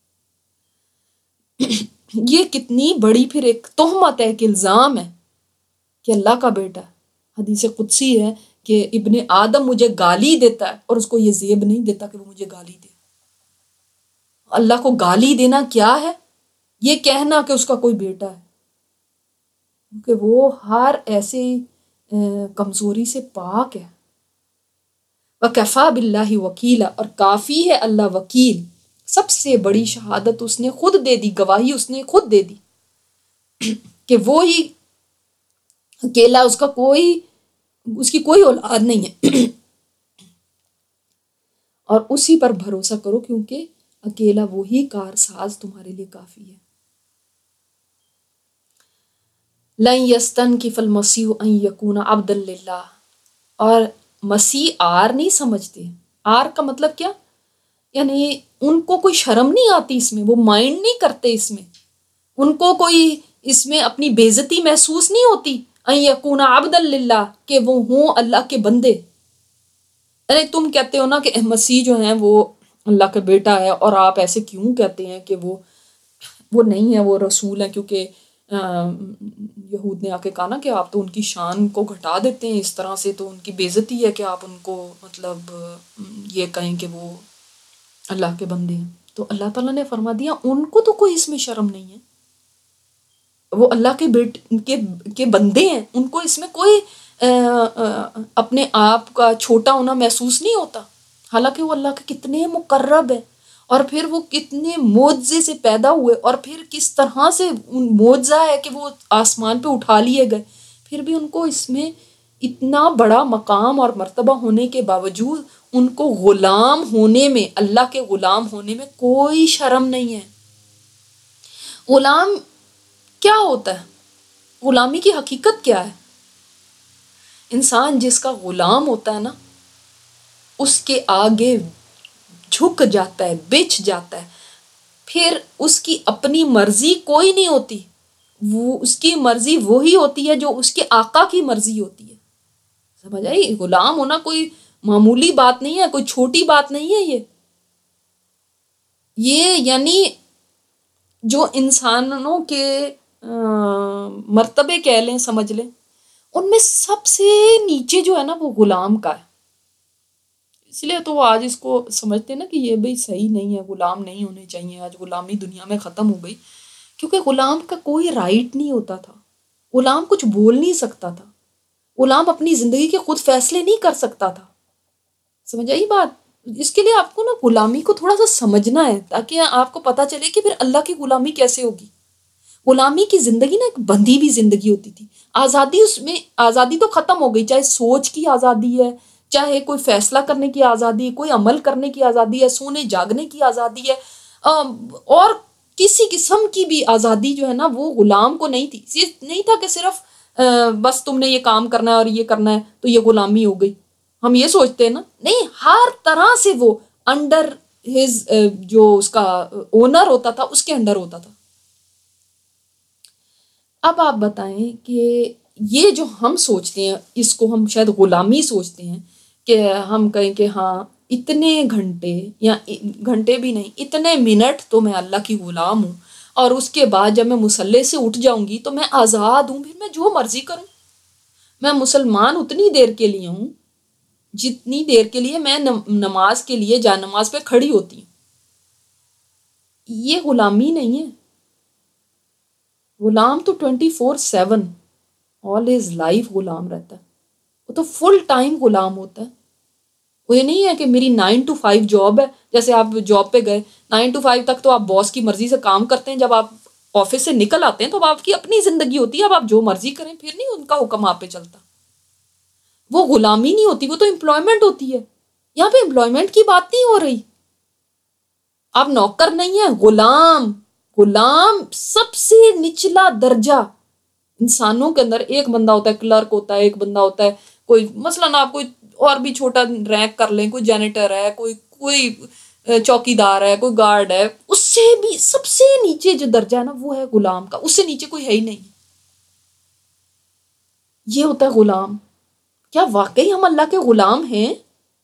یہ کتنی بڑی پھر ایک تہمت ہے، ایک الزام ہے کہ اللہ کا بیٹا ہے. حدیث قدسی ہے کہ ابن آدم مجھے گالی دیتا ہے اور اس کو یہ زیب نہیں دیتا کہ وہ مجھے گالی دے. اللہ کو گالی دینا کیا ہے؟ یہ کہنا کہ اس کا کوئی بیٹا ہے، کیونکہ وہ ہر ایسے کمزوری سے پاک ہے. وَكَفَى بِاللَّهِ وَكِيلًا، اور کافی ہے اللہ وکیل. سب سے بڑی شہادت اس نے خود دے دی، گواہی اس نے خود دے دی کہ وہی اکیلا، اس کا کوئی اس کی کوئی اولاد نہیں ہے. اور اسی پر بھروسہ کرو کیونکہ اکیلا وہی کارساز تمہارے لیے کافی ہے. لَن يَسْتَنْكِفَ الْمَسِيحُ أَن يَكُونَ عَبْدًا لِلَّهِ، اور مسیح آر نہیں سمجھتے. آر کا مطلب کیا؟ یعنی ان کو کوئی شرم نہیں آتی اس میں، وہ مائنڈ نہیں کرتے اس میں، ان کو کوئی اس میں اپنی بے عزتی محسوس نہیں ہوتی. ان یکون عبدا للہ، کہ وہ ہوں اللہ کے بندے. یعنی تم کہتے ہو نا کہ مسیح جو ہیں وہ اللہ کا بیٹا ہے، اور آپ ایسے کیوں کہتے ہیں کہ وہ وہ نہیں ہے، وہ رسول ہیں، کیونکہ یہود نے آ کے کہا نا کہ آپ تو ان کی شان کو گھٹا دیتے ہیں اس طرح سے، تو ان کی بے عزتی ہے کہ آپ ان کو مطلب یہ کہیں کہ وہ اللہ کے بندے ہیں. تو اللہ تعالیٰ نے فرما دیا ان کو تو کوئی اس میں شرم نہیں ہے، وہ اللہ کے بیٹ کے کے بندے ہیں، ان کو اس میں کوئی آ, آ, اپنے آپ کا چھوٹا ہونا محسوس نہیں ہوتا. حالانکہ وہ اللہ کے کتنے مقرب ہیں، اور پھر وہ کتنے معجزے سے پیدا ہوئے، اور پھر کس طرح سے معجزہ ہے کہ وہ آسمان پہ اٹھا لیے گئے. پھر بھی ان کو اس میں اتنا بڑا مقام اور مرتبہ ہونے کے باوجود ان کو غلام ہونے میں، اللہ کے غلام ہونے میں کوئی شرم نہیں ہے. غلام کیا ہوتا ہے؟ غلامی کی حقیقت کیا ہے؟ انسان جس کا غلام ہوتا ہے نا، اس کے آگے جھک جاتا ہے، بچھ جاتا ہے، پھر اس کی اپنی مرضی کوئی نہیں ہوتی، وہ اس کی مرضی وہی ہوتی ہے جو اس کے آقا کی مرضی ہوتی ہے. سمجھ آئی؟ غلام ہونا کوئی معمولی بات نہیں ہے، کوئی چھوٹی بات نہیں ہے. یہ یہ یعنی جو انسانوں کے مرتبے کہہ لیں، سمجھ لیں، ان میں سب سے نیچے جو ہے نا وہ غلام کا ہے. اس لیے تو وہ آج اس کو سمجھتے ہیں نا کہ یہ بھائی صحیح نہیں ہے، غلام نہیں ہونے چاہیے. آج غلامی دنیا میں ختم ہو گئی، کیونکہ غلام کا کوئی رائٹ نہیں ہوتا تھا. غلام کچھ بول نہیں سکتا تھا. غلام اپنی زندگی کے خود فیصلے نہیں کر سکتا تھا. سمجھ آئی بات؟ اس کے لیے آپ کو نا غلامی کو تھوڑا سا سمجھنا ہے، تاکہ آپ کو پتا چلے کہ پھر اللہ کی غلامی کیسے ہوگی. غلامی کی زندگی نا ایک بندھی ہوئی زندگی ہوتی تھی. آزادی اس میں، آزادی تو ختم ہو گئی، چاہے سوچ کی آزادی ہے، چاہے کوئی فیصلہ کرنے کی آزادی، کوئی عمل کرنے کی آزادی ہے، سونے جاگنے کی آزادی ہے، اور کسی قسم کی بھی آزادی جو ہے نا وہ غلام کو نہیں تھی. صرف نہیں تھا کہ صرف بس تم نے یہ کام کرنا ہے اور یہ کرنا ہے تو یہ غلامی ہو گئی. ہم یہ سوچتے ہیں نا، نہیں، ہر طرح سے وہ انڈر ہز جو اس کا اونر ہوتا تھا اس کے انڈر ہوتا تھا. اب آپ بتائیں کہ یہ جو ہم سوچتے ہیں اس کو ہم شاید غلامی سوچتے ہیں، کہ ہم کہیں کہ ہاں اتنے گھنٹے یا گھنٹے بھی نہیں، اتنے منٹ تو میں اللہ کی غلام ہوں، اور اس کے بعد جب میں مصلی سے اٹھ جاؤں گی تو میں آزاد ہوں، پھر میں جو مرضی کروں. میں مسلمان اتنی دیر کے لیے ہوں جتنی دیر کے لیے میں نماز کے لیے جا نماز پہ کھڑی ہوتی ہوں. یہ غلامی نہیں ہے. غلام تو twenty four seven all his life غلام رہتا ہے. وہ تو فل ٹائم غلام ہوتا ہے. وہ یہ نہیں ہے کہ میری نائن ٹو فائیو جاب ہے، جیسے آپ جاب پہ گئے نائن ٹو فائیو تک تو آپ باس کی مرضی سے کام کرتے ہیں، جب آپ آفس سے نکل آتے ہیں تو اب آپ کی اپنی زندگی ہوتی ہے، اب آپ جو مرضی کریں، پھر نہیں ان کا حکم آپ پہ چلتا. وہ غلامی نہیں ہوتی، وہ تو امپلائمنٹ ہوتی ہے. یہاں پہ امپلائمنٹ کی بات نہیں ہو رہی. آپ نوکر نہیں ہیں، غلام. غلام سب سے نچلا درجہ انسانوں کے اندر. ایک بندہ ہوتا ہے کلرک ہوتا ہے، ایک بندہ ہوتا ہے کوئی مثلاً آپ کوئی اور بھی چھوٹا رینک کر لیں، کوئی جینیٹر ہے، کوئی کوئی چوکی دار ہے، کوئی گارڈ ہے. اس سے بھی سب سے نیچے جو درجہ ہے نا وہ ہے غلام کا. اس سے نیچے کوئی ہے ہی نہیں. یہ ہوتا ہے غلام. کیا واقعی ہم اللہ کے غلام ہیں؟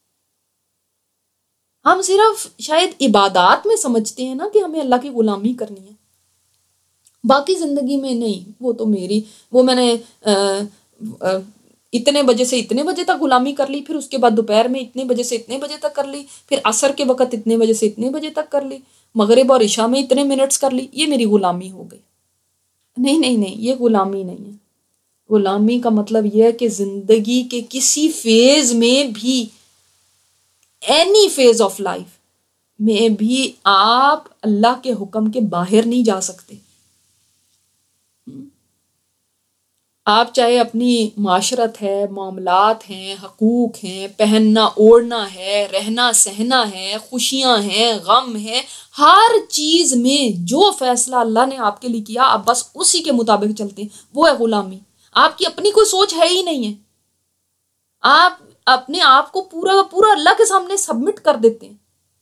ہم صرف شاید عبادات میں سمجھتے ہیں نا کہ ہمیں اللہ کی غلامی کرنی ہے، باقی زندگی میں نہیں. وہ تو میری وہ میں نے اتنے بجے سے اتنے بجے تک غلامی کر لی، پھر اس کے بعد دوپہر میں اتنے بجے سے اتنے بجے تک کر لی، پھر عصر کے وقت اتنے بجے سے اتنے بجے تک کر لی، مغرب اور عشاء میں اتنے منٹس کر لی. یہ میری غلامی ہو گئی. نہیں نہیں نہیں، یہ غلامی نہیں ہے. غلامی کا مطلب یہ ہے کہ زندگی کے کسی فیز میں بھی، اینی فیز آف لائف میں بھی آپ اللہ کے حکم کے باہر نہیں جا سکتے. آپ چاہے اپنی معاشرت ہے، معاملات ہیں، حقوق ہیں، پہننا اوڑھنا ہے، رہنا سہنا ہے، خوشیاں ہیں، غم ہے، ہر چیز میں جو فیصلہ اللہ نے آپ کے لیے کیا آپ بس اسی کے مطابق چلتے ہیں. وہ ہے غلامی. آپ کی اپنی کوئی سوچ ہے ہی نہیں ہے. آپ اپنے آپ کو پورا پورا اللہ کے سامنے سبمٹ کر دیتے ہیں.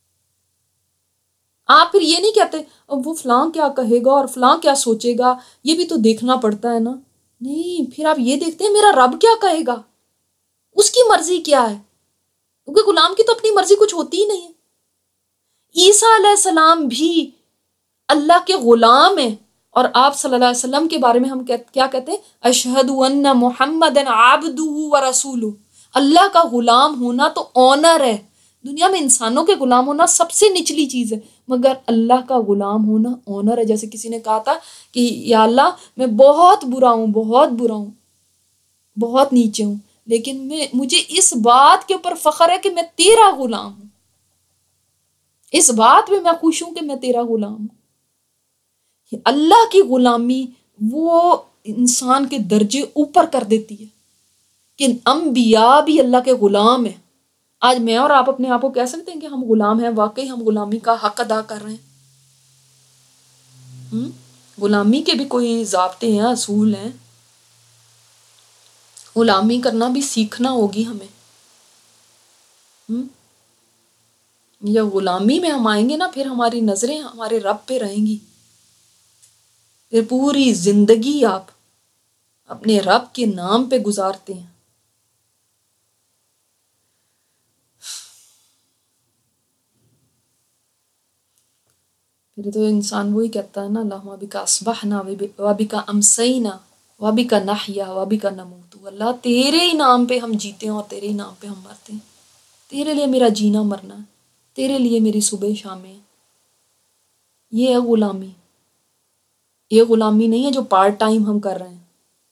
آپ پھر یہ نہیں کہتے وہ فلاں کیا کہے گا اور فلاں کیا سوچے گا، یہ بھی تو دیکھنا پڑتا ہے نا. نہیں، پھر آپ یہ دیکھتے ہیں میرا رب کیا کہے گا، اس کی مرضی کیا ہے. کیونکہ غلام کی تو اپنی مرضی کچھ ہوتی ہی نہیں ہے. عیسیٰ علیہ السلام بھی اللہ کے غلام ہیں، اور آپ صلی اللہ علیہ وسلم کے بارے میں ہم کیا کہتے ہیں؟ اشہد ان محمد عبدہ و رسولہ. اللہ کا غلام ہونا تو آنر ہے. دنیا میں انسانوں کے غلام ہونا سب سے نچلی چیز ہے، مگر اللہ کا غلام ہونا آنر ہے. جیسے کسی نے کہا تھا کہ یا اللہ میں بہت برا ہوں، بہت برا ہوں، بہت نیچے ہوں، لیکن میں مجھے اس بات کے اوپر فخر ہے کہ میں تیرا غلام ہوں. اس بات میں میں خوش ہوں کہ میں تیرا غلام ہوں. اللہ کی غلامی وہ انسان کے درجے اوپر کر دیتی ہے کہ انبیاء بھی اللہ کے غلام ہیں. آج میں اور آپ اپنے آپ کو کہہ سکتے ہیں کہ ہم غلام ہیں؟ واقعی ہم غلامی کا حق ادا کر رہے ہیں؟ غلامی کے بھی کوئی ضابطے ہیں، اصول ہیں. غلامی کرنا بھی سیکھنا ہوگی ہمیں. ہم جب غلامی میں ہم آئیں گے نا، پھر ہماری نظریں ہمارے رب پہ رہیں گی. پھر پوری زندگی آپ اپنے رب کے نام پہ گزارتے ہیں. پھر تو انسان وہی کہتا ہے نا، اللہم بک اصبحنا و بک امسینا و بک نحیا و بک نموت. اللہ تیرے ہی نام پہ ہم جیتے ہیں اور تیرے ہی نام پہ ہم مرتے ہیں. تیرے لیے میرا جینا مرنا ہے، تیرے لیے میری صبح شامیں. یہ ہے غلامی. یہ غلامی نہیں ہے جو پارٹ ٹائم ہم کر رہے ہیں.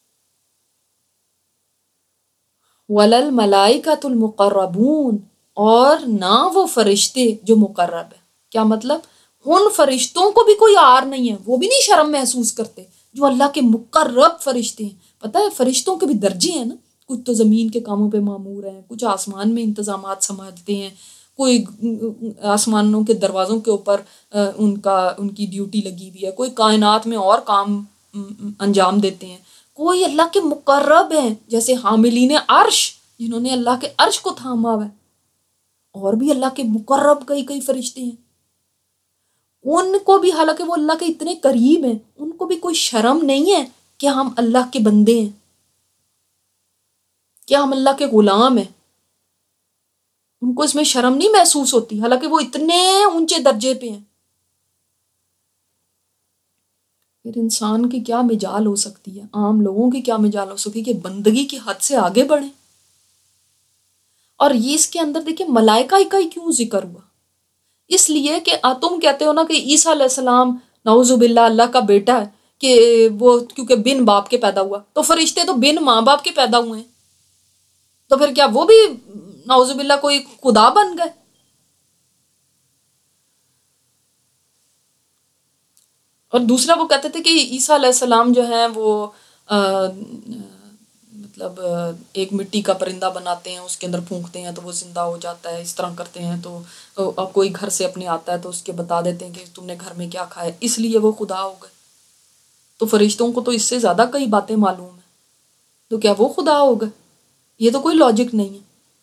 وَلَلْمَلَائِكَةُ الْمُقَرَّبُونَ، اور نہ وہ فرشتے جو مقرب ہے. کیا مطلب؟ ان فرشتوں کو بھی کوئی آر نہیں ہے، وہ بھی نہیں شرم محسوس کرتے جو اللہ کے مقرب فرشتے ہیں. پتہ ہے فرشتوں کے بھی درجے ہیں نا. کچھ تو زمین کے کاموں پہ مامور ہیں، کچھ آسمان میں انتظامات سمجھتے ہیں، کوئی آسمانوں کے دروازوں کے اوپر ان کا ان کی ڈیوٹی لگی ہوئی ہے، کوئی کائنات میں اور کام انجام دیتے ہیں. کوئی اللہ کے مقرب ہیں جیسے حاملین عرش، جنہوں نے اللہ کے عرش کو تھاما ہوا ہے. اور بھی اللہ کے مقرب کئی کئی فرشتے ہیں. ان کو بھی، حالانکہ وہ اللہ کے اتنے قریب ہیں، ان کو بھی کوئی شرم نہیں ہے کہ ہم اللہ کے بندے ہیں، کیا ہم اللہ کے غلام ہیں. ان کو اس میں شرم نہیں محسوس ہوتی، حالانکہ وہ اتنے اونچے درجے پہ ہیں. پھر انسان کی کیا مجال ہو سکتی ہے، عام لوگوں کی کیا مجال ہو سکتی ہے کہ بندگی کی حد سے آگے بڑھیں. اور یہ اس کے اندر دیکھیں ملائکہ کا ہی کیوں ذکر ہوا؟ اس لیے کہ تم کہتے ہو نا کہ عیسیٰ علیہ السلام نعوذ باللہ اللہ کا بیٹا ہے، کہ وہ کیونکہ بن باپ کے پیدا ہوا، تو فرشتے تو بن ماں باپ کے پیدا ہوئے ہیں، تو پھر کیا وہ بھی نعوذ باللہ کوئی خدا بن گئے؟ اور دوسرا وہ کہتے تھے کہ عیسیٰ علیہ السلام جو ہیں وہ آ, مطلب ایک مٹی کا پرندہ بناتے ہیں، اس کے اندر پھونکتے ہیں تو وہ زندہ ہو جاتا ہے، اس طرح کرتے ہیں. تو اب کوئی گھر سے اپنے آتا ہے تو اس کے بتا دیتے ہیں کہ تم نے گھر میں کیا کھایا، اس لیے وہ خدا ہو گئے. تو فرشتوں کو تو اس سے زیادہ کئی باتیں معلوم ہیں، تو کیا وہ خدا ہو گئے؟ یہ تو کوئی لاجک نہیں ہے.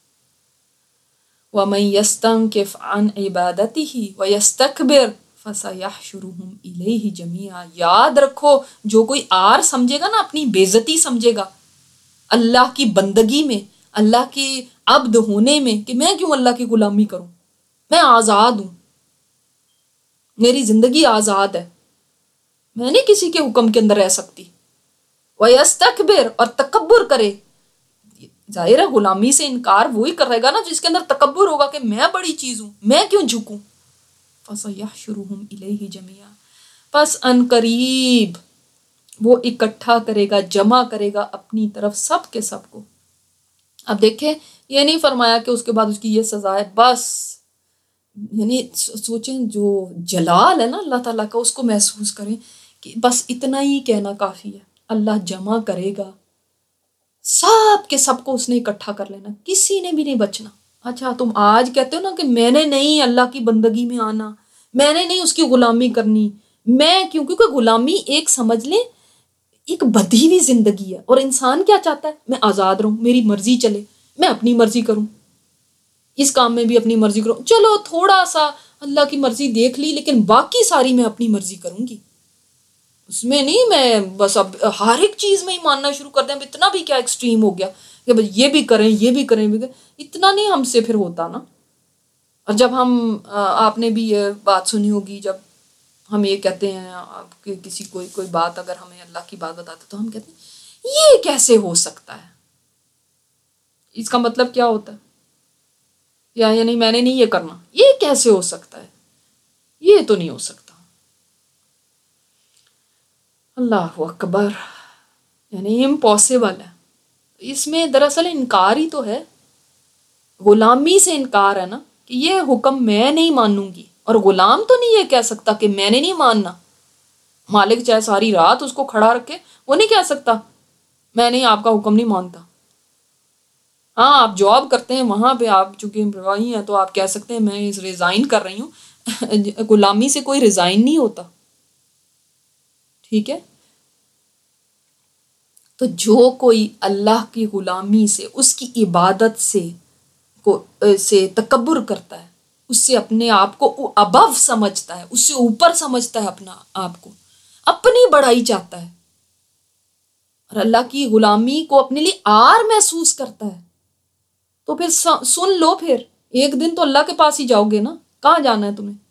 وَمَن يَسْتَنكِفْ عَنْ عِبَادَتِهِ وَيَسْتَكْبِرْ فَسَيَحْشُرُهُمْ إِلَيْهِ جَمِيعًا. یاد رکھو، جو کوئی آر سمجھے گا نا، اپنی بے عزتی سمجھے گا اللہ کی بندگی میں، اللہ کی عبد ہونے میں، کہ میں کیوں اللہ کی غلامی کروں، میں آزاد ہوں، میری زندگی آزاد ہے، میں نہیں کسی کے حکم کے اندر رہ سکتی. وَيَسْتَكْبِرْ، اور تکبر کرے. ظاہر ہے غلامی سے انکار وہی کرے گا نا جس کے اندر تکبر ہوگا کہ میں بڑی چیز ہوں، میں کیوں جھکوں. فَسَيَحْشُرُهُمْ إِلَيْهِ جَمِيعًا، پس ان قریب وہ اکٹھا کرے گا، جمع کرے گا اپنی طرف سب کے سب کو. اب دیکھیں یہ نہیں فرمایا کہ اس کے بعد اس کی یہ سزا ہے بس. یعنی سوچیں جو جلال ہے نا اللہ تعالیٰ کا، اس کو محسوس کریں کہ بس اتنا ہی کہنا کافی ہے. اللہ جمع کرے گا سب کے سب کو، اس نے اکٹھا کر لینا، کسی نے بھی نہیں بچنا. اچھا تم آج کہتے ہو نا کہ میں نے نہیں اللہ کی بندگی میں آنا، میں نے نہیں اس کی غلامی کرنی، میں کیوں؟ کیونکہ غلامی ایک سمجھ لیں ایک بدھی ہوئی زندگی ہے. اور انسان کیا چاہتا ہے؟ میں آزاد رہوں، میری مرضی چلے، میں اپنی مرضی کروں، اس کام میں بھی اپنی مرضی کروں، چلو تھوڑا سا اللہ کی مرضی دیکھ لی لیکن باقی ساری میں اپنی مرضی کروں گی. اس میں نہیں میں بس اب ہر ایک چیز میں ہی ماننا شروع کر دیں. اب اتنا بھی کیا ایکسٹریم ہو گیا کہ بس یہ بھی کریں یہ بھی کریں بھی کریں. اتنا نہیں ہم سے پھر ہوتا نا. اور جب ہم آپ نے بھی یہ بات سنی ہوگی، جب ہم یہ کہتے ہیں کہ کسی کوئی کوئی بات اگر ہمیں اللہ کی بات بتاتے تو ہم کہتے ہیں یہ کیسے ہو سکتا ہے. اس کا مطلب کیا ہوتا ہے؟ یا یعنی میں نے نہیں یہ کرنا، یہ کیسے ہو سکتا ہے، یہ تو نہیں ہو سکتا. اللہ اکبر، یعنی امپاسبل ہے. اس میں دراصل انکار ہی تو ہے، غلامی سے انکار ہے نا، کہ یہ حکم میں نہیں مانوں گی. اور غلام تو نہیں یہ کہہ سکتا کہ میں نے نہیں ماننا. مالک چاہے ساری رات اس کو کھڑا رکھے، وہ نہیں کہہ سکتا میں نہیں آپ کا حکم نہیں مانتا. ہاں آپ جاب کرتے ہیں وہاں پہ آپ چونکہ امپلائی ہیں تو آپ کہہ سکتے ہیں میں ریزائن کر رہی ہوں. غلامی سے کوئی ریزائن نہیں ہوتا، ٹھیک ہے. تو جو کوئی اللہ کی غلامی سے، اس کی عبادت سے کو سے تکبر کرتا ہے، اس سے اپنے آپ کو ابو سمجھتا ہے، اس سے اوپر سمجھتا ہے اپنا آپ کو، اپنی بڑائی چاہتا ہے، اور اللہ کی غلامی کو اپنے لیے آر محسوس کرتا ہے، تو پھر سن لو، پھر ایک دن تو اللہ کے پاس ہی جاؤ گے نا، کہاں جانا ہے تمہیں؟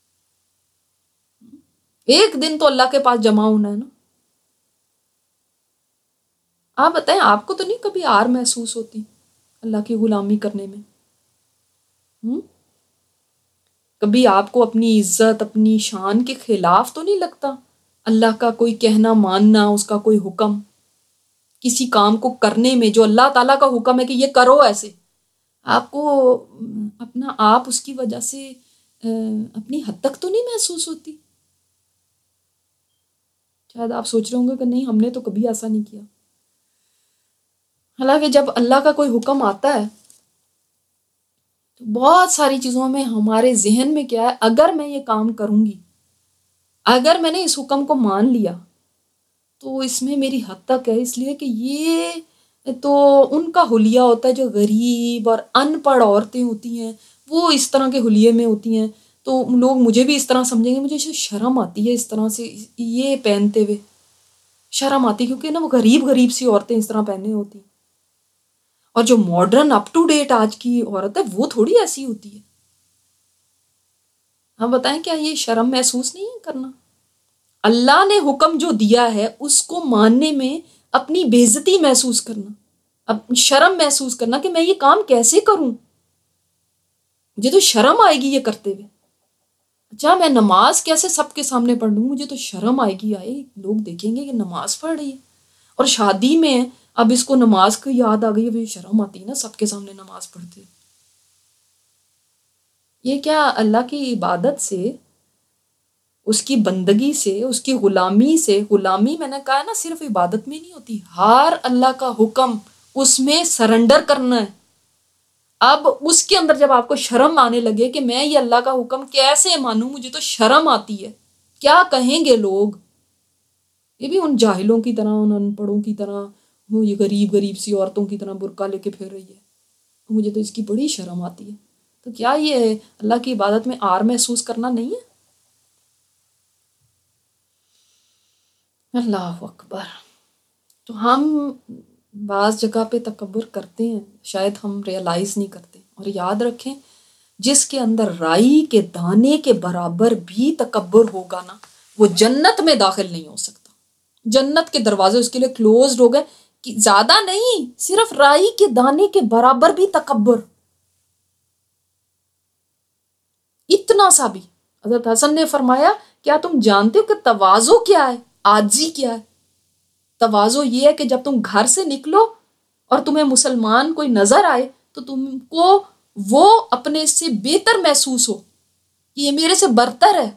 ایک دن تو اللہ کے پاس جمع ہونا ہے نا۔ آپ بتائیں، آپ کو تو نہیں کبھی آر محسوس ہوتی اللہ کی غلامی کرنے میں؟ ہم؟ کبھی آپ کو اپنی عزت، اپنی شان کے خلاف تو نہیں لگتا اللہ کا کوئی کہنا ماننا، اس کا کوئی حکم کسی کام کو کرنے میں، جو اللہ تعالیٰ کا حکم ہے کہ یہ کرو ایسے، آپ کو اپنا آپ اس کی وجہ سے اپنی حد تک تو نہیں محسوس ہوتی؟ شاید آپ سوچ رہے ہوں گے کہ نہیں، ہم نے تو کبھی ایسا نہیں کیا۔ حالانکہ جب اللہ کا کوئی حکم آتا ہے تو بہت ساری چیزوں میں ہمارے ذہن میں کیا ہے، اگر میں یہ کام کروں گی، اگر میں نے اس حکم کو مان لیا تو اس میں میری حد تک ہے، اس لیے کہ یہ تو ان کا حلیہ ہوتا ہے جو غریب اور ان پڑھ عورتیں ہوتی ہیں، وہ اس طرح کے حلیے میں ہوتی ہیں، تو لوگ مجھے بھی اس طرح سمجھیں گے، مجھے شرم آتی ہے اس طرح سے یہ پہنتے ہوئے، شرم آتی، کیونکہ نا وہ غریب غریب سی عورتیں اس طرح پہنے ہوتی ہیں، اور جو ماڈرن اپ ٹو ڈیٹ آج کی عورت ہے وہ تھوڑی ایسی ہوتی ہے۔ ہم بتائیں، کیا یہ شرم محسوس نہیں ہے کرنا؟ اللہ نے حکم جو دیا ہے اس کو ماننے میں اپنی بے عزتی محسوس کرنا، اب شرم محسوس کرنا کہ میں یہ کام کیسے کروں، مجھے تو شرم آئے گی یہ کرتے ہوئے۔ اچھا، میں نماز کیسے سب کے سامنے پڑھ لوں، مجھے تو شرم آئے گی، آئے لوگ دیکھیں گے کہ نماز پڑھ رہی ہے، اور شادی میں اب اس کو نماز کی یاد آ گئی، اب شرم آتی ہے نا سب کے سامنے نماز پڑھتے۔ یہ کیا اللہ کی عبادت سے، اس کی بندگی سے، اس کی غلامی سے، غلامی میں نے کہا نا صرف عبادت میں نہیں ہوتی، ہر اللہ کا حکم اس میں سرنڈر کرنا ہے۔ اب اس کے اندر جب آپ کو شرم آنے لگے کہ میں یہ اللہ کا حکم کیسے مانوں، مجھے تو شرم آتی ہے، کیا کہیں گے لوگ، یہ بھی ان جاہلوں کی طرح، ان ان پڑھوں کی طرح، وہ یہ غریب غریب سی عورتوں کی طرح برقع لے کے پھر رہی ہے، مجھے تو اس کی بڑی شرم آتی ہے۔ تو کیا یہ اللہ کی عبادت میں آر محسوس کرنا نہیں ہے؟ اللہ اکبر۔ تو ہم بعض جگہ پہ تکبر کرتے ہیں، شاید ہم ریئلائز نہیں کرتے، اور یاد رکھیں جس کے اندر رائی کے دانے کے برابر بھی تکبر ہوگا نا، وہ جنت میں داخل نہیں ہو سکتا، جنت کے دروازے اس کے لیے کلوزڈ ہو گئے، کہ زیادہ نہیں، صرف رائی کے دانے کے برابر بھی تکبر، اتنا سا بھی۔ حضرت حسن نے فرمایا، کیا تم جانتے ہو کہ تواضع کیا ہے، عاجزی کیا ہے؟ تواضع یہ ہے کہ جب تم گھر سے نکلو اور تمہیں مسلمان کوئی نظر آئے تو تم کو وہ اپنے سے بہتر محسوس ہو کہ یہ میرے سے برتر ہے،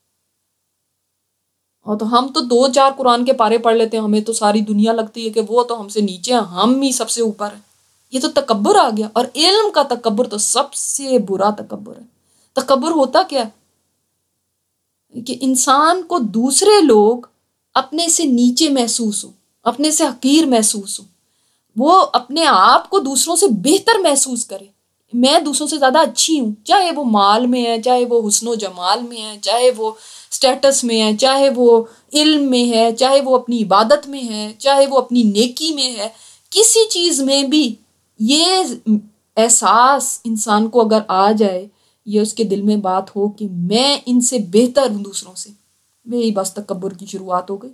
اور تو ہم تو دو چار قرآن کے پارے پڑھ لیتے ہیں، ہمیں تو ساری دنیا لگتی ہے کہ وہ تو ہم سے نیچے ہیں، ہم ہی سب سے اوپر ہیں، یہ تو تکبر آ گیا۔ اور علم کا تکبر تو سب سے برا تکبر ہے۔ تکبر ہوتا کیا ہے کہ انسان کو دوسرے لوگ اپنے سے نیچے محسوس ہو، اپنے سے حقیر محسوس ہو، وہ اپنے آپ کو دوسروں سے بہتر محسوس کرے، میں دوسروں سے زیادہ اچھی ہوں، چاہے وہ مال میں ہے، چاہے وہ حسن و جمال میں ہے، چاہے وہ سٹیٹس میں ہے، چاہے وہ علم میں ہے، چاہے وہ اپنی عبادت میں ہے، چاہے وہ اپنی نیکی میں ہے، کسی چیز میں بھی یہ احساس انسان کو اگر آ جائے، یہ اس کے دل میں بات ہو کہ میں ان سے بہتر ہوں دوسروں سے، یہی بس تکبر کی شروعات ہو گئی،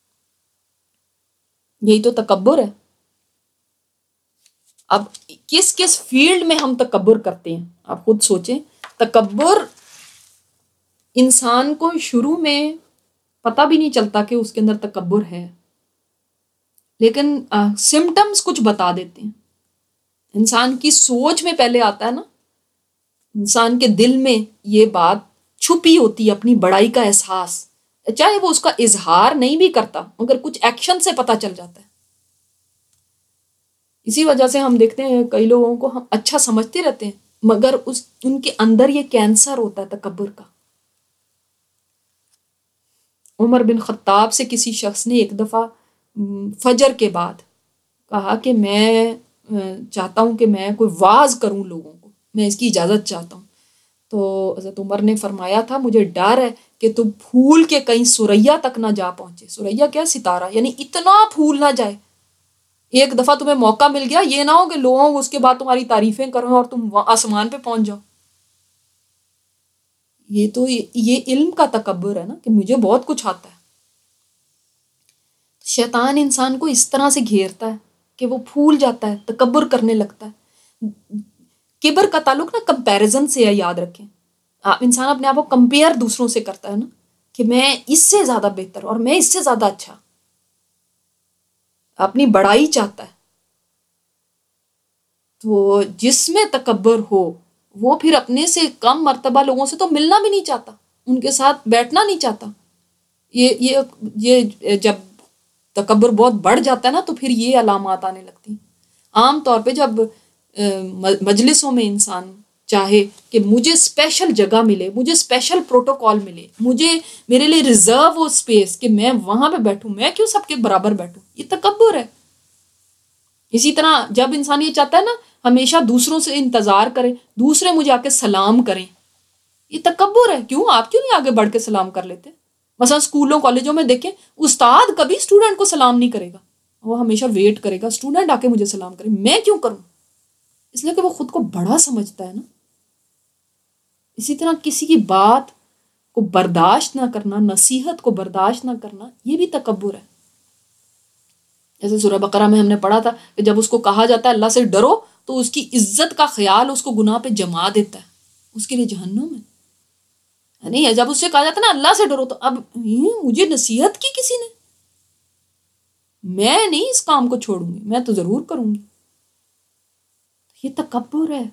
یہی تو تکبر ہے۔ اب کس کس فیلڈ میں ہم تکبر کرتے ہیں آپ خود سوچیں۔ تکبر انسان کو شروع میں پتہ بھی نہیں چلتا کہ اس کے اندر تکبر ہے، لیکن سمٹمز کچھ بتا دیتے ہیں۔ انسان کی سوچ میں پہلے آتا ہے نا، انسان کے دل میں یہ بات چھپی ہوتی ہے، اپنی بڑائی کا احساس، چاہے وہ اس کا اظہار نہیں بھی کرتا مگر کچھ ایکشن سے پتہ چل جاتا ہے۔ اسی وجہ سے ہم دیکھتے ہیں کئی لوگوں کو ہم اچھا سمجھتے رہتے ہیں مگر اس ان کے اندر یہ کینسر ہوتا ہے تکبر کا۔ عمر بن خطاب سے کسی شخص نے ایک دفعہ فجر کے بعد کہا کہ میں چاہتا ہوں کہ میں کوئی واعظ کروں لوگوں کو، میں اس کی اجازت چاہتا ہوں. تو حضرت عمر نے فرمایا تھا مجھے ڈر ہے کہ تم پھول کے کہیں سریا تک نہ جا پہنچے. سریا کیا؟ ستارہ، یعنی اتنا پھول نہ جائے. ایک دفعہ تمہیں موقع مل گیا، یہ نہ ہو کہ لوگ اس کے بعد تمہاری تعریفیں کریں اور تم آسمان پہ پہنچ جاؤ. یہ تو یہ علم کا تکبر ہے نا کہ مجھے بہت کچھ آتا ہے. شیطان انسان کو اس طرح سے گھیرتا ہے کہ وہ پھول جاتا ہے، تکبر کرنے لگتا ہے. کبر کا تعلق نا کمپیریزن سے ہے، یاد رکھیں. انسان اپنے آپ کو کمپیئر دوسروں سے کرتا ہے نا کہ میں اس سے زیادہ بہتر اور میں اس سے زیادہ اچھا، اپنی بڑائی چاہتا ہے. تو جس میں تکبر ہو وہ پھر اپنے سے کم مرتبہ لوگوں سے تو ملنا بھی نہیں چاہتا، ان کے ساتھ بیٹھنا نہیں چاہتا. یہ یہ یہ جب تکبر بہت بڑھ جاتا ہے نا تو پھر یہ علامات آنے لگتی ہیں. عام طور پہ جب مجلسوں میں انسان چاہے کہ مجھے اسپیشل جگہ ملے، مجھے اسپیشل پروٹوکول ملے، مجھے میرے لیے ریزرو ہو اسپیس کہ میں وہاں پہ بیٹھوں، میں کیوں سب کے برابر بیٹھوں، یہ تکبر ہے. اسی طرح جب انسان یہ چاہتا ہے نا ہمیشہ دوسروں سے انتظار کرے، دوسرے مجھے آ کے سلام کریں، یہ تکبر ہے. کیوں؟ آپ کیوں نہیں آگے بڑھ کے سلام کر لیتے؟ مثلا اسکولوں کالجوں میں دیکھیں استاد کبھی اسٹوڈنٹ کو سلام نہیں کرے گا، وہ ہمیشہ ویٹ کرے گا اسٹوڈنٹ آ کے مجھے سلام کرے. میں کیوں کروں؟ اس لیے کہ وہ خود کو بڑا سمجھتا ہے نا. اسی طرح کسی کی بات کو برداشت نہ کرنا، نصیحت کو برداشت نہ کرنا، یہ بھی تکبر ہے. جیسے سورہ بقرہ میں ہم نے پڑھا تھا کہ جب اس کو کہا جاتا ہے اللہ سے ڈرو تو اس کی عزت کا خیال اس کو گناہ پہ جما دیتا ہے، اس کے لیے جہنم ہے. نہیں، جب اس سے کہا جاتا ہے نا اللہ سے ڈرو تو اب مجھے نصیحت کی کسی نے، میں نہیں اس کام کو چھوڑوں گی، میں تو ضرور کروں گی. یہ تکبر ہے.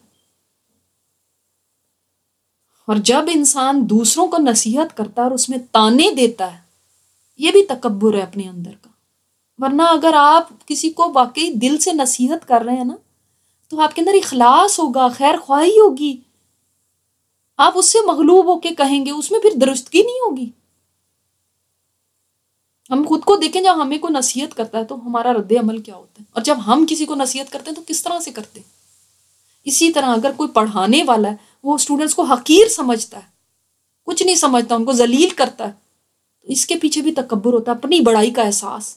اور جب انسان دوسروں کو نصیحت کرتا ہے اور اس میں تانے دیتا ہے، یہ بھی تکبر ہے اپنے اندر کا. ورنہ اگر آپ کسی کو واقعی دل سے نصیحت کر رہے ہیں نا تو آپ کے اندر اخلاص ہوگا، خیر خواہی ہوگی، آپ اس سے مغلوب ہو کے کہیں گے، اس میں پھر درستگی نہیں ہوگی. ہم خود کو دیکھیں جب ہمیں کوئی نصیحت کرتا ہے تو ہمارا رد عمل کیا ہوتا ہے، اور جب ہم کسی کو نصیحت کرتے ہیں تو کس طرح سے کرتے ہیں. اسی طرح اگر کوئی پڑھانے والا ہے وہ اسٹوڈنٹس کو حقیر سمجھتا ہے، کچھ نہیں سمجھتا، ان کو ذلیل کرتا ہے، تو اس کے پیچھے بھی تکبر ہوتا ہے، اپنی بڑائی کا احساس.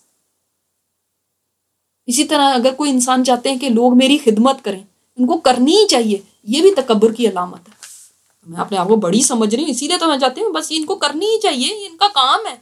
اسی طرح اگر کوئی انسان چاہتے ہیں کہ لوگ میری خدمت کریں، ان کو کرنی ہی چاہیے، یہ بھی تکبر کی علامت ہے. میں اپنے آپ کو بڑی سمجھ رہی ہوں، اسی لیے تو میں چاہتی ہوں بس ان کو کرنی ہی چاہیے، یہ ان کا کام ہے.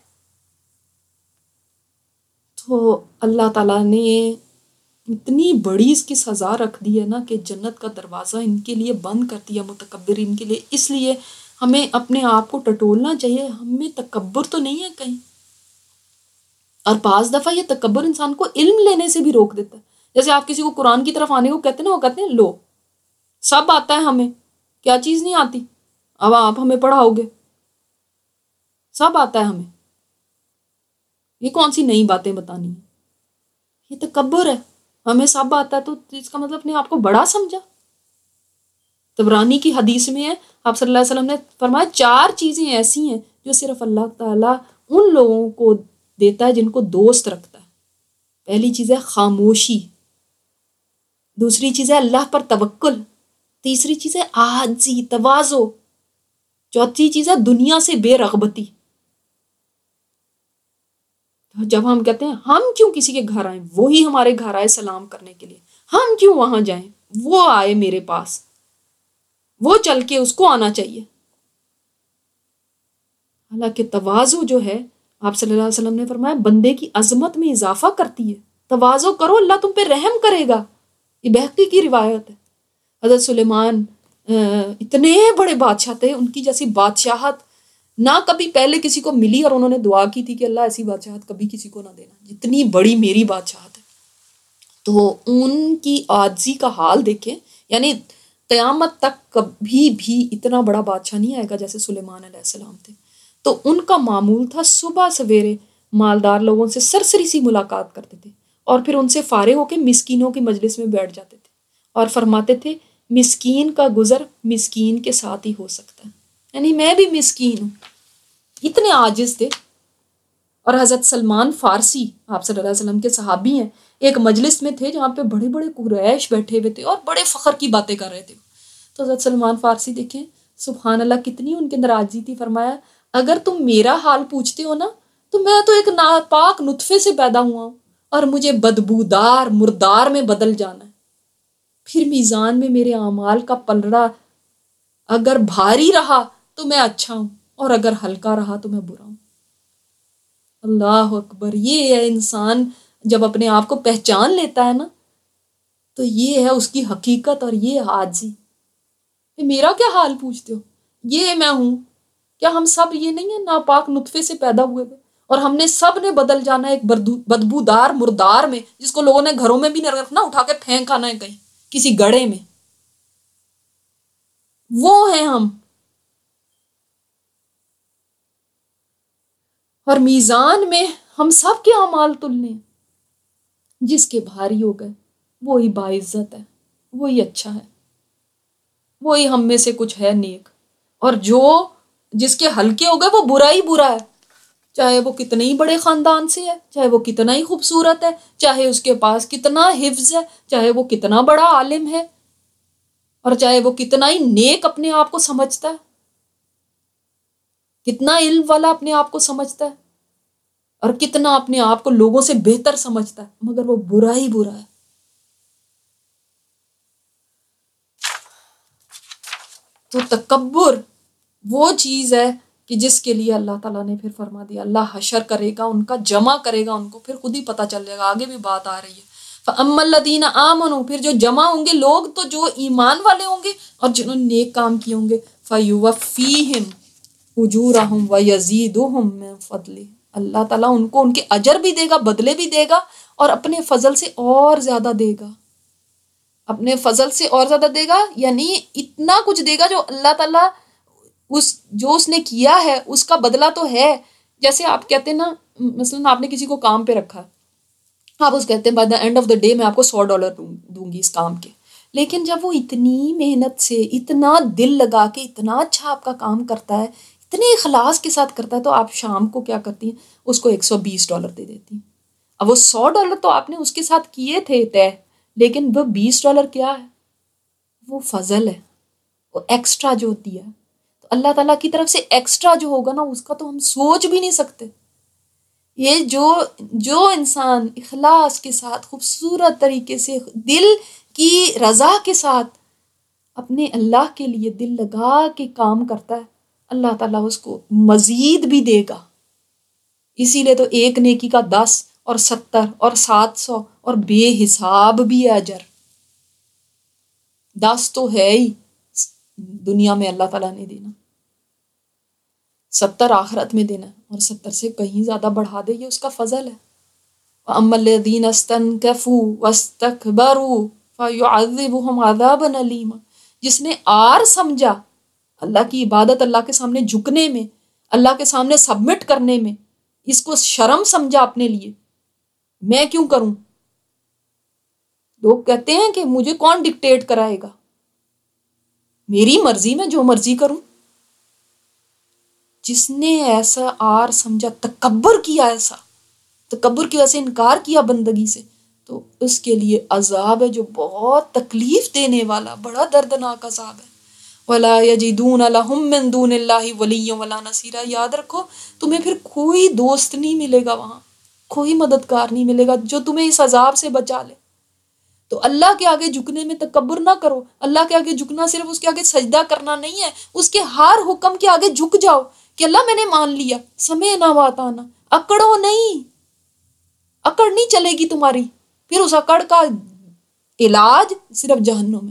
تو اللہ تعالیٰ نے اتنی بڑی اس کی سزا رکھ دی ہے نا کہ جنت کا دروازہ ان کے لیے بند کر دیا، متکبرین کے لیے. اس لیے ہمیں اپنے آپ کو ٹٹولنا چاہیے، ہمیں تکبر تو نہیں ہے کہیں. اور بعض دفعہ یہ تکبر انسان کو علم لینے سے بھی روک دیتا ہے. جیسے آپ کسی کو قرآن کی طرف آنے کو کہتے ہیں نا، وہ کہتے ہیں لو سب آتا ہے ہمیں، کیا چیز نہیں آتی، اب آپ ہمیں پڑھاؤ گے، سب آتا ہے ہمیں، یہ کون سی نئی باتیں بتانی ہیں. یہ تکبر ہے. ہمیں سب آتا ہے تو اس کا مطلب اپنے آپ کو بڑا سمجھا. طبرانی کی حدیث میں ہے آپ صلی اللہ علیہ وسلم نے فرمایا چار چیزیں ایسی ہیں جو صرف اللہ تعالیٰ ان لوگوں کو دیتا ہے جن کو دوست رکھتا ہے. پہلی چیز ہے خاموشی، دوسری چیز ہے اللہ پر توکل، تیسری چیز ہے عاجزی، تواضع، چوتھی چیز ہے دنیا سے بے رغبتی. جب ہم کہتے ہیں ہم کیوں کسی کے گھر آئیں، وہی ہمارے گھر آئے سلام کرنے کے لیے، ہم کیوں وہاں جائیں، وہ آئے میرے پاس، وہ چل کے اس کو آنا چاہیے. حالانکہ تواضع جو ہے آپ صلی اللہ علیہ وسلم نے فرمایا بندے کی عظمت میں اضافہ کرتی ہے. تواضع کرو، اللہ تم پہ رحم کرے گا. یہ بہقی کی روایت ہے. حضرت سلیمان اتنے بڑے بادشاہ تھے، ان کی جیسی بادشاہت نہ کبھی پہلے کسی کو ملی، اور انہوں نے دعا کی تھی کہ اللہ ایسی بادشاہت کبھی کسی کو نہ دینا جتنی بڑی میری بادشاہت ہے. تو ان کی عاجزی کا حال دیکھیں، یعنی قیامت تک کبھی بھی اتنا بڑا بادشاہ نہیں آئے گا جیسے سلیمان علیہ السلام تھے. تو ان کا معمول تھا صبح سویرے مالدار لوگوں سے سرسری سی ملاقات کرتے تھے، اور پھر ان سے فارغ ہو کے مسکینوں کی مجلس میں بیٹھ جاتے تھے اور فرماتے تھے مسکین کا گزر مسکین کے ساتھ ہی ہو سکتا ہے. یعنی میں بھی مسکین ہوں. اتنے عاجز تھے. اور حضرت سلمان فارسی آپ صلی اللہ علیہ وسلم کے صحابی ہیں، ایک مجلس میں تھے جہاں پہ بڑے بڑے قریش بیٹھے ہوئے تھے اور بڑے فخر کی باتیں کر رہے تھے. تو حضرت سلمان فارسی دیکھیں سبحان اللہ کتنی ان کے اندر عاجزی تھی. فرمایا اگر تم میرا حال پوچھتے ہو نا تو میں تو ایک ناپاک نطفے سے پیدا ہوا ہوں اور مجھے بدبودار مردار میں بدل جانا ہے. پھر میزان میں میرے اعمال کا پلڑا اگر بھاری رہا تو میں اچھا ہوں اور اگر ہلکا رہا تو میں برا ہوں. اللہ اکبر. یہ ہے انسان جب اپنے آپ کو پہچان لیتا ہے نا تو یہ ہے اس کی حقیقت اور یہ عاجزی. میرا کیا حال پوچھتے ہو، یہ میں ہوں. کیا ہم سب یہ نہیں ہیں ناپاک نطفے سے پیدا ہوئے ہوئے اور ہم نے سب نے بدل جانا ہے ایک بدبودار مردار میں جس کو لوگوں نے گھروں میں بھی نہ رکھنا، اٹھا کے پھینک آنا ہے کہیں کسی گڑھے میں. وہ ہیں ہم. اور میزان میں ہم سب کے اعمال تلنے ہیں. جس کے بھاری ہو گئے وہی باعزت ہے، وہی اچھا ہے، وہی ہم میں سے کچھ ہے نیک. اور جو جس کے ہلکے ہو گئے وہ برا ہی برا ہے، چاہے وہ کتنے ہی بڑے خاندان سے ہے، چاہے وہ کتنا ہی خوبصورت ہے، چاہے اس کے پاس کتنا حفظ ہے، چاہے وہ کتنا بڑا عالم ہے، اور چاہے وہ کتنا ہی نیک اپنے آپ کو سمجھتا ہے، کتنا علم والا اپنے آپ کو سمجھتا ہے، اور کتنا اپنے آپ کو لوگوں سے بہتر سمجھتا ہے، مگر وہ برا ہی برا ہے. تو تکبر وہ چیز ہے کہ جس کے لیے اللہ تعالیٰ نے پھر فرما دیا اللہ حشر کرے گا، ان کا جمع کرے گا ان کو. پھر خود ہی پتہ چل جائے گا، آگے بھی بات آ رہی ہے. فَأَمَّا الَّذِينَ آمَنُوا پھر جو جمع ہوں گے لوگ تو جو ایمان والے ہوں گے اور جنہوں نے نیک کام کیے ہوں گے فَيُوَفِّيهِمْ أُجُورَهُمْ وَيَزِيدُهُمْ مِنْ فَضْلِهِ اللہ تعالیٰ ان کو ان کے اجر بھی دے گا، بدلے بھی دے گا اور اپنے فضل سے اور زیادہ دے گا. اپنے فضل سے اور زیادہ دے گا یعنی اتنا کچھ دے گا جو اللہ تعالیٰ اس جو اس نے کیا ہے اس کا بدلہ تو ہے. جیسے آپ کہتے ہیں نا مثلاً آپ نے کسی کو کام پہ رکھا، آپ اس کہتے ہیں by the end of the day میں آپ کو سو ڈالر دوں گی اس کام کے. لیکن جب وہ اتنی محنت سے اتنا دل لگا کے اتنا اچھا آپ کا کام کرتا ہے، اتنے اخلاص کے ساتھ کرتا ہے، تو آپ شام کو کیا کرتی ہیں اس کو ایک سو بیس ڈالر دے دیتی ہیں. اب وہ سو ڈالر تو آپ نے اس کے ساتھ کیے تھے طے، لیکن وہ بیس ڈالر کیا ہے، وہ فضل ہے، وہ ایکسٹرا جو ہوتی ہے. تو اللہ تعالیٰ کی طرف سے ایکسٹرا جو ہوگا نا اس کا تو ہم سوچ بھی نہیں سکتے. یہ جو جو انسان اخلاص کے ساتھ خوبصورت طریقے سے دل کی رضا کے ساتھ اپنے اللہ کے لیے دل لگا کے کام کرتا ہے، اللہ تعالیٰ اس کو مزید بھی دے گا. اسی لیے تو ایک نیکی کا دس اور ستر اور سات سو اور بے حساب بھی ہے اجر. دس تو ہے ہی دنیا میں اللہ تعالیٰ نے دینا، ستر آخرت میں دینا اور ستر سے کہیں زیادہ بڑھا دے، یہ اس کا فضل ہے. وَأَمَّا الَّذِينَ اسْتَنكَفُوا وَاسْتَكْبَرُوا فَيُعَذِّبُهُمْ عَذَابًا أَلِيمًا جس نے آر سمجھا اللہ کی عبادت، اللہ کے سامنے جھکنے میں، اللہ کے سامنے سبمٹ کرنے میں، اس کو شرم سمجھا اپنے لیے، میں کیوں کروں. لوگ کہتے ہیں کہ مجھے کون ڈکٹیٹ کرائے گا، میری مرضی میں جو مرضی کروں. جس نے ایسا آر سمجھا، تکبر کیا، ایسا تکبر کی وجہ سے انکار کیا بندگی سے، تو اس کے لیے عذاب ہے جو بہت تکلیف دینے والا، بڑا دردناک عذاب ہے. وَلَا يَجِدُونَ لَهُم مِّن دُونِ اللَّهِ وَلِيًّا وَلَا نَصِيرًا یاد رکھو تمہیں پھر کوئی دوست نہیں ملے گا، وہاں کوئی مددگار نہیں ملے گا جو تمہیں اس عذاب سے بچا لے. تو اللہ کے آگے جھکنے میں تکبر نہ کرو. اللہ کے آگے جھکنا صرف اس کے آگے سجدہ کرنا نہیں ہے، اس کے ہر حکم کے آگے جھک جاؤ کہ اللہ میں نے مان لیا، سمعنا وَأَطَعْنَا. اکڑو نہیں، اکڑ نہیں چلے گی تمہاری، پھر اس اکڑ کا علاج صرف جہنم ہے.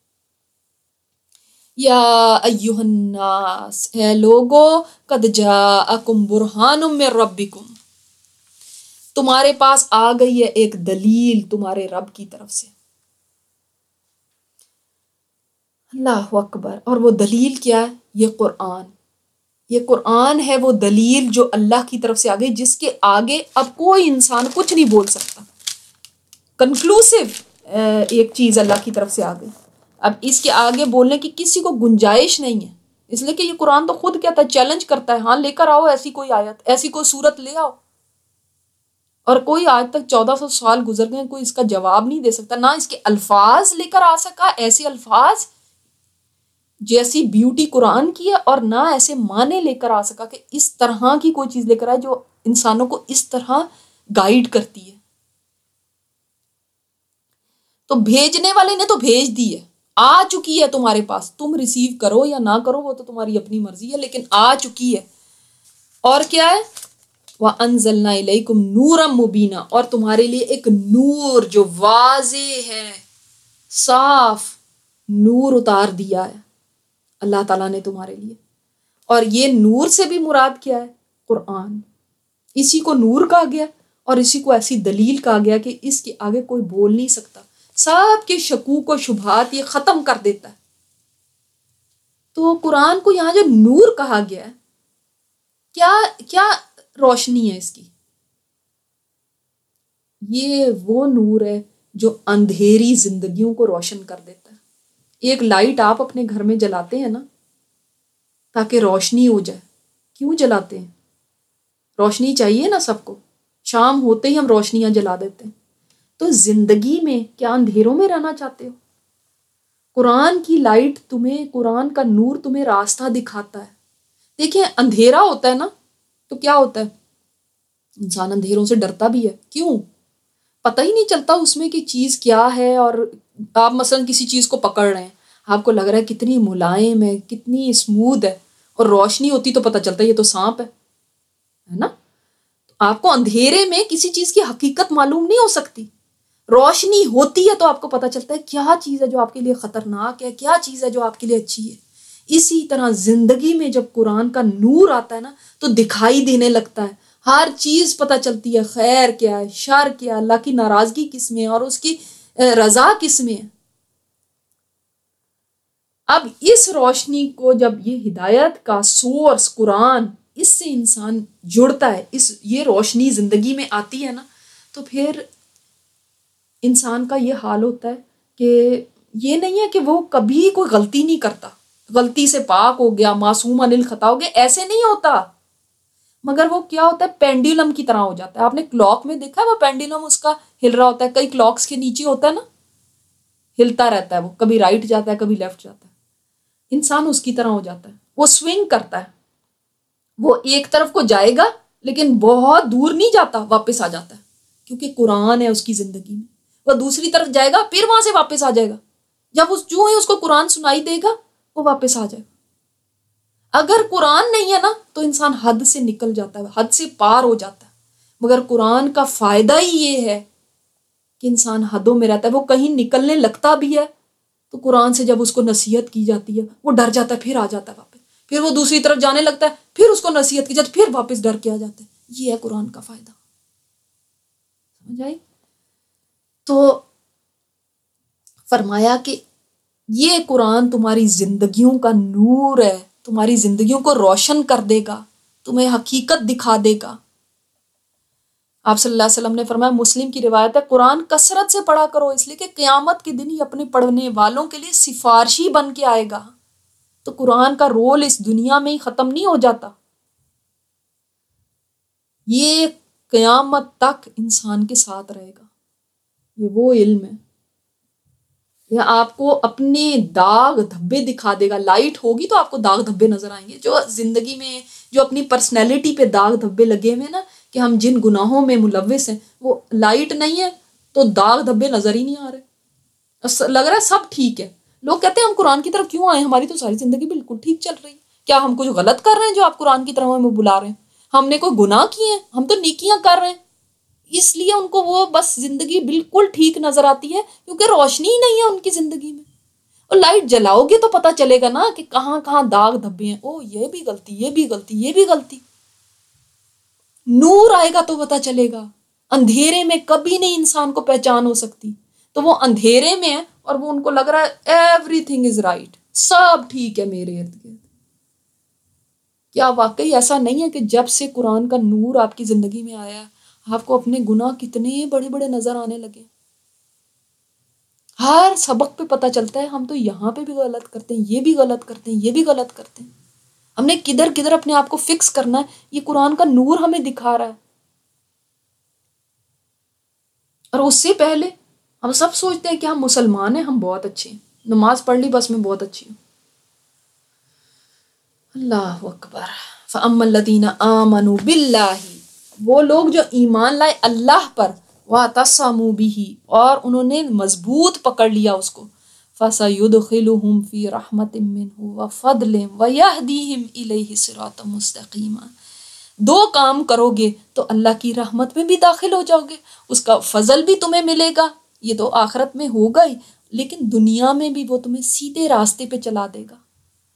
یا ایھا الناس اے لوگو قد جاءکم برہان من ربکم تمہارے پاس آ گئی ہے ایک دلیل تمہارے رب کی طرف سے. اللہ اکبر. اور وہ دلیل کیا ہے؟ یہ قرآن. یہ قرآن ہے وہ دلیل جو اللہ کی طرف سے آ گئی، جس کے آگے اب کوئی انسان کچھ نہیں بول سکتا. کنکلوسیو ایک چیز اللہ کی طرف سے آ گئی، اب اس کے آگے بولنے کی کسی کو گنجائش نہیں ہے. اس لیے کہ یہ قرآن تو خود کہتا ہے، چیلنج کرتا ہے، ہاں لے کر آؤ ایسی کوئی آیت، ایسی کوئی صورت لے آؤ اور کوئی آج تک چودہ سو سال گزر گئے، کوئی اس کا جواب نہیں دے سکتا، نہ اس کے الفاظ لے کر آ سکا، ایسے الفاظ جیسی بیوٹی قرآن کی ہے، اور نہ ایسے معنی لے کر آ سکا کہ اس طرح کی کوئی چیز لے کر آئے جو انسانوں کو اس طرح گائیڈ کرتی ہے۔ تو بھیجنے والے نے تو بھیج دی ہے، آ چکی ہے تمہارے پاس، تم ریسیو کرو یا نہ کرو وہ تو تمہاری اپنی مرضی ہے، لیکن آ چکی ہے۔ اور کیا ہے؟ وَأَنزَلْنَا إِلَيْكُمْ نُورًا مُبِينًا، اور تمہارے لیے ایک نور جو واضح ہے، صاف نور اتار دیا ہے اللہ تعالیٰ نے تمہارے لیے۔ اور یہ نور سے بھی مراد کیا ہے؟ قرآن، اسی کو نور کہا گیا، اور اسی کو ایسی دلیل کہا گیا کہ اس کے آگے کوئی بول نہیں سکتا، سب کے شکوک و شبہات یہ ختم کر دیتا ہے۔ تو قرآن کو یہاں جو نور کہا گیا ہے، کیا کیا روشنی ہے اس کی؟ یہ وہ نور ہے جو اندھیری زندگیوں کو روشن کر دیتا ہے۔ ایک لائٹ آپ اپنے گھر میں جلاتے ہیں نا تاکہ روشنی ہو جائے، کیوں جلاتے ہیں؟ روشنی چاہیے نا سب کو، شام ہوتے ہی ہم روشنیاں جلا دیتے ہیں۔ تو زندگی میں کیا اندھیروں میں رہنا چاہتے ہو؟ قرآن کی لائٹ تمہیں، قرآن کا نور تمہیں راستہ دکھاتا ہے۔ دیکھیں اندھیرا ہوتا ہے نا تو کیا ہوتا ہے؟ انسان اندھیروں سے ڈرتا بھی ہے، کیوں؟ پتہ ہی نہیں چلتا اس میں کہ چیز کیا ہے، اور آپ مثلا کسی چیز کو پکڑ رہے ہیں، آپ کو لگ رہا ہے کتنی ملائم ہے، کتنی اسموتھ ہے، اور روشنی ہوتی تو پتہ چلتا ہے یہ تو سانپ ہے ہے نا؟ آپ کو اندھیرے میں کسی چیز کی حقیقت معلوم نہیں ہو سکتی، روشنی ہوتی ہے تو آپ کو پتہ چلتا ہے کیا چیز ہے جو آپ کے لیے خطرناک ہے، کیا چیز ہے جو آپ کے لیے اچھی ہے۔ اسی طرح زندگی میں جب قرآن کا نور آتا ہے نا تو دکھائی دینے لگتا ہے، ہر چیز پتہ چلتی ہے، خیر کیا ہے، شر کیا ہے، اللہ کی ناراضگی کس میں ہے اور اس کی رضا کس میں ہے۔ اب اس روشنی کو جب یہ ہدایت کا سورس قرآن، اس سے انسان جڑتا ہے، اس یہ روشنی زندگی میں آتی ہے نا، تو پھر انسان کا یہ حال ہوتا ہے کہ یہ نہیں ہے کہ وہ کبھی کوئی غلطی نہیں کرتا، غلطی سے پاک ہو گیا، معصوم عن الخطا ہو گیا، ایسے نہیں ہوتا، مگر وہ کیا ہوتا ہے؟ پینڈولم کی طرح ہو جاتا ہے۔ آپ نے کلاک میں دیکھا ہے وہ پینڈولم اس کا ہل رہا ہوتا ہے، کئی کلاکس کے نیچے ہوتا ہے نا، ہلتا رہتا ہے، وہ کبھی رائٹ جاتا ہے کبھی لیفٹ جاتا ہے۔ انسان اس کی طرح ہو جاتا ہے، وہ سوئنگ کرتا ہے، وہ ایک طرف کو جائے گا لیکن بہت دور نہیں جاتا، واپس آ جاتا ہے، کیونکہ قرآن ہے اس کی زندگی میں۔ وہ دوسری طرف جائے گا پھر وہاں سے واپس آ جائے گا، جب اس جو ہی اس کو قرآن سنائی دے گا وہ واپس آ جائے گا۔ اگر قرآن نہیں ہے نا تو انسان حد سے نکل جاتا ہے، حد سے پار ہو جاتا ہے، مگر قرآن کا فائدہ ہی یہ ہے کہ انسان حدوں میں رہتا ہے، وہ کہیں نکلنے لگتا بھی ہے تو قرآن سے جب اس کو نصیحت کی جاتی ہے وہ ڈر جاتا ہے، پھر آ جاتا ہے واپس، پھر وہ دوسری طرف جانے لگتا ہے، پھر اس کو نصیحت کی جاتی ہے، پھر واپس ڈر کے آ جاتا ہے۔ یہ ہے قرآن کا فائدہ، سمجھ آئی؟ تو فرمایا کہ یہ قرآن تمہاری زندگیوں کا نور ہے، تمہاری زندگیوں کو روشن کر دے گا، تمہیں حقیقت دکھا دے گا۔ آپ صلی اللہ علیہ وسلم نے فرمایا، مسلم کی روایت ہے، قرآن کثرت سے پڑھا کرو، اس لیے کہ قیامت کے دن ہی اپنے پڑھنے والوں کے لیے سفارشی بن کے آئے گا۔ تو قرآن کا رول اس دنیا میں ہی ختم نہیں ہو جاتا، یہ قیامت تک انسان کے ساتھ رہے گا۔ یہ وہ علم ہے، یہ آپ کو اپنے داغ دھبے دکھا دے گا۔ لائٹ ہوگی تو آپ کو داغ دھبے نظر آئیں گے، جو زندگی میں جو اپنی پرسنالٹی پہ داغ دھبے لگے ہوئے نا کہ ہم جن گناہوں میں ملوث ہیں، وہ لائٹ نہیں ہے تو داغ دھبے نظر ہی نہیں آ رہے، لگ رہا ہے سب ٹھیک ہے۔ لوگ کہتے ہیں ہم قرآن کی طرف کیوں آئے، ہماری تو ساری زندگی بالکل ٹھیک چل رہی ہے، کیا ہم کچھ غلط کر رہے ہیں جو آپ قرآن کی طرف ہمیں بلا رہے ہیں؟ ہم نے کوئی گناہ کیے ہیں؟ ہم تو نیکیاں کر رہے ہیں۔ اس لیے ان کو وہ بس زندگی بالکل ٹھیک نظر آتی ہے، کیونکہ روشنی ہی نہیں ہے ان کی زندگی میں۔ اور لائٹ جلاؤ گے تو پتہ چلے گا نا کہ کہاں کہاں داغ دھبے ہیں، او یہ بھی غلطی، یہ بھی غلطی، یہ بھی غلطی۔ نور آئے گا تو پتہ چلے گا، اندھیرے میں کبھی نہیں انسان کو پہچان ہو سکتی۔ تو وہ اندھیرے میں ہے اور وہ ان کو لگ رہا ہے ایوری تھنگ از رائٹ، سب ٹھیک ہے میرے ارد گرد۔ کیا واقعی ایسا نہیں ہے کہ جب سے قرآن کا نور آپ کی زندگی میں آیا آپ کو اپنے گناہ کتنے بڑے بڑے نظر آنے لگے؟ ہر سبق پہ پتہ چلتا ہے ہم تو یہاں پہ بھی غلط کرتے ہیں، یہ بھی غلط کرتے ہیں، یہ بھی غلط کرتے ہیں۔ ہم نے کدھر کدھر اپنے آپ کو فکس کرنا ہے، یہ قرآن کا نور ہمیں دکھا رہا ہے۔ اور اس سے پہلے ہم سب سوچتے ہیں کہ ہم مسلمان ہیں، ہم بہت اچھے ہیں، نماز پڑھ لی بس میں بہت اچھی ہوں۔ اللہ اکبر۔ فَأَمَّا الَّذِينَ آمَنُوا بِاللَّهِ، وہ لوگ جو ایمان لائے اللہ پر، وَاعْتَصَمُوا بِهِ، اور انہوں نے مضبوط پکڑ لیا اس کو، فَسَيُدْخِلُهُمْ فِي رَحْمَةٍ مِّنْهُ وَفَضْلٍ وَيَهْدِيهِمْ إِلَيْهِ صِرَاطًا مُسْتَقِيمًا۔ دو کام کرو گے تو اللہ کی رحمت میں بھی داخل ہو جاؤ گے، اس کا فضل بھی تمہیں ملے گا، یہ تو آخرت میں ہوگا ہی، لیکن دنیا میں بھی وہ تمہیں سیدھے راستے پہ چلا دے گا،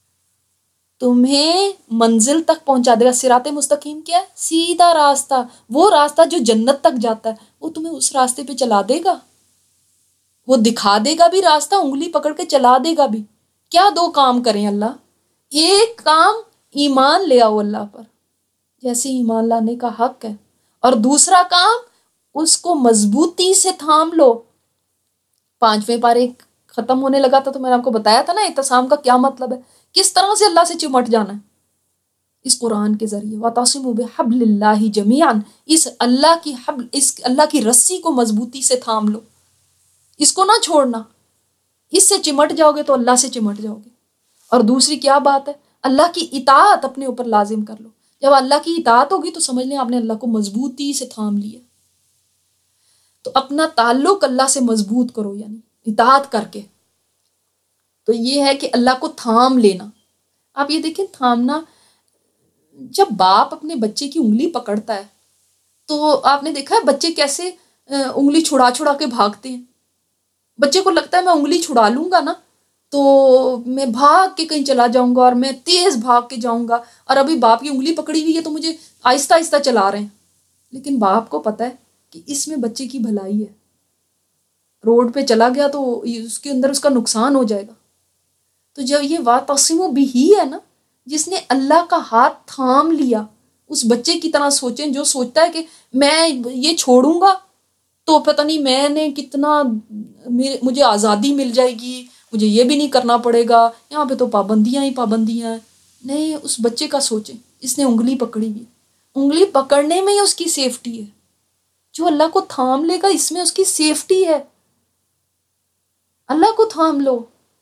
تمہیں منزل تک پہنچا دے گا۔ صراط مستقیم کیا ہے؟ سیدھا راستہ، وہ راستہ جو جنت تک جاتا ہے، وہ تمہیں اس راستے پہ چلا دے گا، وہ دکھا دے گا بھی راستہ، انگلی پکڑ کے چلا دے گا بھی۔ کیا دو کام کریں اللہ؟ ایک کام ایمان لے آؤ اللہ پر، جیسے ایمان لانے کا حق ہے، اور دوسرا کام اس کو مضبوطی سے تھام لو۔ پانچویں پارے ختم ہونے لگا تھا تو میں نے آپ کو بتایا تھا نا اعتصام کا کیا مطلب ہے، کس طرح سے اللہ سے چمٹ جانا ہے، اس قرآن کے ذریعے۔ وَاعْتَصِمُوا بِحَبْلِ اللَّهِ جَمِيعًا، اس اللہ کی حبل، اس اللہ کی رسی کو مضبوطی سے تھام لو، اس کو نہ چھوڑنا، اس سے چمٹ جاؤ گے تو اللہ سے چمٹ جاؤ گے۔ اور دوسری کیا بات ہے؟ اللہ کی اطاعت اپنے اوپر لازم کر لو۔ جب اللہ کی اطاعت ہوگی تو سمجھ لیں آپ نے اللہ کو مضبوطی سے تھام لیا۔ تو اپنا تعلق اللہ سے مضبوط کرو، یعنی اطاعت کر کے، تو یہ ہے کہ اللہ کو تھام لینا۔ آپ یہ دیکھیں تھامنا، جب باپ اپنے بچے کی انگلی پکڑتا ہے تو آپ نے دیکھا ہے بچے کیسے انگلی چھڑا چھڑا کے بھاگتے ہیں۔ بچے کو لگتا ہے میں انگلی چھڑا لوں گا نا تو میں بھاگ کے کہیں چلا جاؤں گا، اور میں تیز بھاگ کے جاؤں گا، اور ابھی باپ کی انگلی پکڑی ہوئی ہے تو مجھے آہستہ آہستہ چلا رہے ہیں، لیکن باپ کو پتہ ہے کہ اس میں بچے کی بھلائی ہے، روڈ پہ چلا گیا تو اس کے اندر اس کا نقصان ہو جائے گا۔ تو جب یہ وَاعْتَصِمُوا بِهِ ہے نا، جس نے اللہ کا ہاتھ تھام لیا، اس بچے کی طرح سوچیں جو سوچتا ہے کہ میں یہ چھوڑوں گا تو پتہ نہیں میں نے کتنا، مجھے آزادی مل جائے گی، مجھے یہ بھی نہیں کرنا پڑے گا، یہاں پہ تو پابندیاں ہی پابندیاں ہیں۔ نہیں، اس بچے کا سوچیں، اس نے انگلی پکڑی ہوئی، انگلی پکڑنے میں ہی اس کی سیفٹی ہے، جو اللہ کو تھام لے گا اس میں اس کی سیفٹی ہے۔ اللہ کو تھام لو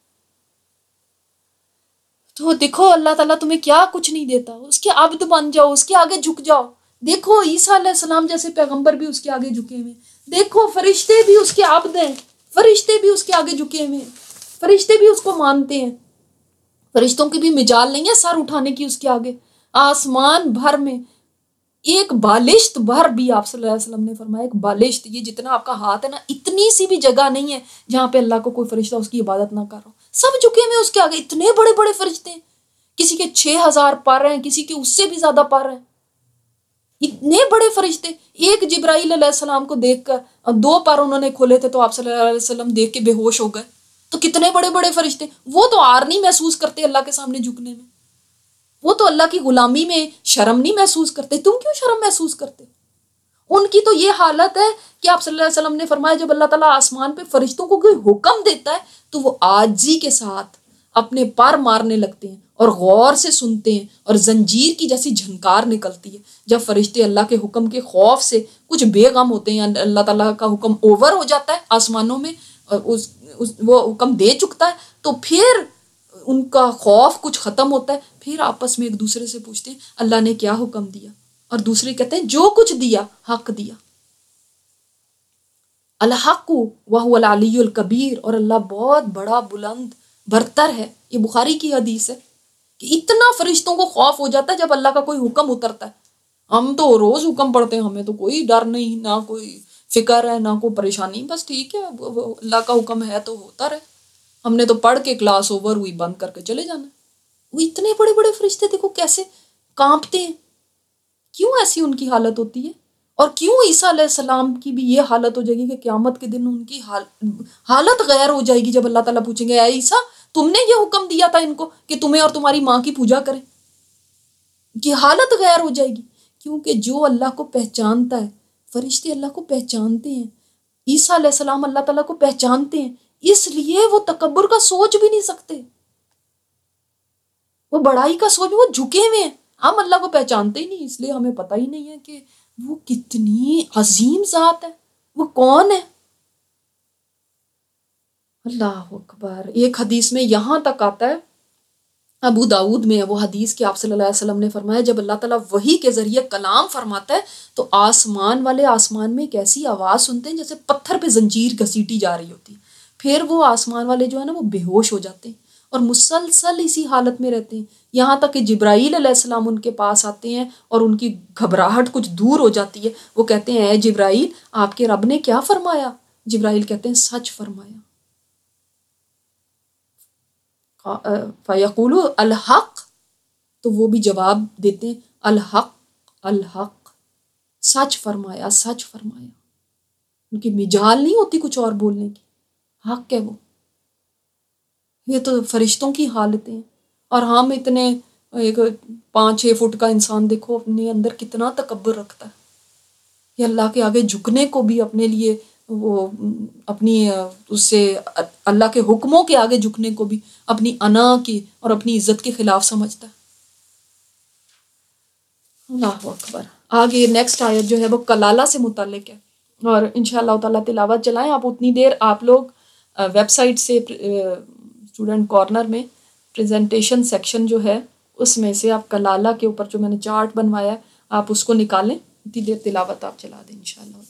تو دیکھو اللہ تعالیٰ تمہیں کیا کچھ نہیں دیتا، اس کے عبد بن جاؤ، اس کے آگے جھک جاؤ۔ دیکھو عیسیٰ علیہ السلام جیسے پیغمبر بھی اس کے آگے جھکے ہوئے، دیکھو فرشتے بھی اس کے عبد ہیں، فرشتے بھی اس کے آگے جھکے ہوئے ہیں، فرشتے بھی اس کو مانتے ہیں، فرشتوں کی بھی مجال نہیں ہے سر اٹھانے کی اس کے آگے۔ آسمان بھر میں ایک بالشت بھر بھی، آپ صلی اللہ علیہ وسلم نے فرمایا ایک بالشت، یہ جتنا آپ کا ہاتھ ہے نا، اتنی سی بھی جگہ نہیں ہے جہاں پہ اللہ کو کوئی فرشتہ اس کی عبادت نہ کر رہا ہو، سب جھکے ہوئے اس کے آگے، اتنے بڑے بڑے فرشتے ہیں، کسی کے چھ ہزار پر ہیں، کسی کے اس سے بھی زیادہ پر ہیں، اتنے بڑے فرشتے۔ ایک جبرائیل علیہ السلام کو دیکھ کر دو پر انہوں نے کھولے تھے تو آپ صلی اللہ علیہ وسلم دیکھ کے بے ہوش ہو گئے، تو کتنے بڑے بڑے فرشتے، وہ تو آر نہیں محسوس کرتے اللہ کے سامنے جھکنے میں، وہ تو اللہ کی غلامی میں شرم نہیں محسوس کرتے، تم کیوں شرم محسوس کرتے؟ ان کی تو یہ حالت ہے کہ آپ صلی اللہ علیہ وسلم نے فرمایا جب اللہ تعالیٰ آسمان پہ فرشتوں کو کوئی حکم دیتا ہے تو وہ عاجزی کے ساتھ اپنے پر مارنے لگتے ہیں اور غور سے سنتے ہیں، اور زنجیر کی جیسی جھنکار نکلتی ہے جب فرشتے اللہ کے حکم کے خوف سے کچھ بے غم ہوتے ہیں، اللہ تعالیٰ کا حکم اوور ہو جاتا ہے آسمانوں میں اور اس, اس وہ حکم دے چکتا ہے، تو پھر ان کا خوف کچھ ختم ہوتا ہے، پھر آپس میں ایک دوسرے سے پوچھتے ہیں اللہ نے کیا حکم دیا، اور دوسرے کہتے ہیں جو کچھ دیا حق دیا۔ الحق وہو العلی الکبیر، اور اللہ بہت بڑا بلند برتر ہے۔ یہ بخاری کی حدیث ہے کہ اتنا فرشتوں کو خوف ہو جاتا ہے جب اللہ کا کوئی حکم اترتا ہے۔ ہم تو روز حکم پڑھتے ہیں، ہمیں تو کوئی ڈر نہیں، نہ کوئی فکر ہے، نہ کوئی پریشانی، بس ٹھیک ہے اللہ کا حکم ہے تو ہوتا رہے، ہم نے تو پڑھ کے کلاس اوور ہوئی بند کر کے چلے جانا۔ وہ اتنے بڑے بڑے فرشتے دیکھو کیسے کانپتے ہیں، کیوں ایسی ان کی حالت ہوتی ہے؟ اور کیوں عیسیٰ علیہ السلام کی بھی یہ حالت ہو جائے گی کہ قیامت کے دن ان کی حالت غیر ہو جائے گی جب اللہ تعالیٰ پوچھیں گے اے عیسیٰ تم نے یہ حکم دیا تھا ان کو کہ تمہیں اور تمہاری ماں کی پوجا کریں، کی حالت غیر ہو جائے گی، کیونکہ جو اللہ کو پہچانتا ہے، فرشتے اللہ کو پہچانتے ہیں، عیسیٰ علیہ السلام اللہ تعالیٰ کو پہچانتے ہیں، اس لیے وہ تکبر کا سوچ بھی نہیں سکتے، وہ بڑائی کا سوچ، وہ جھکے ہوئے ہیں۔ ہم اللہ کو پہچانتے ہی نہیں، اس لیے ہمیں پتہ ہی نہیں ہے کہ وہ کتنی عظیم ذات ہے، वो कौन है? अल्लाह अकबर। एक हदीस में यहाँ तक आता है, अबू दाऊद में है वो हदीस कि आप सल्लल्लाहु अलैहि वसल्लम ने फरमाया, जब अल्लाह ताला वही के ज़रिए कलाम फरमाता है तो आसमान वाले आसमान में एक ऐसी आवाज़ सुनते हैं जैसे पत्थर पे जंजीर घसीटी जा रही होती। फिर वो आसमान वाले जो है ना वो बेहोश हो जाते हैं और मुसलसल इसी हालत में रहते हैं, यहाँ तक कि जिब्राईल अलैहिस्सलाम उनके पास आते हैं और उनकी घबराहट कुछ दूर हो जाती है। वो कहते हैं, ए जिब्राईल, आपके रब ने क्या फरमाया? जिब्राईल कहते हैं, सच फरमाया। फ़यक़ूलु अल हक़, तो वो भी जवाब देते हैं, अल हक़ अल हक़, सच फरमाया सच फरमाया। उनकी मिजाल नहीं होती कुछ और बोलने की, हक है वो। ये तो फरिश्तों की हालतें हैं और हम इतने, एक पाँच छः फुट का इंसान देखो अपने अंदर कितना तकब्बुर रखता है। ये अल्लाह के आगे झुकने को भी अपने लिए वो अपनी उससे अल्लाह के हुक्मों के आगे झुकने को भी अपनी अना की और अपनी इज्जत के खिलाफ समझता है। अल्लाह अकबर। आगे नेक्स्ट आयत जो है वो कलाला से मुताल्लिक है और इंशाअल्लाह ताला तिलावत चलाएं आप उतनी देर। आप लोग वेबसाइट से स्टूडेंट कॉर्नर में प्रेजेंटेशन सेक्शन जो है उसमें से आप कलाला के ऊपर जो मैंने चार्ट बनवाया है आप उसको निकालें, उतनी देर तिलावत आप चला दें इंशाअल्लाह।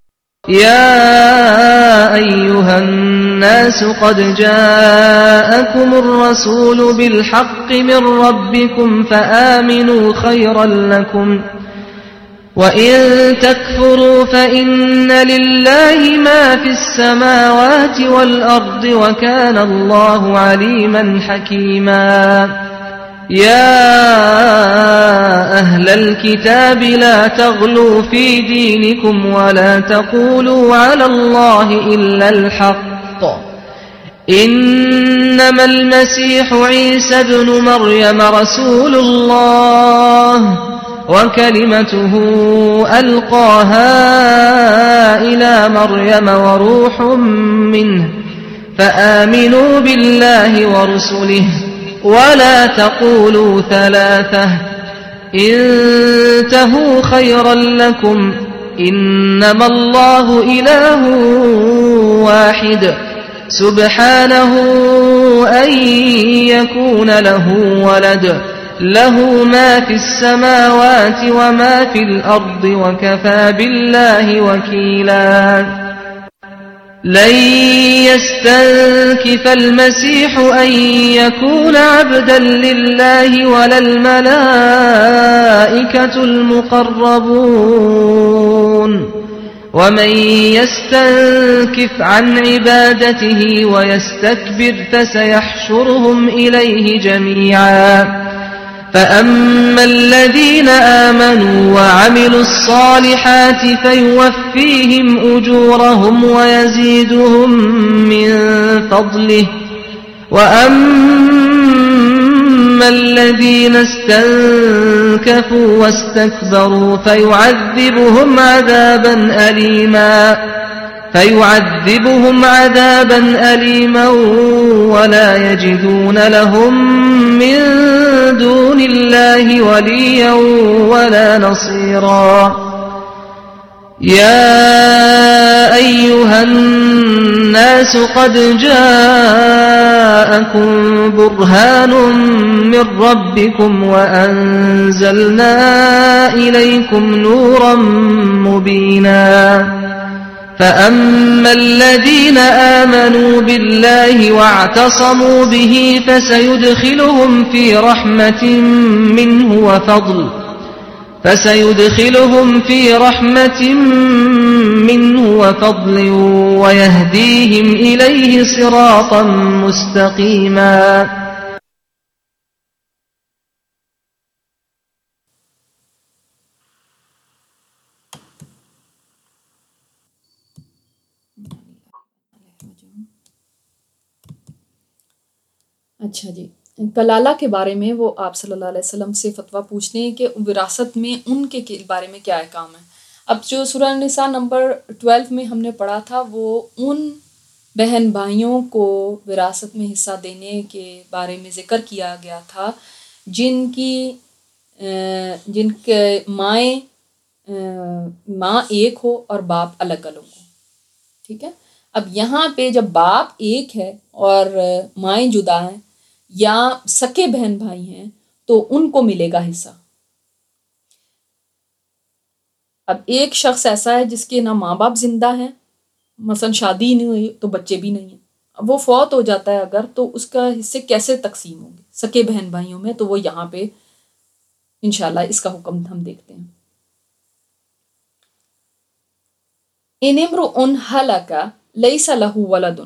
या अय्युहन नास क़द जाअकुमुर रसूलु बिल हक़्क़ि मिर रब्बिकुम फ़आमिनू खैरन लकुम व इन तकफुरू फ़इन्न लिल्लाहि मा फ़िस समावाति वल अर्दि व काना अल्लाहु अलीमन हकीमा। या अहलल किताबि ला तग़लू फ़ी दीनिकुम वला तक़ूलू अलल्लाहि इल्लल हक़्क़ इन्नमल मसीहु ईसा इब्नु मर्यम रसूलुल्लाह व कलिमतुहु अल्क़ाहा इला मर्यम व रूहुम मिन्हु फ़आमिनू बिल्लाहि व रुसुलिहि वला तक़ूलू थलाथह इंतहू खैरन लकुम इन्नमल्लाहु इलाहु वाहिद सुब्हानहु अन यकून लहू वलद लहू मा फ़िस समावाति व मा फ़िल अर्दि व कफ़ा बिल्लाहि वकीला। लन यस्तंकिफल मसीहु अन यकूना अब्दन लिल्लाहि वलल मलाइकतुल मुक़र्रबून वमन यस्तंकिफ अन इबादतिहि व यस्तकबिर फसयहशुरुहुम इलैहि जमीआ। فأما الذين آمنوا وعملوا الصالحات فيوفيهم أجورهم ويزيدهم من فضله وأما الذين استنكفوا واستكبروا فيعذبهم عذابا أليما فيعذبهم عذابا أليما ولا يجدون لهم من دون الله وليا ولا نصيرا. يا أيها الناس قد جاءكم برهان من ربكم وأنزلنا إليكم نورا مبينا. فأما الذين آمنوا بالله واعتصموا به فسيدخلهم في رحمة منه وفضل فسيدخلهم في رحمة منه وفضل ويهديهم إليه صراطا مستقيما. अच्छा जी, कलाला के बारे में वो आप सल्लल्लाहु अलैहि वसल्लम से फतवा पूछते हैं कि विरासत में उनके के बारे में क्या काम है। अब जो सूरह निसा नंबर ट्वेल्व में हमने पढ़ा था वो उन बहन भाइयों को विरासत में हिस्सा देने के बारे में ज़िक्र किया गया था जिनकी जिनके माएँ माँ एक हो और बाप अलग अलग हो। ٹھیک ہے. اب یہاں پہ جب باپ ایک ہے اور مائیں جدا ہیں یا سکے بہن بھائی ہیں تو ان کو ملے گا حصہ. اب ایک شخص ایسا ہے جس کے نہ ماں باپ زندہ ہیں، مثلا شادی نہیں ہوئی تو بچے بھی نہیں ہیں، اب وہ فوت ہو جاتا ہے اگر، تو اس کا حصے کیسے تقسیم ہوں گے سکے بہن بھائیوں میں؟ تو وہ یہاں پہ انشاءاللہ اس کا حکم ہم دیکھتے ہیں. ان امرؤ ہلک لیس لہ ولد،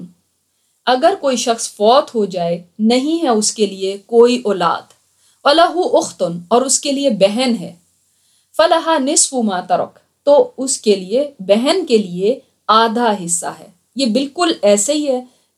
اگر کوئی شخص فوت ہو جائے نہیں ہے اس کے لیے کوئی اولاد، ولہ اخت اور اس کے لیے بہن ہے، فلہا نصف ما ترک تو اس کے لیے بہن کے لیے آدھا حصہ ہے. یہ بالکل ایسے ہی ہے،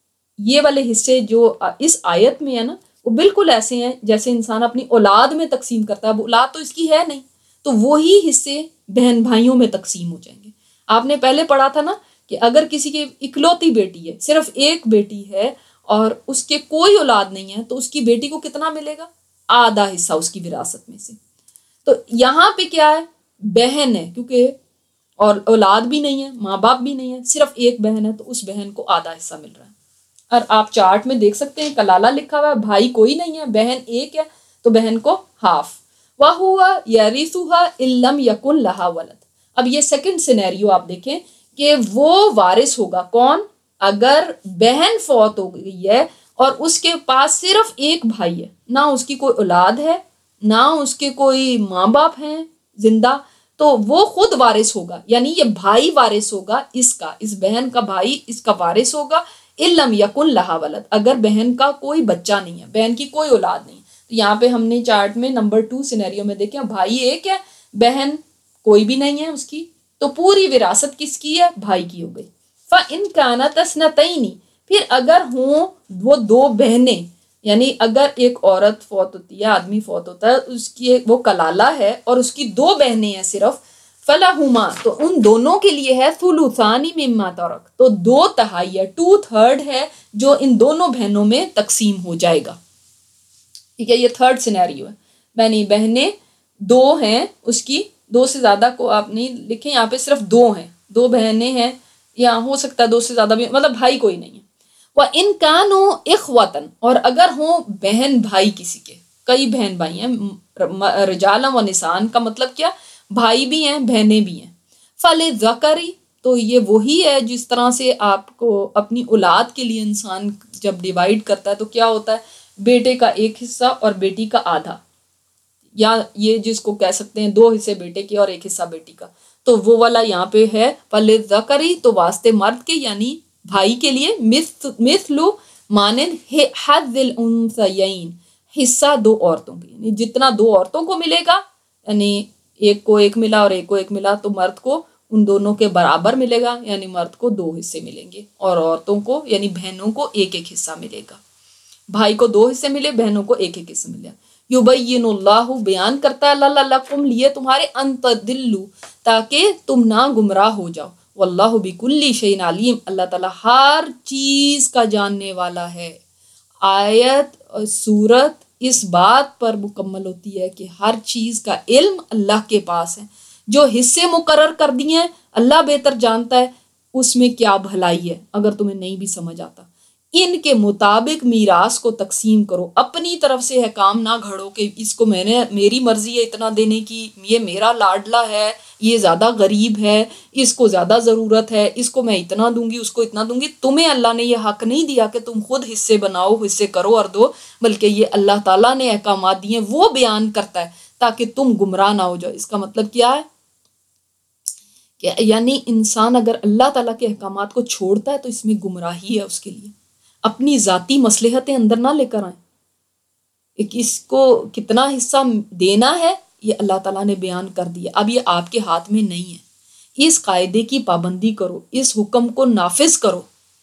یہ والے حصے جو اس آیت میں ہے نا وہ بالکل ایسے ہیں جیسے انسان اپنی اولاد میں تقسیم کرتا ہے. اب اولاد تو اس کی ہے نہیں تو وہی حصے بہن بھائیوں میں تقسیم ہو جائیں گے. آپ نے پہلے پڑھا تھا نا کہ اگر کسی کی اکلوتی بیٹی ہے، صرف ایک بیٹی ہے اور اس کے کوئی اولاد نہیں ہے تو اس کی بیٹی کو کتنا ملے گا؟ آدھا حصہ اس کی وراثت میں سے. تو یہاں پہ کیا ہے؟ بہن ہے، کیونکہ اور اولاد بھی نہیں ہے، ماں باپ بھی نہیں ہے، صرف ایک بہن ہے تو اس بہن کو آدھا حصہ مل رہا ہے. اور آپ چارٹ میں دیکھ سکتے ہیں کلالہ لکھا ہوا ہے، بھائی کوئی نہیں ہے، بہن ایک ہے تو بہن کو ہاف. وَهُوَ يَرِثُهَا إِن لَّمْ يَكُن لَّهَا وَلَدٌ. اب یہ سیکنڈ سینیریو آپ دیکھیں کہ وہ وارث ہوگا کون؟ اگر بہن فوت ہو گئی ہے اور اس کے پاس صرف ایک بھائی ہے، نہ اس کی کوئی اولاد ہے نہ اس کے کوئی ماں باپ ہیں زندہ، تو وہ خود وارث ہوگا. یعنی یہ بھائی وارث ہوگا، اس کا اس بہن کا بھائی اس کا وارث ہوگا. إِن لَّمْ يَكُن لَّهَا وَلَدٌ، اگر بہن کا کوئی بچہ نہیں ہے، بہن کی کوئی اولاد نہیں. تو یہاں پہ ہم نے چارٹ میں نمبر ٹو سینیریو میں دیکھیں بھائی ایک ہے، بہن کوئی بھی نہیں ہے اس کی، تو پوری وراثت کس کی ہے؟ بھائی کی ہو گئی. فَإِن كَانَتْ اثْنَتَيْنِ، پھر اگر ہوں وہ دو بہنیں، یعنی اگر ایک عورت فوت ہوتی ہے، آدمی فوت ہوتا ہے، اس کی وہ کلالہ ہے اور اس کی دو بہنیں ہیں صرف، فَلَهُمَا تو ان دونوں کے لیے ہے ثُلُثَانِ مِمَّا تَرَک، تو دو تہائی ہے، ٹو تھرڈ ہے جو ان دونوں بہنوں میں تقسیم ہو جائے گا. ٹھیک ہے، یہ تھرڈ سینیریو ہے. بہنی بہنیں دو ہیں اس کی، دو سے زیادہ کو آپ نہیں لکھیں، یہاں پہ صرف دو ہیں، دو بہنیں ہیں، یا ہو سکتا ہے دو سے زیادہ بھی، مطلب بھائی کوئی نہیں ہے. وَإِن كَانُوا إِخْوَةً اور اگر ہوں بہن بھائی کسی کے، کئی بہن بھائی ہیں، رجالا و نسان کا مطلب کیا؟ بھائی بھی ہیں بہنیں بھی ہیں. فَلِلذَّكَرِ تو یہ وہی ہے جس طرح سے آپ کو اپنی اولاد کے لیے انسان جب ڈیوائیڈ کرتا ہے تو کیا ہوتا ہے؟ بیٹے کا ایک حصہ اور بیٹی کا آدھا، یا یہ جس کو کہہ سکتے ہیں دو حصے بیٹے کے اور ایک حصہ بیٹی کا، تو وہ والا یہاں پہ ہے فَلِلذَّكَرِ تو واسطے مرد کے یعنی بھائی کے لیے مثل مانند حظ الانثیین حصہ دو عورتوں کے، یعنی جتنا دو عورتوں کو ملے گا، یعنی ایک کو ایک ملا اور ایک کو ایک ملا تو مرد کو ان دونوں کے برابر ملے گا، یعنی مرد کو دو حصے ملیں گے اور عورتوں کو یعنی بہنوں کو ایک ایک حصہ ملے گا. بھائی کو دو حصے ملے، بہنوں کو ایک ایک حصہ ملے. یبین اللہ بیان کرتا ہے اللہ لکم لیے تمہارے، ان تضلوا تاکہ تم نہ گمراہ ہو جاؤ. واللہ بکل شیء علیم، اللہ تعالیٰ ہر چیز کا جاننے والا ہے. آیت اور سورت اس بات پر مکمل ہوتی ہے کہ ہر چیز کا علم اللہ کے پاس ہے. جو حصے مقرر کر دیے ہیں اللہ بہتر جانتا ہے اس میں کیا بھلائی ہے. اگر تمہیں نہیں بھی سمجھ آتا، ان کے مطابق میراث کو تقسیم کرو. اپنی طرف سے حکام نہ گھڑو کہ اس کو میں نے میری مرضی ہے اتنا دینے کی، یہ میرا لاڈلا ہے، یہ زیادہ غریب ہے، اس کو زیادہ ضرورت ہے، اس کو میں اتنا دوں گی، اس کو اتنا دوں گی. تمہیں اللہ نے یہ حق نہیں دیا کہ تم خود حصے بناؤ، حصے کرو اور دو، بلکہ یہ اللہ تعالیٰ نے احکامات دیے وہ بیان کرتا ہے تاکہ تم گمراہ نہ ہو جاؤ. اس کا مطلب کیا ہے کہ یعنی انسان اگر اللہ تعالیٰ کے احکامات کو چھوڑتا ہے تو اس میں گمراہی ہے اس کے لیے. اپنی ذاتی مصلحتیں اندر نہ لے کر آئیں. اس کو کتنا حصہ دینا ہے یہ اللہ تعالیٰ نے بیان کر دیا، اب یہ آپ کے ہاتھ میں نہیں ہے. اس قاعدے کی پابندی کرو، اس حکم کو نافذ کرو.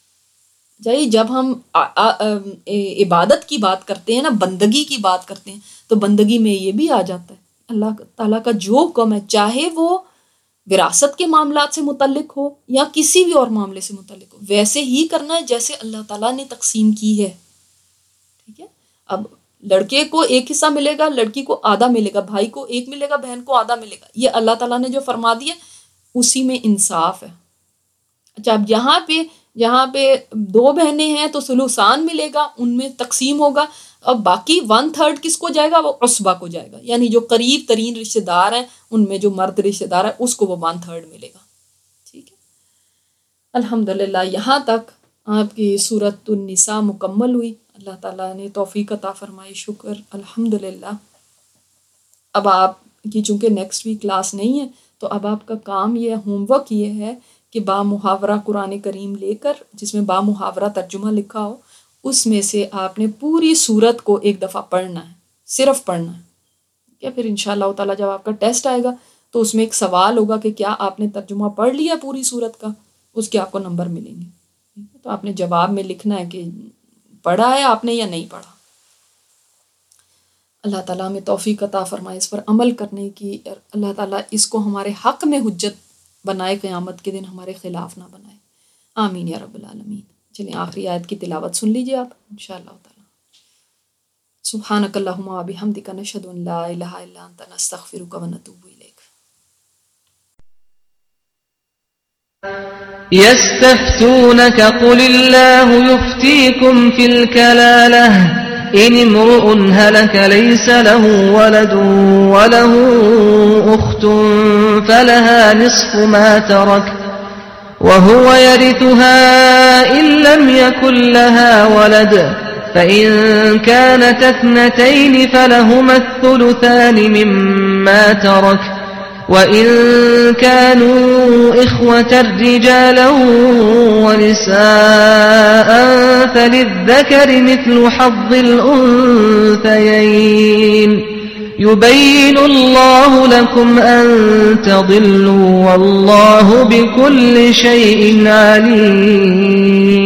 جی جب ہم آ, آ, آ, عبادت کی بات کرتے ہیں نا، بندگی کی بات کرتے ہیں، تو بندگی میں یہ بھی آ جاتا ہے اللہ تعالیٰ کا جو حکم ہے، چاہے وہ وراثت کے معاملات سے متعلق ہو یا کسی بھی اور معاملے سے متعلق ہو، ویسے ہی کرنا ہے جیسے اللہ تعالیٰ نے تقسیم کی ہے. ٹھیک ہے، اب لڑکے کو ایک حصہ ملے گا، لڑکی کو آدھا ملے گا، بھائی کو ایک ملے گا، بہن کو آدھا ملے گا. یہ اللہ تعالیٰ نے جو فرما دیا اسی میں انصاف ہے. اچھا اب یہاں پہ یہاں پہ دو بہنیں ہیں تو ثلثان ملے گا، ان میں تقسیم ہوگا. اب باقی ون تھرڈ کس کو جائے گا؟ وہ عصبہ کو جائے گا، یعنی جو قریب ترین رشتہ دار ہیں ان میں جو مرد رشتہ دار ہے اس کو وہ ون تھرڈ ملے گا. ٹھیک ہے، الحمدللہ یہاں تک آپ کی سورۃ النساء مکمل ہوئی. اللہ تعالیٰ نے توفیق عطا فرمائی، شکر الحمدللہ. اب آپ کی چونکہ نیکسٹ ویک کلاس نہیں ہے تو اب آپ کا کام یہ ہوم ورک یہ ہے کہ با محاورہ قرآن کریم لے کر جس میں با محاورہ ترجمہ لکھا ہو اس میں سے آپ نے پوری سورت کو ایک دفعہ پڑھنا ہے، صرف پڑھنا ہے. کیا پھر انشاءاللہ تعالیٰ جب آپ کا ٹیسٹ آئے گا تو اس میں ایک سوال ہوگا کہ کیا آپ نے ترجمہ پڑھ لیا پوری سورت کا، اس کے آپ کو نمبر ملیں گے. تو آپ نے جواب میں لکھنا ہے کہ پڑھا ہے آپ نے یا نہیں پڑھا. اللہ تعالیٰ ہمیں توفیق عطا فرمائے اس پر عمل کرنے کی، اللہ تعالیٰ اس کو ہمارے حق میں حجت بنائے، قیامت کے دن ہمارے خلاف نہ بنائے. آمین یا رب العالمین. چلیں آخری آیت کی تلاوت سن لیجیے آپ انشاءاللہ تعالیٰ. سبحانک اللہم و بحمدک نشہد ان لا الہ الا انت نستغفرک و نتوب الیک. يستفتونك قل الله يفتيكم في الكلالة إن امرؤ هلك ليس له ولد وله أخت فلها نصف ما ترك وهو يرثها إن لم يكن لها ولد فإن كانت اثنتين فلهما الثلثان مما ترك وَإِن كَانُوا إِخْوَةً رِجَالًا وَنِسَاءً فَلِلذَّكَرِ مِثْلُ حَظِّ الْأُنثَيَيْنِ يُبَيِّنُ اللَّهُ لَكُمْ أَن تَضِلُّوا وَاللَّهُ بِكُلِّ شَيْءٍ عَلِيمٌ.